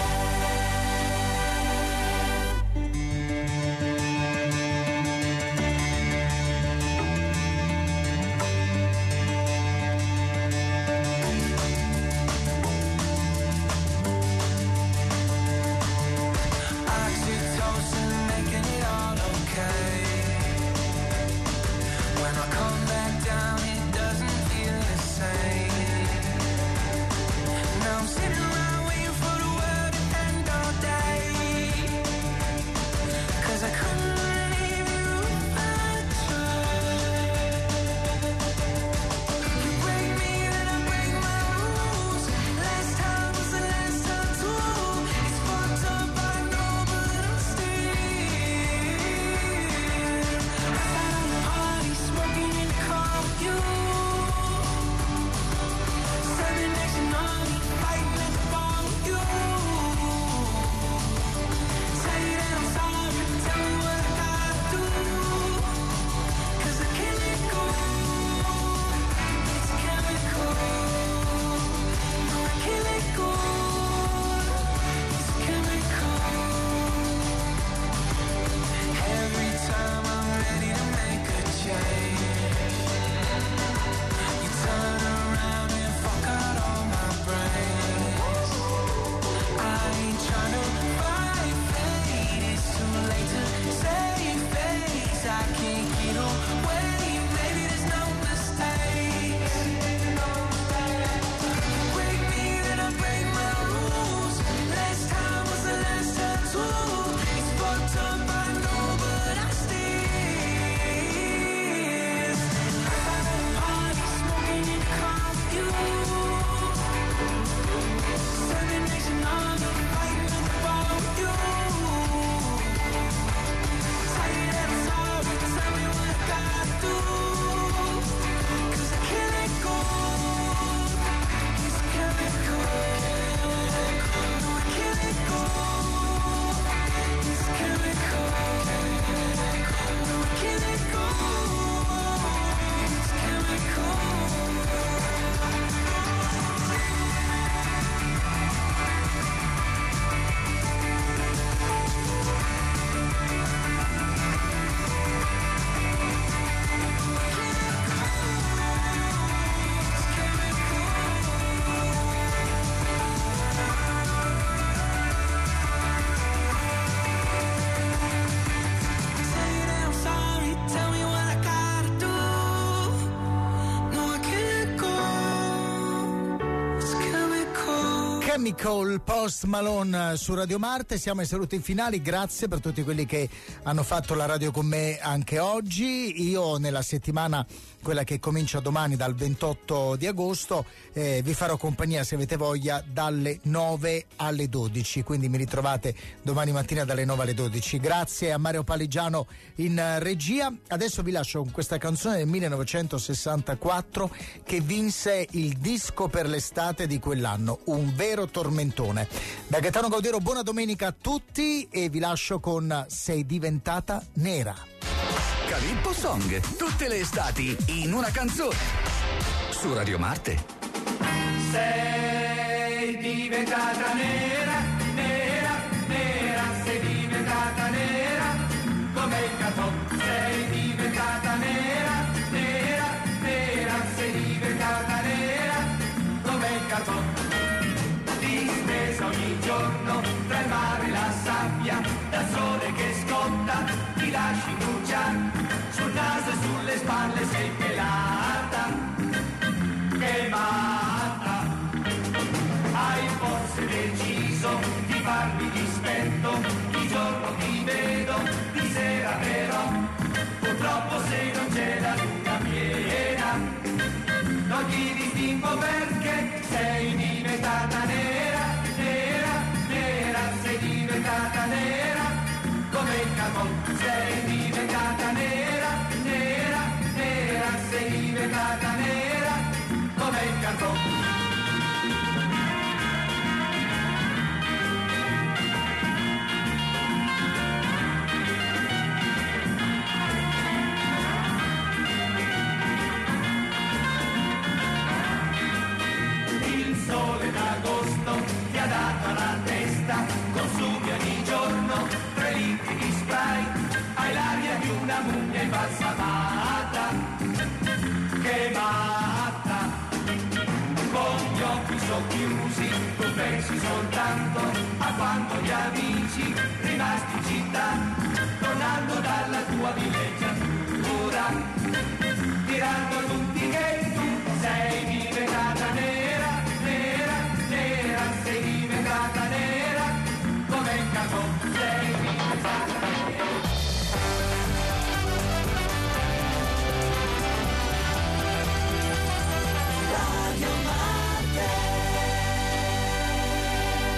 Chemical, Post Malone su Radio Marte. Siamo ai saluti finali, grazie per tutti quelli che hanno fatto la radio con me anche oggi. Io nella settimana, quella che comincia domani dal 28 di agosto, vi farò compagnia, se avete voglia, dalle 9 alle 12, quindi mi ritrovate domani mattina dalle 9 alle 12. Grazie a Mario Paligiano in regia. Adesso vi lascio con questa canzone del 1964 che vinse il disco per l'estate di quell'anno, un vero tormentone. Da Gaetano Gaudero, buona domenica a tutti e vi lascio con Sei diventata nera. Calippo Song, tutte le estati in una canzone. Su Radio Marte. Sei diventata nera, nera, nera, sei diventata nera, come il cartone. Sei diventata nera, nera, nera, sei diventata nera, come il cartone. Distesa ogni giorno tra il mare e la sabbia, dal sole che scotta, ti lasci bruciare, sul naso e sulle spalle sei pelata, che matta. Hai forse deciso di farmi dispetto, di giorno ti vedo, di sera però, purtroppo se non c'è la luna piena, non ti distingo perché sei diventata nera, nera, nera, sei diventata nera, come il carbone. Sei diventata nera, nera, nera, sei diventata nera, come il carbone. Il sole d'agosto ti ha dato alla testa, consumi ogni giorno 3 litri di spray, hai l'aria di una mummia imbalsamata, che matta. Con gli occhi socchiusi tu pensi soltanto a quando gli amici rimasti in città, tornando dalla tua villeggiatura, diranno tutti che tu sei diventata nera.